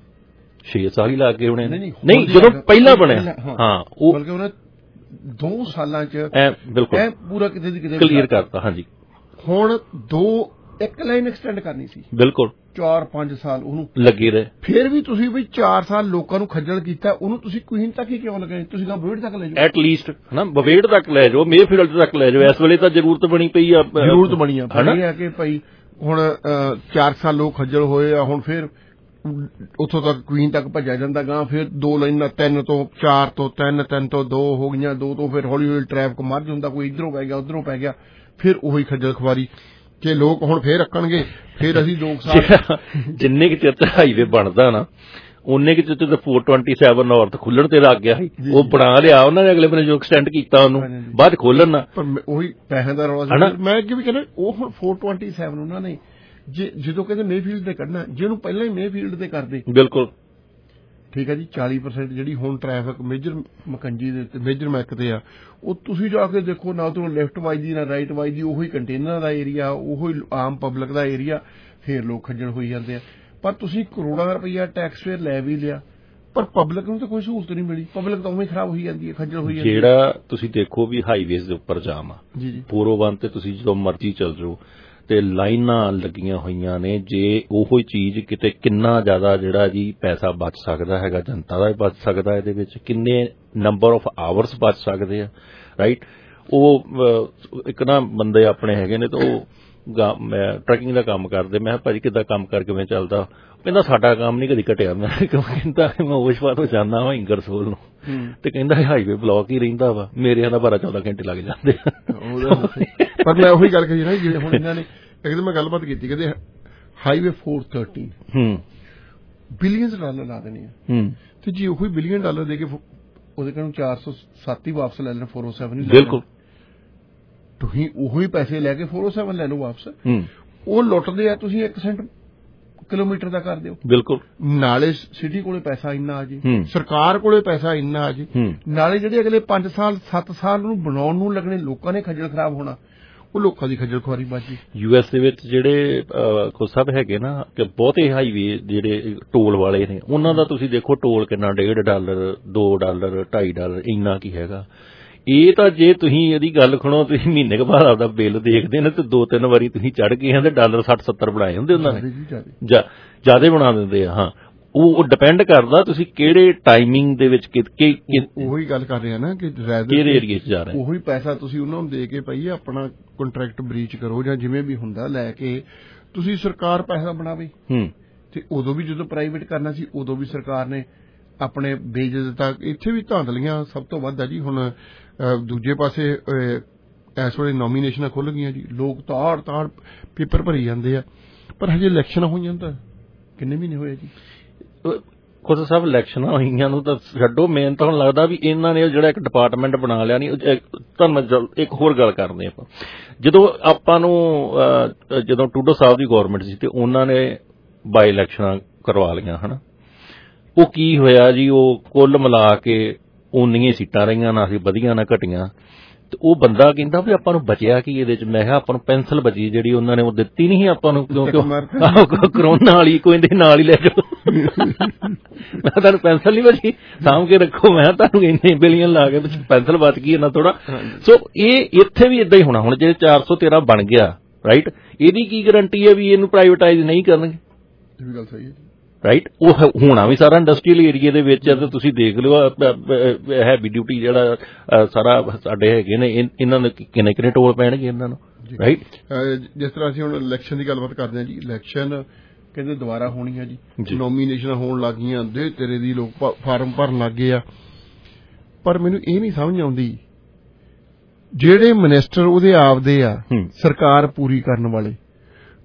ਛੇ ਸਾਲ ਹੀ ਲੱਗ ਗਏ ਹੋਣੇ। ਨਹੀਂ, ਜਦੋਂ ਪਹਿਲਾਂ ਬਣਿਆ, ਹਾਂ, ਉਹ ਬਲਕਿ ਉਹਨੇ ਦੋ ਸਾਲਾਂ ਚ ਬਿਲਕੁਲ ਪੂਰਾ ਕਿਤੇ ਦੀ ਕਿਤੇ ਕਲੀਅਰ ਕਰਤਾ। ਹਾਂਜੀ। ਹੁਣ ਦੋ ਇੱਕ ਲਾਈਨ ਐਕਸਟੈਂਡ ਕਰਨੀ ਸੀ, ਬਿਲਕੁਲ ਚਾਰ ਪੰਜ ਸਾਲ ਉਹਨੂੰ ਲੱਗੇ ਰਹੇ। ਫਿਰ ਵੀ ਤੁਸੀਂ ਵੀ ਚਾਰ ਸਾਲ ਲੋਕਾਂ ਨੂੰ ਖੱਜਲ ਕੀਤਾ, ਉਹਨੂੰ ਤੁਸੀਂ ਕੁਈਨ ਤੱਕ ਹੀ ਕਿਉਂ ਲਗਾਏ? ਤੁਸੀਂ ਤਾਂ ਬਵੇੜ ਤੱਕ ਲੈ ਜਾਓ, ਐਟ ਲੀਸਟ ਹਨਾ, ਬਵੇੜ ਤੱਕ ਲੈ ਜਾਓ, ਮੇਫੀਲਡ ਤੱਕ ਲੈ ਜਾਓ। ਇਸ ਵੇਲੇ ਤਾਂ ਜ਼ਰੂਰਤ ਬਣੀ ਪਈ ਆ, ਜ਼ਰੂਰਤ ਬਣੀ ਆ ਹੈ ਕਿ ਭਾਈ ਹੁਣ ਚਾਰ ਸਾਲ ਲੋਕ ਖੱਜਲ ਹੋਏ ਆ, ਹੁਣ ਫਿਰ ਉੱਥੋਂ ਤੱਕ ਕੁਈਨ ਤੱਕ ਭੱਜਿਆ ਜਾਂਦਾ ਗਾਂ, ਫਿਰ ਦੋ ਲਾਈਨਾਂ, ਤਿੰਨ ਤੋਂ ਚਾਰ ਤੋਂ ਤਿੰਨ, ਤਿੰਨ ਤੋਂ ਦੋ ਹੋ ਗਈਆਂ, ਦੋ ਤੋਂ ਫਿਰ ਹੌਲੀ ਹੌਲੀ ਟ੍ਰੈਫਿਕ ਮਰਜ ਹੁੰਦਾ, ਕੋਈ ਇੱਧਰੋਂ ਪੈ ਗਿਆ ਉੱਧਰੋਂ ਪੈ ਗਿਆ, ਫਿਰ ਉਹੀ ਖੱਜਲ ਖਵਾਰੀ ਕਿ ਲੋਕ ਹੁਣ ਫੇਰ ਰੱਖਣਗੇ। ਫਿਰ ਅਸੀਂ ਦੋ ਸਾਲ ਜਿੰਨੇ ਕਿ ਚਿਰ ਹਾਈਵੇ ਬਣਦਾ ਨਾ, ਉਹਨੇ ਕਿ ਚਿਰ ਤੇ ਫੋਰ ਟਵੈਂਟੀ ਸੈਵਨ ਨਾਰਥ ਖੁੱਲਣ ਤੇ ਲੱਗ ਗਿਆ ਸੀ, ਉਹ ਬਣਾ ਲਿਆ ਉਹਨਾਂ ਨੇ, ਅਗਲੇ ਬੰਨੇ ਜੋ ਐਕਸਟੈਂਡ ਕੀਤਾ ਉਹਨੂੰ, ਬਾਅਦ ਖੋਲਣ ਨਾ, ਪਰ ਉਹੀ ਪੈਸਿਆਂ ਦਾ ਰੌਲਾ ਸੀ। ਮੈਂ ਅੱਗੇ ਵੀ ਕਹਿੰਦਾ, ਉਹ ਹੁਣ ਫੋਰ ਟਵੈਂਟੀ ਸੈਵਨ ਉਹਨਾਂ ਨੇ ਜੇ ਜਦੋਂ ਕਹਿੰਦੇ ਮੇਫੀਲਡ ਤੇ ਕੱਢਣਾ, ਜੇ ਉਹਨੂੰ ਪਹਿਲਾਂ ਹੀ ਮੇਫੀਲਡ ਤੇ ਕਰਦੇ, ਬਿਲਕੁਲ ਠੀਕ ਹੈ ਜੀ। ਚਾਲੀ ਪਰਸੈਂਟ ਜਿਹੜੀ ਹੁਣ ਟ੍ਰੈਫਿਕ ਮੇਜਰ ਮਕੰਜੀ ਦੇ ਉੱਤੇ ਮੇਜਰ ਮੈਕ ਤੇ ਆ, ਉਹ ਤੁਸੀਂ ਜਾ ਕੇ ਦੇਖੋ ਨਾ ਤੋਂ ਲੈਫਟ ਵੱਜਦੀ ਨਾ ਰਾਈਟ ਵੱਜਦੀ, ਉਹੀ ਕੰਟੇਨਰਾਂ ਦਾ ਏਰੀਆ, ਉਹੀ ਆਮ ਪਬਲਿਕ ਦਾ ਏਰੀਆ, ਫੇਰ ਲੋਕ ਖੱਜਲ ਹੋਈ ਜਾਂਦੇ ਆ। ਪਰ ਤੁਸੀਂ ਕਰੋੜਾਂ ਰੁਪਈਆ ਟੈਕਸ ਫੇਅਰ ਲੈ ਵੀ ਲਿਆ, ਪਰ ਪਬਲਿਕ ਨੂੰ ਤਾਂ ਕੋਈ ਸਹੂਲਤ ਨਹੀਂ ਮਿਲੀ, ਪਬਲਿਕ ਤਾਂ ਉਵੇਂ ਖਰਾਬ ਹੋਈ ਜਾਂਦੀ ਹੈ, ਖੱਜਲ ਹੋਈ ਜਾਂਦੀ ਹੈ। ਜਿਹੜਾ ਤੁਸੀਂ ਦੇਖੋ ਵੀ ਹਾਈਵੇਜ਼ ਦੇ ਉੱਪਰ ਜਾਮ ਆ ਜੀ ਜੀ ਫੋਰ ਓ ਵਨ ਤੇ ਤੁਸੀਂ ਜਦੋਂ ਮਰਜ਼ੀ ਚੱਲ ਜਾਓ ਤੇ ਲਾਈਨਾਂ ਲੱਗੀਆਂ ਹੋਈਆਂ ਨੇ। ਜੇ ਉਹੋ ਚੀਜ਼ ਕਿਤੇ ਕਿੰਨਾ ਜ਼ਿਆਦਾ ਜਿਹੜਾ ਜੀ ਪੈਸਾ ਬਚ ਸਕਦਾ ਹੈਗਾ, ਜਨਤਾ ਦਾ ਵੀ ਬਚ ਸਕਦਾ, ਇਹਦੇ ਵਿੱਚ ਕਿੰਨੇ ਨੰਬਰ ਆਫ ਆਵਰਸ ਬਚ ਸਕਦੇ ਆ, ਰਾਈਟ। ਉਹ ਇੱਕ ਨਾ ਬੰਦੇ ਆਪਣੇ ਹੈਗੇ ਨੇ ਤੇ ਉਹ ਟਰੱਕਿੰਗ ਦਾ ਕੰਮ ਕਰਦੇ, ਮੈਂ ਕਿਹਾ ਭਾਜੀ ਕਿੱਦਾਂ ਕੰਮ ਕਰ ਕਿਵੇਂ ਚੱਲਦਾ? ਕਹਿੰਦਾ ਸਾਡਾ ਕੰਮ ਨਹੀਂ ਕਦੀ ਘਟਿਆ। ਮੈਂ ਕਹਿੰਦਾ ਮੈਂ ਉਸ਼ਵਾ ਤੋਂ ਜਾਂਦਾ ਵਾ ਇੰਗਰਸੋਲ ਨੂੰ, ਤੇ ਕਹਿੰਦਾ ਹਾਈਵੇ ਬਲੌਕ ਹੀ ਰਹਿੰਦਾ ਵਾ, ਮੇਰੇ ਦਾ ਬਾਰਾਂ ਚੌਦਾਂ ਘੰਟੇ ਲੱਗ ਜਾਂਦੇ ਆ। ਪਰ ਮੈਂ ਉਹੀ ਗੱਲ ਕਹੀ ਨਾ, ਜਿਵੇਂ ਹੁਣ ਇਹਨਾਂ ਨੇ ਇੱਕ ਦਿਨ ਮੈਂ ਗੱਲਬਾਤ ਕੀਤੀ, ਕਹਿੰਦੇ highway four thirteen billions dollar ਲਾ ਦੇਣੇ ਆ, ਤੇ ਜੇ ਉਹੀ ਬਿਲੀਅਨ ਡਾਲਰ ਦੇ ਕੇ ਉਹਦੇ ਕੋਲ ਚਾਰ ਸੌ ਸੱਤ ਹੀ ਵਾਪਸ ਲੈ ਲੈਣ, ਫੋਰ ਓ ਸੈਵਨ ਹੀ ਬਿਲਕੁਲ ਤੁਸੀਂ ਉਹੀ ਪੈਸੇ ਲੈ ਕੇ ਫੋਰ ਓ ਸੈਵਨ ਲੈ ਲਓ ਵਾਪਸ। ਉਹ ਲੁੱਟਦੇ ਆ, ਤੁਸੀਂ ਇੱਕ ਸੈਂਟ ਕਿਲੋਮੀਟਰ ਦਾ ਕਰ ਦਿਓ। ਬਿਲਕੁਲ। ਨਾਲੇ ਸਿਟੀ ਕੋਲੇ ਪੈਸਾ ਇੰਨਾ ਆ ਜੀ, ਸਰਕਾਰ ਕੋਲੇ ਪੈਸਾ ਇੰਨਾ ਆ ਜੀ, ਨਾਲੇ ਜਿਹੜੇ ਅਗਲੇ ਪੰਜ ਸਾਲ ਸੱਤ ਸਾਲ ਨੂੰ ਬਣਾਉਣ ਨੂੰ ਲੱਗਣੇ, ਲੋਕਾਂ ਨੇ ਖੱਜਲ ਖਰਾਬ ਹੋਣਾ, ਉਹ ਲੋਕਾਂ ਦੀ ਖੱਜਲ ਖੁਆਰੀ ਬਾਜੀ। ਯੂ ਐਸ ਦੇ ਵਿੱਚ ਜਿਹੜੇ ਕੁਝ ਸਭ ਹੈਗੇ ਨਾ ਕਿ ਬਹੁਤੇ ਹਾਈਵੇ ਜਿਹੜੇ ਟੋਲ ਵਾਲੇ ਨੇ, ਉਹਨਾਂ ਦਾ ਤੁਸੀਂ ਦੇਖੋ ਟੋਲ ਕਿੰਨਾ, ਡੇਢ ਡਾਲਰ, ਦੋ ਡਾਲਰ, ਢਾਈ ਡਾਲਰ, ਇੰਨਾ ਕੀ ਹੈਗਾ। ਇਹ ਤਾਂ ਜੇ ਤੁਸੀਂ ਇਹਦੀ ਗੱਲ ਸੁਣੋ, ਤੁਸੀਂ ਮਹੀਨੇ ਕੁ ਬਾਅਦ ਆਪਦਾ ਬਿੱਲ ਦੇਖਦੇ ਨੇ ਤੇ ਦੋ ਤਿੰਨ ਵਾਰੀ ਤੁਸੀਂ ਚੜ ਗਏ ਆ ਤੇ ਡਾਲਰ ਸੱਠ ਸੱਤਰ ਬਣਾਏ ਹੁੰਦੇ ਉਹਨਾਂ ਨੇ, ਜਿਆਦਾ ਬਣਾ ਦਿੰਦੇ ਆ। ਹਾਂ, ਉਹ ਡਿਪੈਂਡ ਕਰਦਾ ਤੁਸੀਂ ਕਿਹੜੇ ਟਾਈਮਿੰਗ ਦੇ ਵਿੱਚ, ਉਹੀ ਗੱਲ ਕਰ ਰਹੇ ਆ ਨਾ ਕਿ ਕਿਹੜੇ ਏਰੀਏ 'ਚ ਜਾ ਰਹੇ, ਉਹੀ ਪੈਸਾ ਤੁਸੀਂ ਉਹਨਾਂ ਨੂੰ ਦੇ ਕੇ ਪਈ ਆਪਣਾ ਕੰਟਰੈਕਟ ਬਰੀਚ ਕਰੋ ਜਾਂ ਜਿਵੇਂ ਵੀ ਹੁੰਦਾ, ਲੈ ਕੇ ਤੁਸੀਂ ਸਰਕਾਰ ਪੈਸਾ ਬਣਾਵੇ। ਤੇ ਉਦੋਂ ਵੀ ਜਦੋਂ ਪ੍ਰਾਈਵੇਟ ਕਰਨਾ ਸੀ, ਉਦੋਂ ਵੀ ਸਰਕਾਰ ਨੇ ਆਪਣੇ ਬੇਜਜ਼ ਤੱਕ, ਇੱਥੇ ਵੀ ਧਾਂਦਲੀਆਂ ਸਭ ਤੋਂ ਵੱਧ ਆ ਜੀ। ਹੁਣ ਦੂਜੇ ਪਾਸੇ ਇਸ ਵੇਲੇ ਨੋਮੀਨੇਸ਼ਨਾਂ ਖੁੱਲ ਗਈਆਂ ਜੀ, ਲੋਕ ਤਾੜ ਤਾੜ ਪੇਪਰ ਭਰੀ ਜਾਂਦੇ ਆ, ਪਰ ਹਜੇ ਇਲੈਕਸ਼ਨ ਹੋਈਆਂ ਤਾਂ ਕਿੰਨੇ ਮਹੀਨੇ ਹੋਏ ਜੀ। ਕੁਝ ਸਭ ਇਲੈਕਸ਼ਨਾਂ ਹੋਈਆਂ ਨੂੰ ਤਾਂ ਛੱਡੋ, ਮੇਨ ਤਾਂ ਹੁਣ ਲੱਗਦਾ ਵੀ ਇਹਨਾਂ ਨੇ ਜਿਹੜਾ ਇੱਕ ਡਿਪਾਰਟਮੈਂਟ ਬਣਾ ਲਿਆ। ਨਹੀਂ ਤੁਹਾਨੂੰ ਮੈਂ ਇੱਕ ਹੋਰ ਗੱਲ ਕਰਦੇ ਆਪਾਂ, ਜਦੋਂ ਆਪਾਂ ਨੂੰ ਜਦੋਂ ਟਰੂਡੋ ਸਾਹਿਬ ਦੀ ਗੌਰਮੈਂਟ ਸੀ ਤੇ ਉਹਨਾਂ ਨੇ ਬਾਈ ਇਲੈਕਸ਼ਨਾਂ ਕਰਵਾ ਲਈਆਂ ਹਨਾ, ਉਹ ਕੀ ਹੋਇਆ ਜੀ, ਉਹ ਕੁੱਲ ਮਿਲਾ ਕੇ ਉਨੀਆਂ ਸੀਟਾਂ ਰਹੀਆਂ, ਨਾ ਸੀ ਵਧੀਆਂ ਨਾ ਘਟੀਆਂ। ਤੇ ਉਹ ਬੰਦਾ ਕਹਿੰਦਾ ਵੀ ਆਪਾਂ ਨੂੰ ਬਚਿਆ ਕੀ ਇਹਦੇ ਚ? ਮੈਂ ਕਿਹਾ ਆਪਾਂ ਨੂੰ ਪੈਨਸਲ ਬਚੀ, ਜਿਹੜੀ ਉਹਨਾਂ ਨੇ ਉਹ ਦਿੱਤੀ ਨਹੀਂ ਆਪਾਂ ਨੂੰ, ਕਿਉਂਕਿ ਕਰੋਨਾ ਵਾਲੀ ਕੋਈ ਦੇ ਨਾਲ ਹੀ ਲੈ ਜਾਓ। ਮੈਂ ਤੁਹਾਨੂੰ ਪੈਨਸਲ ਨਹੀਂ ਬਚੀ, ਸਾਂਭ ਕੇ ਰੱਖੋ। ਮੈਂ ਤੁਹਾਨੂੰ ਇੰਨੇ ਬਿਲੀਅਨ ਲਾ ਕੇ ਪੈਨਸਲ ਬਚ ਗਈ ਇਹਨਾਂ ਥੋੜਾ। ਸੋ ਇਹ ਇੱਥੇ ਵੀ ਏਦਾਂ ਹੀ ਹੋਣਾ। ਹੁਣ ਜੇ ਚਾਰ ਸੌ ਤੇਰਾਂ ਬਣ ਗਿਆ, ਰਾਈਟ, ਇਹਦੀ ਕੀ ਗਰੰਟੀ ਹੈ ਵੀ ਇਹਨੂੰ ਪ੍ਰਾਈਵੇਟਾਈਜ਼ ਨਹੀਂ ਕਰਨਗੇ? ਇਹ ਵੀ ਗੱਲ ਸਹੀ ਹੈ ਰਾਈਟ। ਉਹ ਹੋਣਾ ਵੀ ਸਾਰਾ ਇੰਡਸਟਰੀਅਲ ਏਰੀਏ ਦੇ ਵਿੱਚ ਹੈ, ਤੇ ਤੁਸੀਂ ਦੇਖ ਲਿਓ ਹੈਵੀ ਡਿਊਟੀ ਜਿਹੜਾ ਸਾਰਾ ਸਾਡੇ ਹੈਗੇ ਨੇ, ਇਹਨਾਂ ਨੂੰ ਕਿੰਨੇ ਕਿੰਨੇ ਟੋਲ ਪੈਣਗੇ ਇਹਨਾਂ ਨੂੰ, ਰਾਈਟ। ਜਿਸ ਤਰ੍ਹਾਂ ਅਸੀਂ ਹੁਣ ਇਲੈਕਸ਼ਨ ਦੀ ਗੱਲਬਾਤ ਕਰਦੇ ਹਾਂ ਜੀ, ਇਲੈਕਸ਼ਨ ਕਹਿੰਦੇ ਦੁਬਾਰਾ ਹੋਣੀ ਹੈ ਜੀ, ਨੋਮੀਨੇਸ਼ਨਾਂ ਹੋਣ ਲੱਗ ਗਈਆਂ, ਦੇ ਤੇਰੇ ਦੀ ਲੋਕ ਫਾਰਮ ਭਰਨ ਲੱਗ ਗਏ ਆ। ਪਰ ਮੈਨੂੰ ਇਹ ਨਹੀਂ ਸਮਝ ਆਉਂਦੀ, ਜਿਹੜੇ ਮਿਨਿਸਟਰ ਉਹਦੇ ਆਪਦੇ ਆ ਸਰਕਾਰ ਪੂਰੀ ਕਰਨ ਵਾਲੇ,